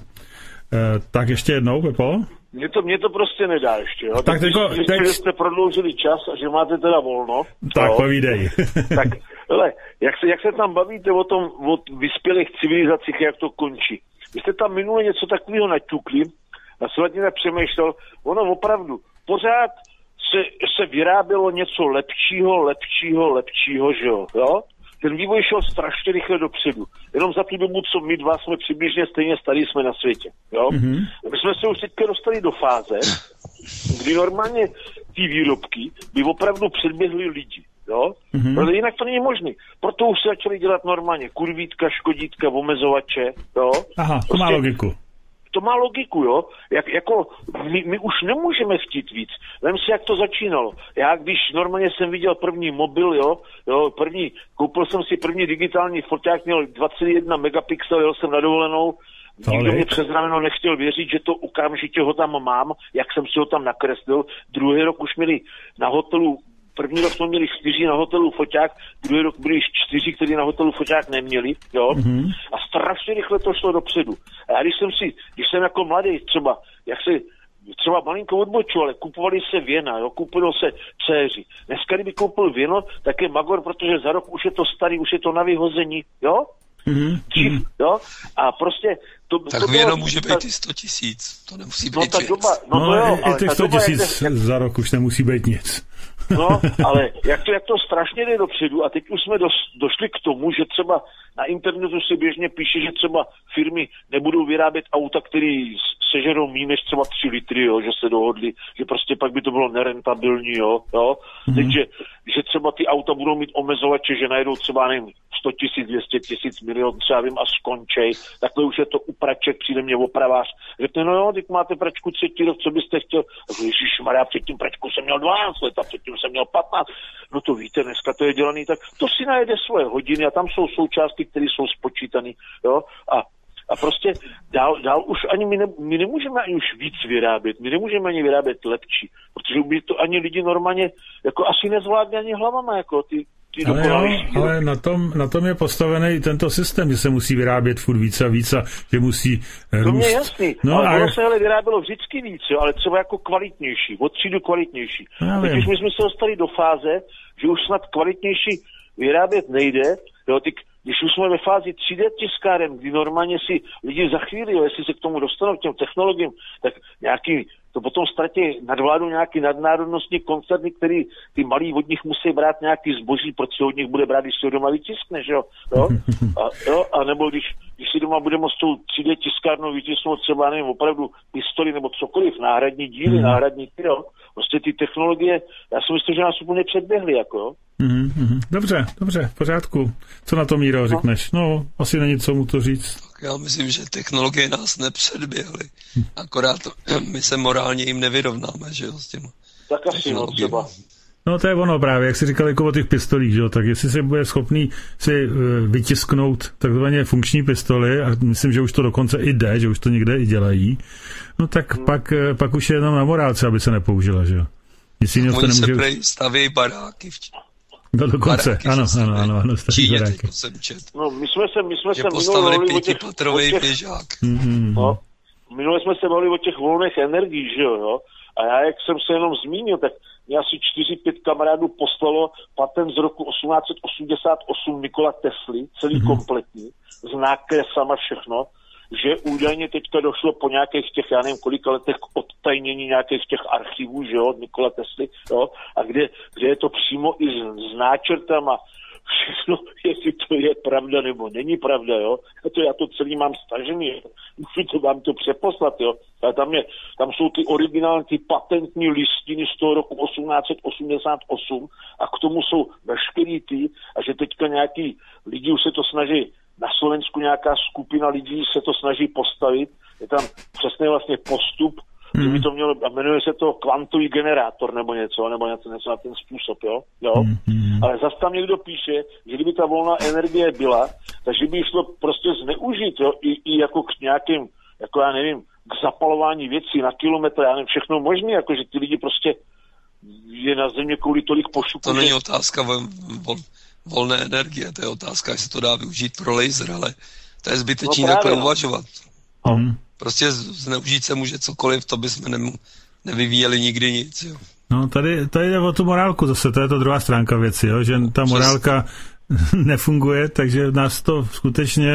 E, tak ještě jednou, Pepo? Mně to, mě to prostě nedá ještě, jo. Tak, tak teďko, když teď... jste prodloužili čas a že máte teda volno. Tak jo, povídej. tak, hele, jak se, jak se tam bavíte o tom, o vyspělých civilizacích, jak to končí. Vy jste tam minule něco takového naťukli a Sladina přemýšlel, ono opravdu pořád se, se vyrábělo něco lepšího, lepšího, lepšího, že jo, jo? Ten vývoj šel strašně rychle dopředu. Jenom za tu dobu, co my dva jsme přibližně stejně starí jsme na světě, jo? Mm-hmm. My jsme se už teďka dostali do fáze, kdy normálně ty výrobky by opravdu předběhly lidi, jo? Mm-hmm. Ale jinak to není možné. Proto už se začali dělat normálně kurvítka, škodítka, omezovače, jo? Aha, to prostě má logiku. To má logiku, jo. Jak, jako, my, my už nemůžeme chtít víc. Vem si, jak to začínalo. Já, když normálně jsem viděl první mobil, jo, jo první, koupil jsem si první digitální foťák, měl dvacet jedna megapixel, jel jsem na dovolenou, nikdo mě přes rameno nechtěl věřit, že to okamžitě ho tam mám, jak jsem si ho tam nakreslil. Druhý rok už měli na hotelu, první rok jsme měli čtyři na hotelu foťák, druhý rok byli čtyři, kteří na hotelu foťák neměli, jo. Mm-hmm. A strašně rychle to šlo dopředu. A já když jsem si, když jsem jako mladý třeba, jak se třeba malinko odbočil, ale kupovali se věna, jo, kupovalo se céři. Dneska, kdyby koupil věno, tak je magor, protože za rok už je to starý, už je to na vyhození, jo. Mm-hmm. Dřív, jo. A prostě to, tak to věno bylo, může ta, být i sto tisíc, to nemusí být no, ta doba, no, no, to jo, i těch sto tisíc jak... za rok už nemusí být nic. No, ale jak to, jak to strašně jde dopředu a teď už jsme dos, došli k tomu, že třeba na internetu se běžně píše, že třeba firmy nebudou vyrábět auta, které sežerou méně než třeba tři litry, jo, že se dohodli, že prostě pak by to bylo nerentabilní, jo, jo. Mm-hmm. Takže, že třeba ty auta budou mít omezovače, že najedou třeba, nevím, sto tisíc, dvě stě tisíc, milion, třeba vím, a skončej, takhle už je to u praček, přijde mě opravář, řekne, no jo, teď máte pračku třetí rok, co byste chtěl? Ježišmarja, předtím pračku jsem měl dvanáct let a předtím jsem měl patnáct. No to víte, dneska to je dělaný tak, to si najede svoje hodiny a tam jsou součástky, které jsou spočítané, jo, a A prostě dál, dál už ani my, ne, my nemůžeme ani už víc vyrábět, my nemůžeme ani vyrábět lepší, protože by to ani lidi normálně jako asi nezvládne ani hlavama, jako ty, ty ale, jo, ale na tom, na tom je postavený tento systém, že se musí vyrábět furt víc a víc a že musí růst. To mě je jasný, no, ale a... ono se hele vyrábělo vždycky víc, jo, ale třeba jako kvalitnější, od třídu kvalitnější. A teď už my jsme se dostali do fáze, že už snad kvalitnější vyrábět nejde, jo, ty když už jsme ve fázi tři dé tiskáren, kdy normálně si lidi za chvíli, jo, jestli se k tomu dostanou, k těm technologiím, tak nějaký, to potom ztratí nadvládu nějaký nadnárodnostní koncerny, který ty malí od nich musí brát nějaký zboží, protože od nich bude brát, když si ho doma vytiskne, že jo? jo? A, jo? A nebo když, když si doma bude moct tou tři dé tiskárnou vytisknout třeba, nevím, opravdu pistoli nebo cokoliv, náhradní díly, náhradní ty, jo? Prostě ty technologie, já si myslím, že nás úplně předběhly, jako jo? Mm-hmm. Dobře, dobře, v pořádku. Co na to, Míro, řekneš? No, asi není co mu to říct. Tak já myslím, že technologie nás nepředběhly. Akorát to, my se morálně jim nevyrovnáme, že jo, s těmi tak asi no, třeba. No to je ono právě, jak jsi říkal jako o těch pistolích, že jo, tak jestli se bude schopný si vytisknout takzvaně funkční pistoli, a myslím, že už to dokonce i jde, že už to někde i dělají, no tak hmm. pak, pak už je jenom na morálce, aby se nepoužila, že jo. Oni nemůže... se prej staví baráky v No dokonce, baráky, ano, ano, ano, ano, staví baráky. No, my jsme se, my jsme že se postavili pětipatrový těch... běžák. Mm-hmm. No, minule jsme se bavili o těch volných energií, že jo, jo, a já, jak jsem se jenom zmínil, tak mě asi čtyři pět kamarádů poslalo patent z roku osmnáct set osmdesát osm Nikola Tesly, celý mm-hmm. kompletní, s nákresama všechno, že údajně teďka došlo po nějakých těch, já nevím kolika letech, k odtajnění nějakých těch archivů, že jo, od Nikola Tesly, jo, a kde, kde je to přímo i s, s náčrtama, všechno, jestli to je pravda nebo není pravda, jo, a to já to celý mám stažený, jo. Můžu to vám to přeposlat, jo, a tam, je, tam jsou ty originální, ty patentní listiny z toho roku osmnáct set osmdesát osm a k tomu jsou veškerý ty, a že teďka nějaký lidi už se to snaží, na Slovensku nějaká skupina lidí se to snaží postavit, je tam přesně vlastně postup, mm. že by to mělo, a jmenuje se to kvantový generátor nebo něco, nebo něco, něco na ten způsob, jo, jo. Mm. Ale zase tam někdo píše, že kdyby ta volná energie byla, takže by šlo prostě zneužít, jo, i, i jako k nějakým, jako já nevím, k zapalování věcí na kilometr, já nevím, všechno možné, jako že ty lidi prostě je na země kvůli tolik pošupu. To není otázka vol, vol, volné energie, to je otázka, jestli to dá využít pro laser, ale to je zbytečný no takhle uvažovat. Mm. Prostě zneužít se může cokoliv, to bychom ne, nevyvíjeli nikdy nic, jo. No, tady, tady jde o tu morálku zase, to je to druhá stránka věci, jo, že ta morálka nefunguje, takže nás to skutečně...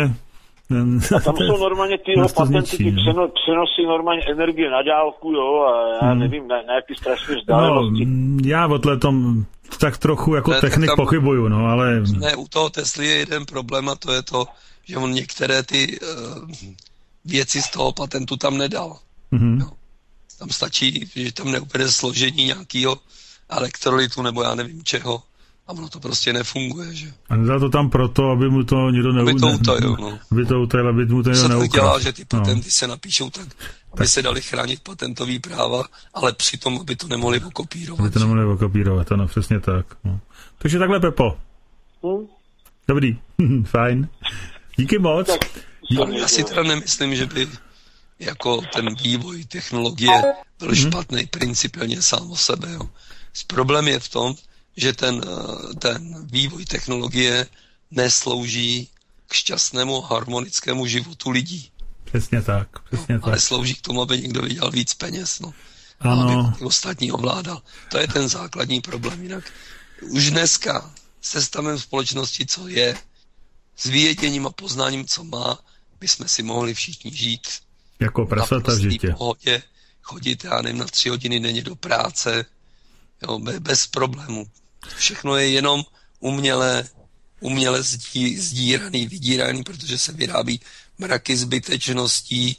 A tam jsou normálně tyhle patenty, ty přeno, přenosy normálně energie na dálku, jo, a já hmm. nevím, na, na jaký strašně vzdálenosti. No, já o tom tak trochu jako ne, technik tam, pochybuju, no, ale... Ne, u toho Tesly je jeden problém a to je to, že on některé ty uh, věci z toho patentu tam nedal. Mm-hmm. Jo. Tam stačí, že tam neupede složení nějakého elektrolytu nebo já nevím čeho. A ono to prostě nefunguje, že? A nedá to tam proto, aby mu to někdo neukradl. Aby to utajil, no. Aby to utajil, aby mu to někdo neukradl. Se to dělá, že ty patenty no. se napíšou tak, aby tak. se dali chránit patentový práva, ale přitom, aby to nemohli okopírovat. Aby to nemohli okopírovat, ano, přesně tak. No. Takže takhle, Pepo. Hmm? Dobrý, fajn. Díky moc. Díky. Já si teda nemyslím, že by jako ten vývoj technologie byl hmm. špatný principiálně sám o sebe, jo. Problém je v tom, že ten, ten vývoj technologie neslouží k šťastnému harmonickému životu lidí. Přesně tak, přesně no, tak. Ale slouží k tomu, aby někdo vydělal víc peněz, no. Ano. Aby ty ostatní ovládal. To je ten základní problém. Jinak už dneska se stavem společnosti, co je, s věděním a poznáním, co má, bychom si mohli všichni žít. Jako prasata v žitě. Pohodě, chodit, já nevím, na tři hodiny denně do práce, jo, bez problémů. Všechno je jenom uměle, uměle zdí, zdíraný, vydíraný, protože se vyrábí mraky zbytečností,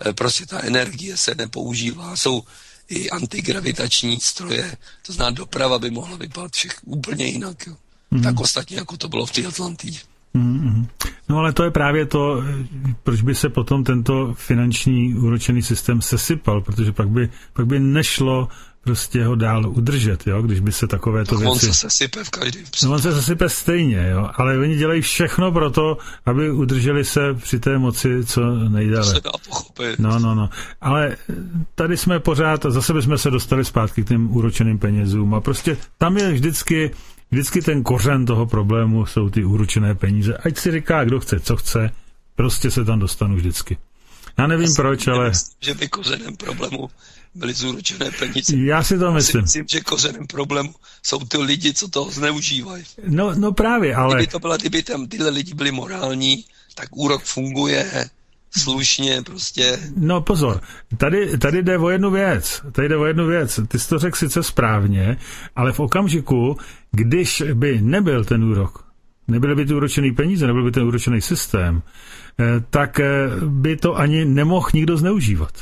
prostě ta energie se nepoužívá, jsou i antigravitační stroje, to znamená doprava by mohla vypadat všech úplně jinak, jo. Mm. Tak ostatně, jako to bylo v té Atlantidě. Mm-hmm. No ale to je právě to, proč by se potom tento finanční úročený systém sesypal, protože pak by, pak by nešlo prostě ho dál udržet, jo, když by se takovéto věci... On se sesype v každém případě. No on se sesype stejně, jo, ale oni dělají všechno pro to, aby udrželi se při té moci co nejdále. To se dá pochopit. No, no, no. Ale tady jsme pořád, zase bychom se dostali zpátky k těm úročeným penězům a prostě tam je vždycky Vždycky ten kořen toho problému jsou ty úročené peníze. Ať si říká, kdo chce, co chce, prostě se tam dostanu vždycky. Já nevím Já proč, ale... Myslím, že by kořenem problému byly zúročené peníze. Já si to Já myslím. si myslím, že kořenem problému jsou ty lidi, co toho zneužívají. No, no právě, ale... Kdyby to byla, kdyby tam tyhle lidi byli morální, tak úrok funguje slušně prostě. No pozor, tady, tady jde o jednu věc. Tady jde o jednu věc. Ty jsi to řekl sice správně, ale v okamžiku, když by nebyl ten úrok, nebyly by ty úročený peníze, nebyl by ten úročený systém, tak by to ani nemohl nikdo zneužívat.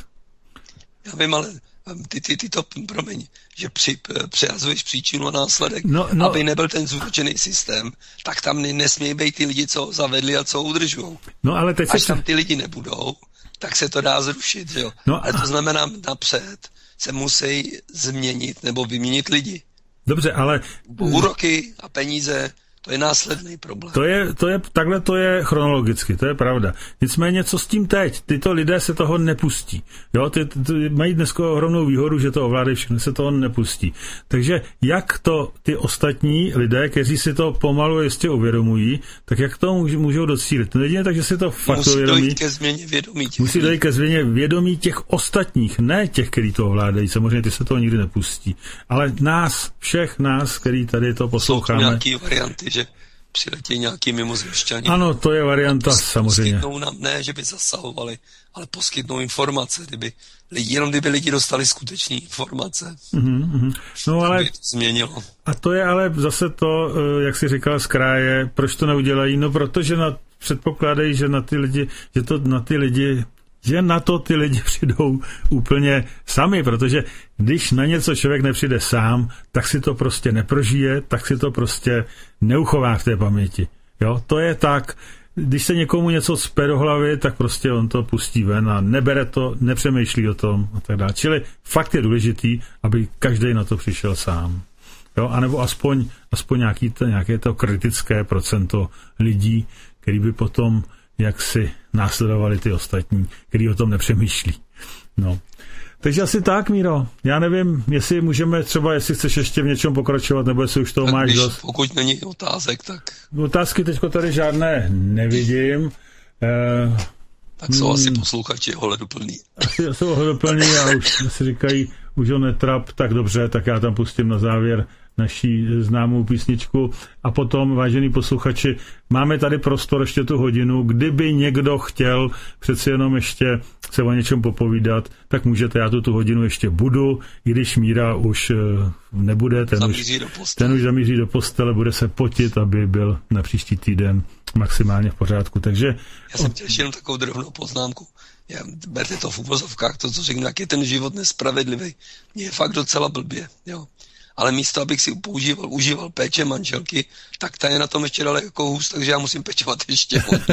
Já vím, ale ty, ty, ty to, promiň, že při, přehazuješ příčinu a následek, no, no, aby nebyl ten zúročený systém, tak tam nesmějí být ty lidi, co zavedli a co udržují. No, ale teď Až se... tam ty lidi nebudou, tak se to dá zrušit, jo. No, ale to znamená, napřed se musí změnit nebo vyměnit lidi. Dobře, ale... Úroky a peníze, to je následný problém. To je, to je, takhle to je chronologicky, to je pravda. Nicméně, co s tím teď? Tyto lidé se toho nepustí. Jo, ty, ty, ty mají dneska ohromnou výhodu, že to ovládají všechno, se toho nepustí. Takže jak to ty ostatní lidé, kteří si to pomalu jistě uvědomují, tak jak to můžou, můžou docílit? No jedině tak, že si to fakt musí uvědomí. Musí dojít ke změně vědomí těch Musí dojít ke změně vědomí těch ostatních, ne těch, kteří to ovládají. Samozřejmě ty se toho nikdy nepustí. Ale nás, všech nás, který tady to posloucháme. Jsou to nějaký varianty, že přiletí nějaký mimozemšťani. Ano, to je varianta, Pos, samozřejmě. Poskytnou nám, ne, že by zasahovali, ale poskytnou informace, kdyby lidi, jenom kdyby lidi dostali skutečné informace. Mm-hmm. No ale... by to změnilo. A to je ale zase to, jak jsi říkal z kraje, proč to neudělají? No protože na, předpokládají, že na ty lidi, že to na ty lidi že na to ty lidi přijdou úplně sami, protože když na něco člověk nepřijde sám, tak si to prostě neprožije, tak si to prostě neuchová v té paměti. Jo, to je tak, když se někomu něco cpe do hlavy, tak prostě on to pustí ven a nebere to, nepřemýšlí o tom a tak dále. Čili fakt je důležitý, aby každý na to přišel sám. Jo, anebo aspoň, aspoň nějaký to, nějaké to kritické procento lidí, který by potom jak si následovali ty ostatní, kteří o tom nepřemýšlí. No. Takže asi tak, Míro. Já nevím, jestli můžeme třeba, jestli chceš ještě v něčem pokračovat, nebo jestli už toho tak máš když, dost. Pokud není otázek, tak... Otázky teďko tady žádné nevidím. Eh, tak jsou hmm, asi posluchači ohleduplný. Asi jsou ohleduplný a už si říkají, už ho netrap, tak dobře, tak já tam pustím na závěr naší známou písničku. A potom, vážení posluchači, máme tady prostor ještě tu hodinu. Kdyby někdo chtěl přeci jenom ještě se o něčem popovídat, tak můžete, já tu, tu hodinu ještě budu, i když Míra už nebude, ten už, ten už zamíří do postele, bude se potit, aby byl na příští týden maximálně v pořádku. Takže... Já jsem chtěl ještě jenom takovou drobnou poznámku. Já, berte to v uvozovkách, to, co řeknu, jak je ten život nespravedlivý. Mně je fakt docela blbě, jo. Ale místo, abych si používal, užíval péče manželky, tak ta je na tom ještě daleko jako hůz, takže já musím pečovat ještě hodně.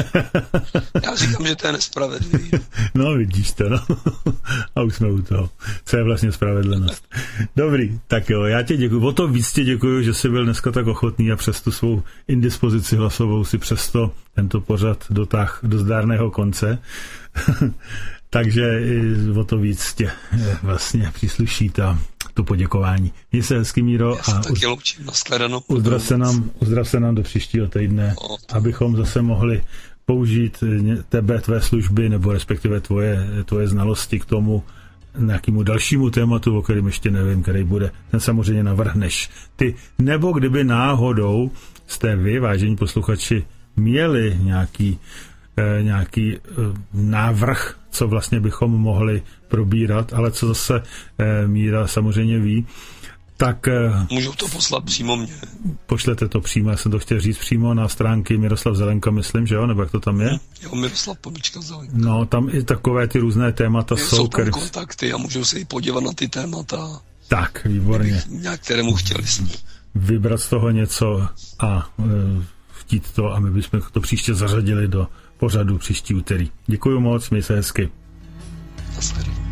Já říkám, že to je nespravedlivý. No, vidíš to, no. A už jsme u toho. Co je vlastně spravedlnost. Dobrý, tak jo, já tě děkuju. O to víc tě děkuju, že jsi byl dneska tak ochotný a přes tu svou indispozici hlasovou si přesto tento pořad dotáh do zdárného konce. Takže o to víc tě vlastně přísluší ta, to poděkování. Měj se hezky, Míro. Já se taky loučím, nashledanou. Uzdrav se nám, uzdrav se nám do příštího týdne, no, abychom zase mohli použít tebe, tvé služby, nebo respektive tvoje, tvoje znalosti k tomu nějakému dalšímu tématu, o kterém ještě nevím, který bude. Ten samozřejmě navrhneš ty. Nebo kdyby náhodou jste vy, vážení posluchači, měli nějaký nějaký návrh, co vlastně bychom mohli probírat, ale co zase Míra samozřejmě ví, Tak můžou to poslat přímo mě. Pošlete to přímo, já jsem to chtěl říct přímo na stránky Miroslav Zelenka, myslím, že jo, nebo jak to tam je? Jo, Miroslav Pomlčka Zelenka. No, tam i takové ty různé témata jsou. Jsou tam který... kontakty a můžou se i podívat na ty témata. Tak, výborně. Nějak kterému chtěli jsme. Vybrat z toho něco a e, chtít to, aby bychom to příště zařadili do pořadu příští úterý. Děkuju moc, měj se hezky. Naschledanou.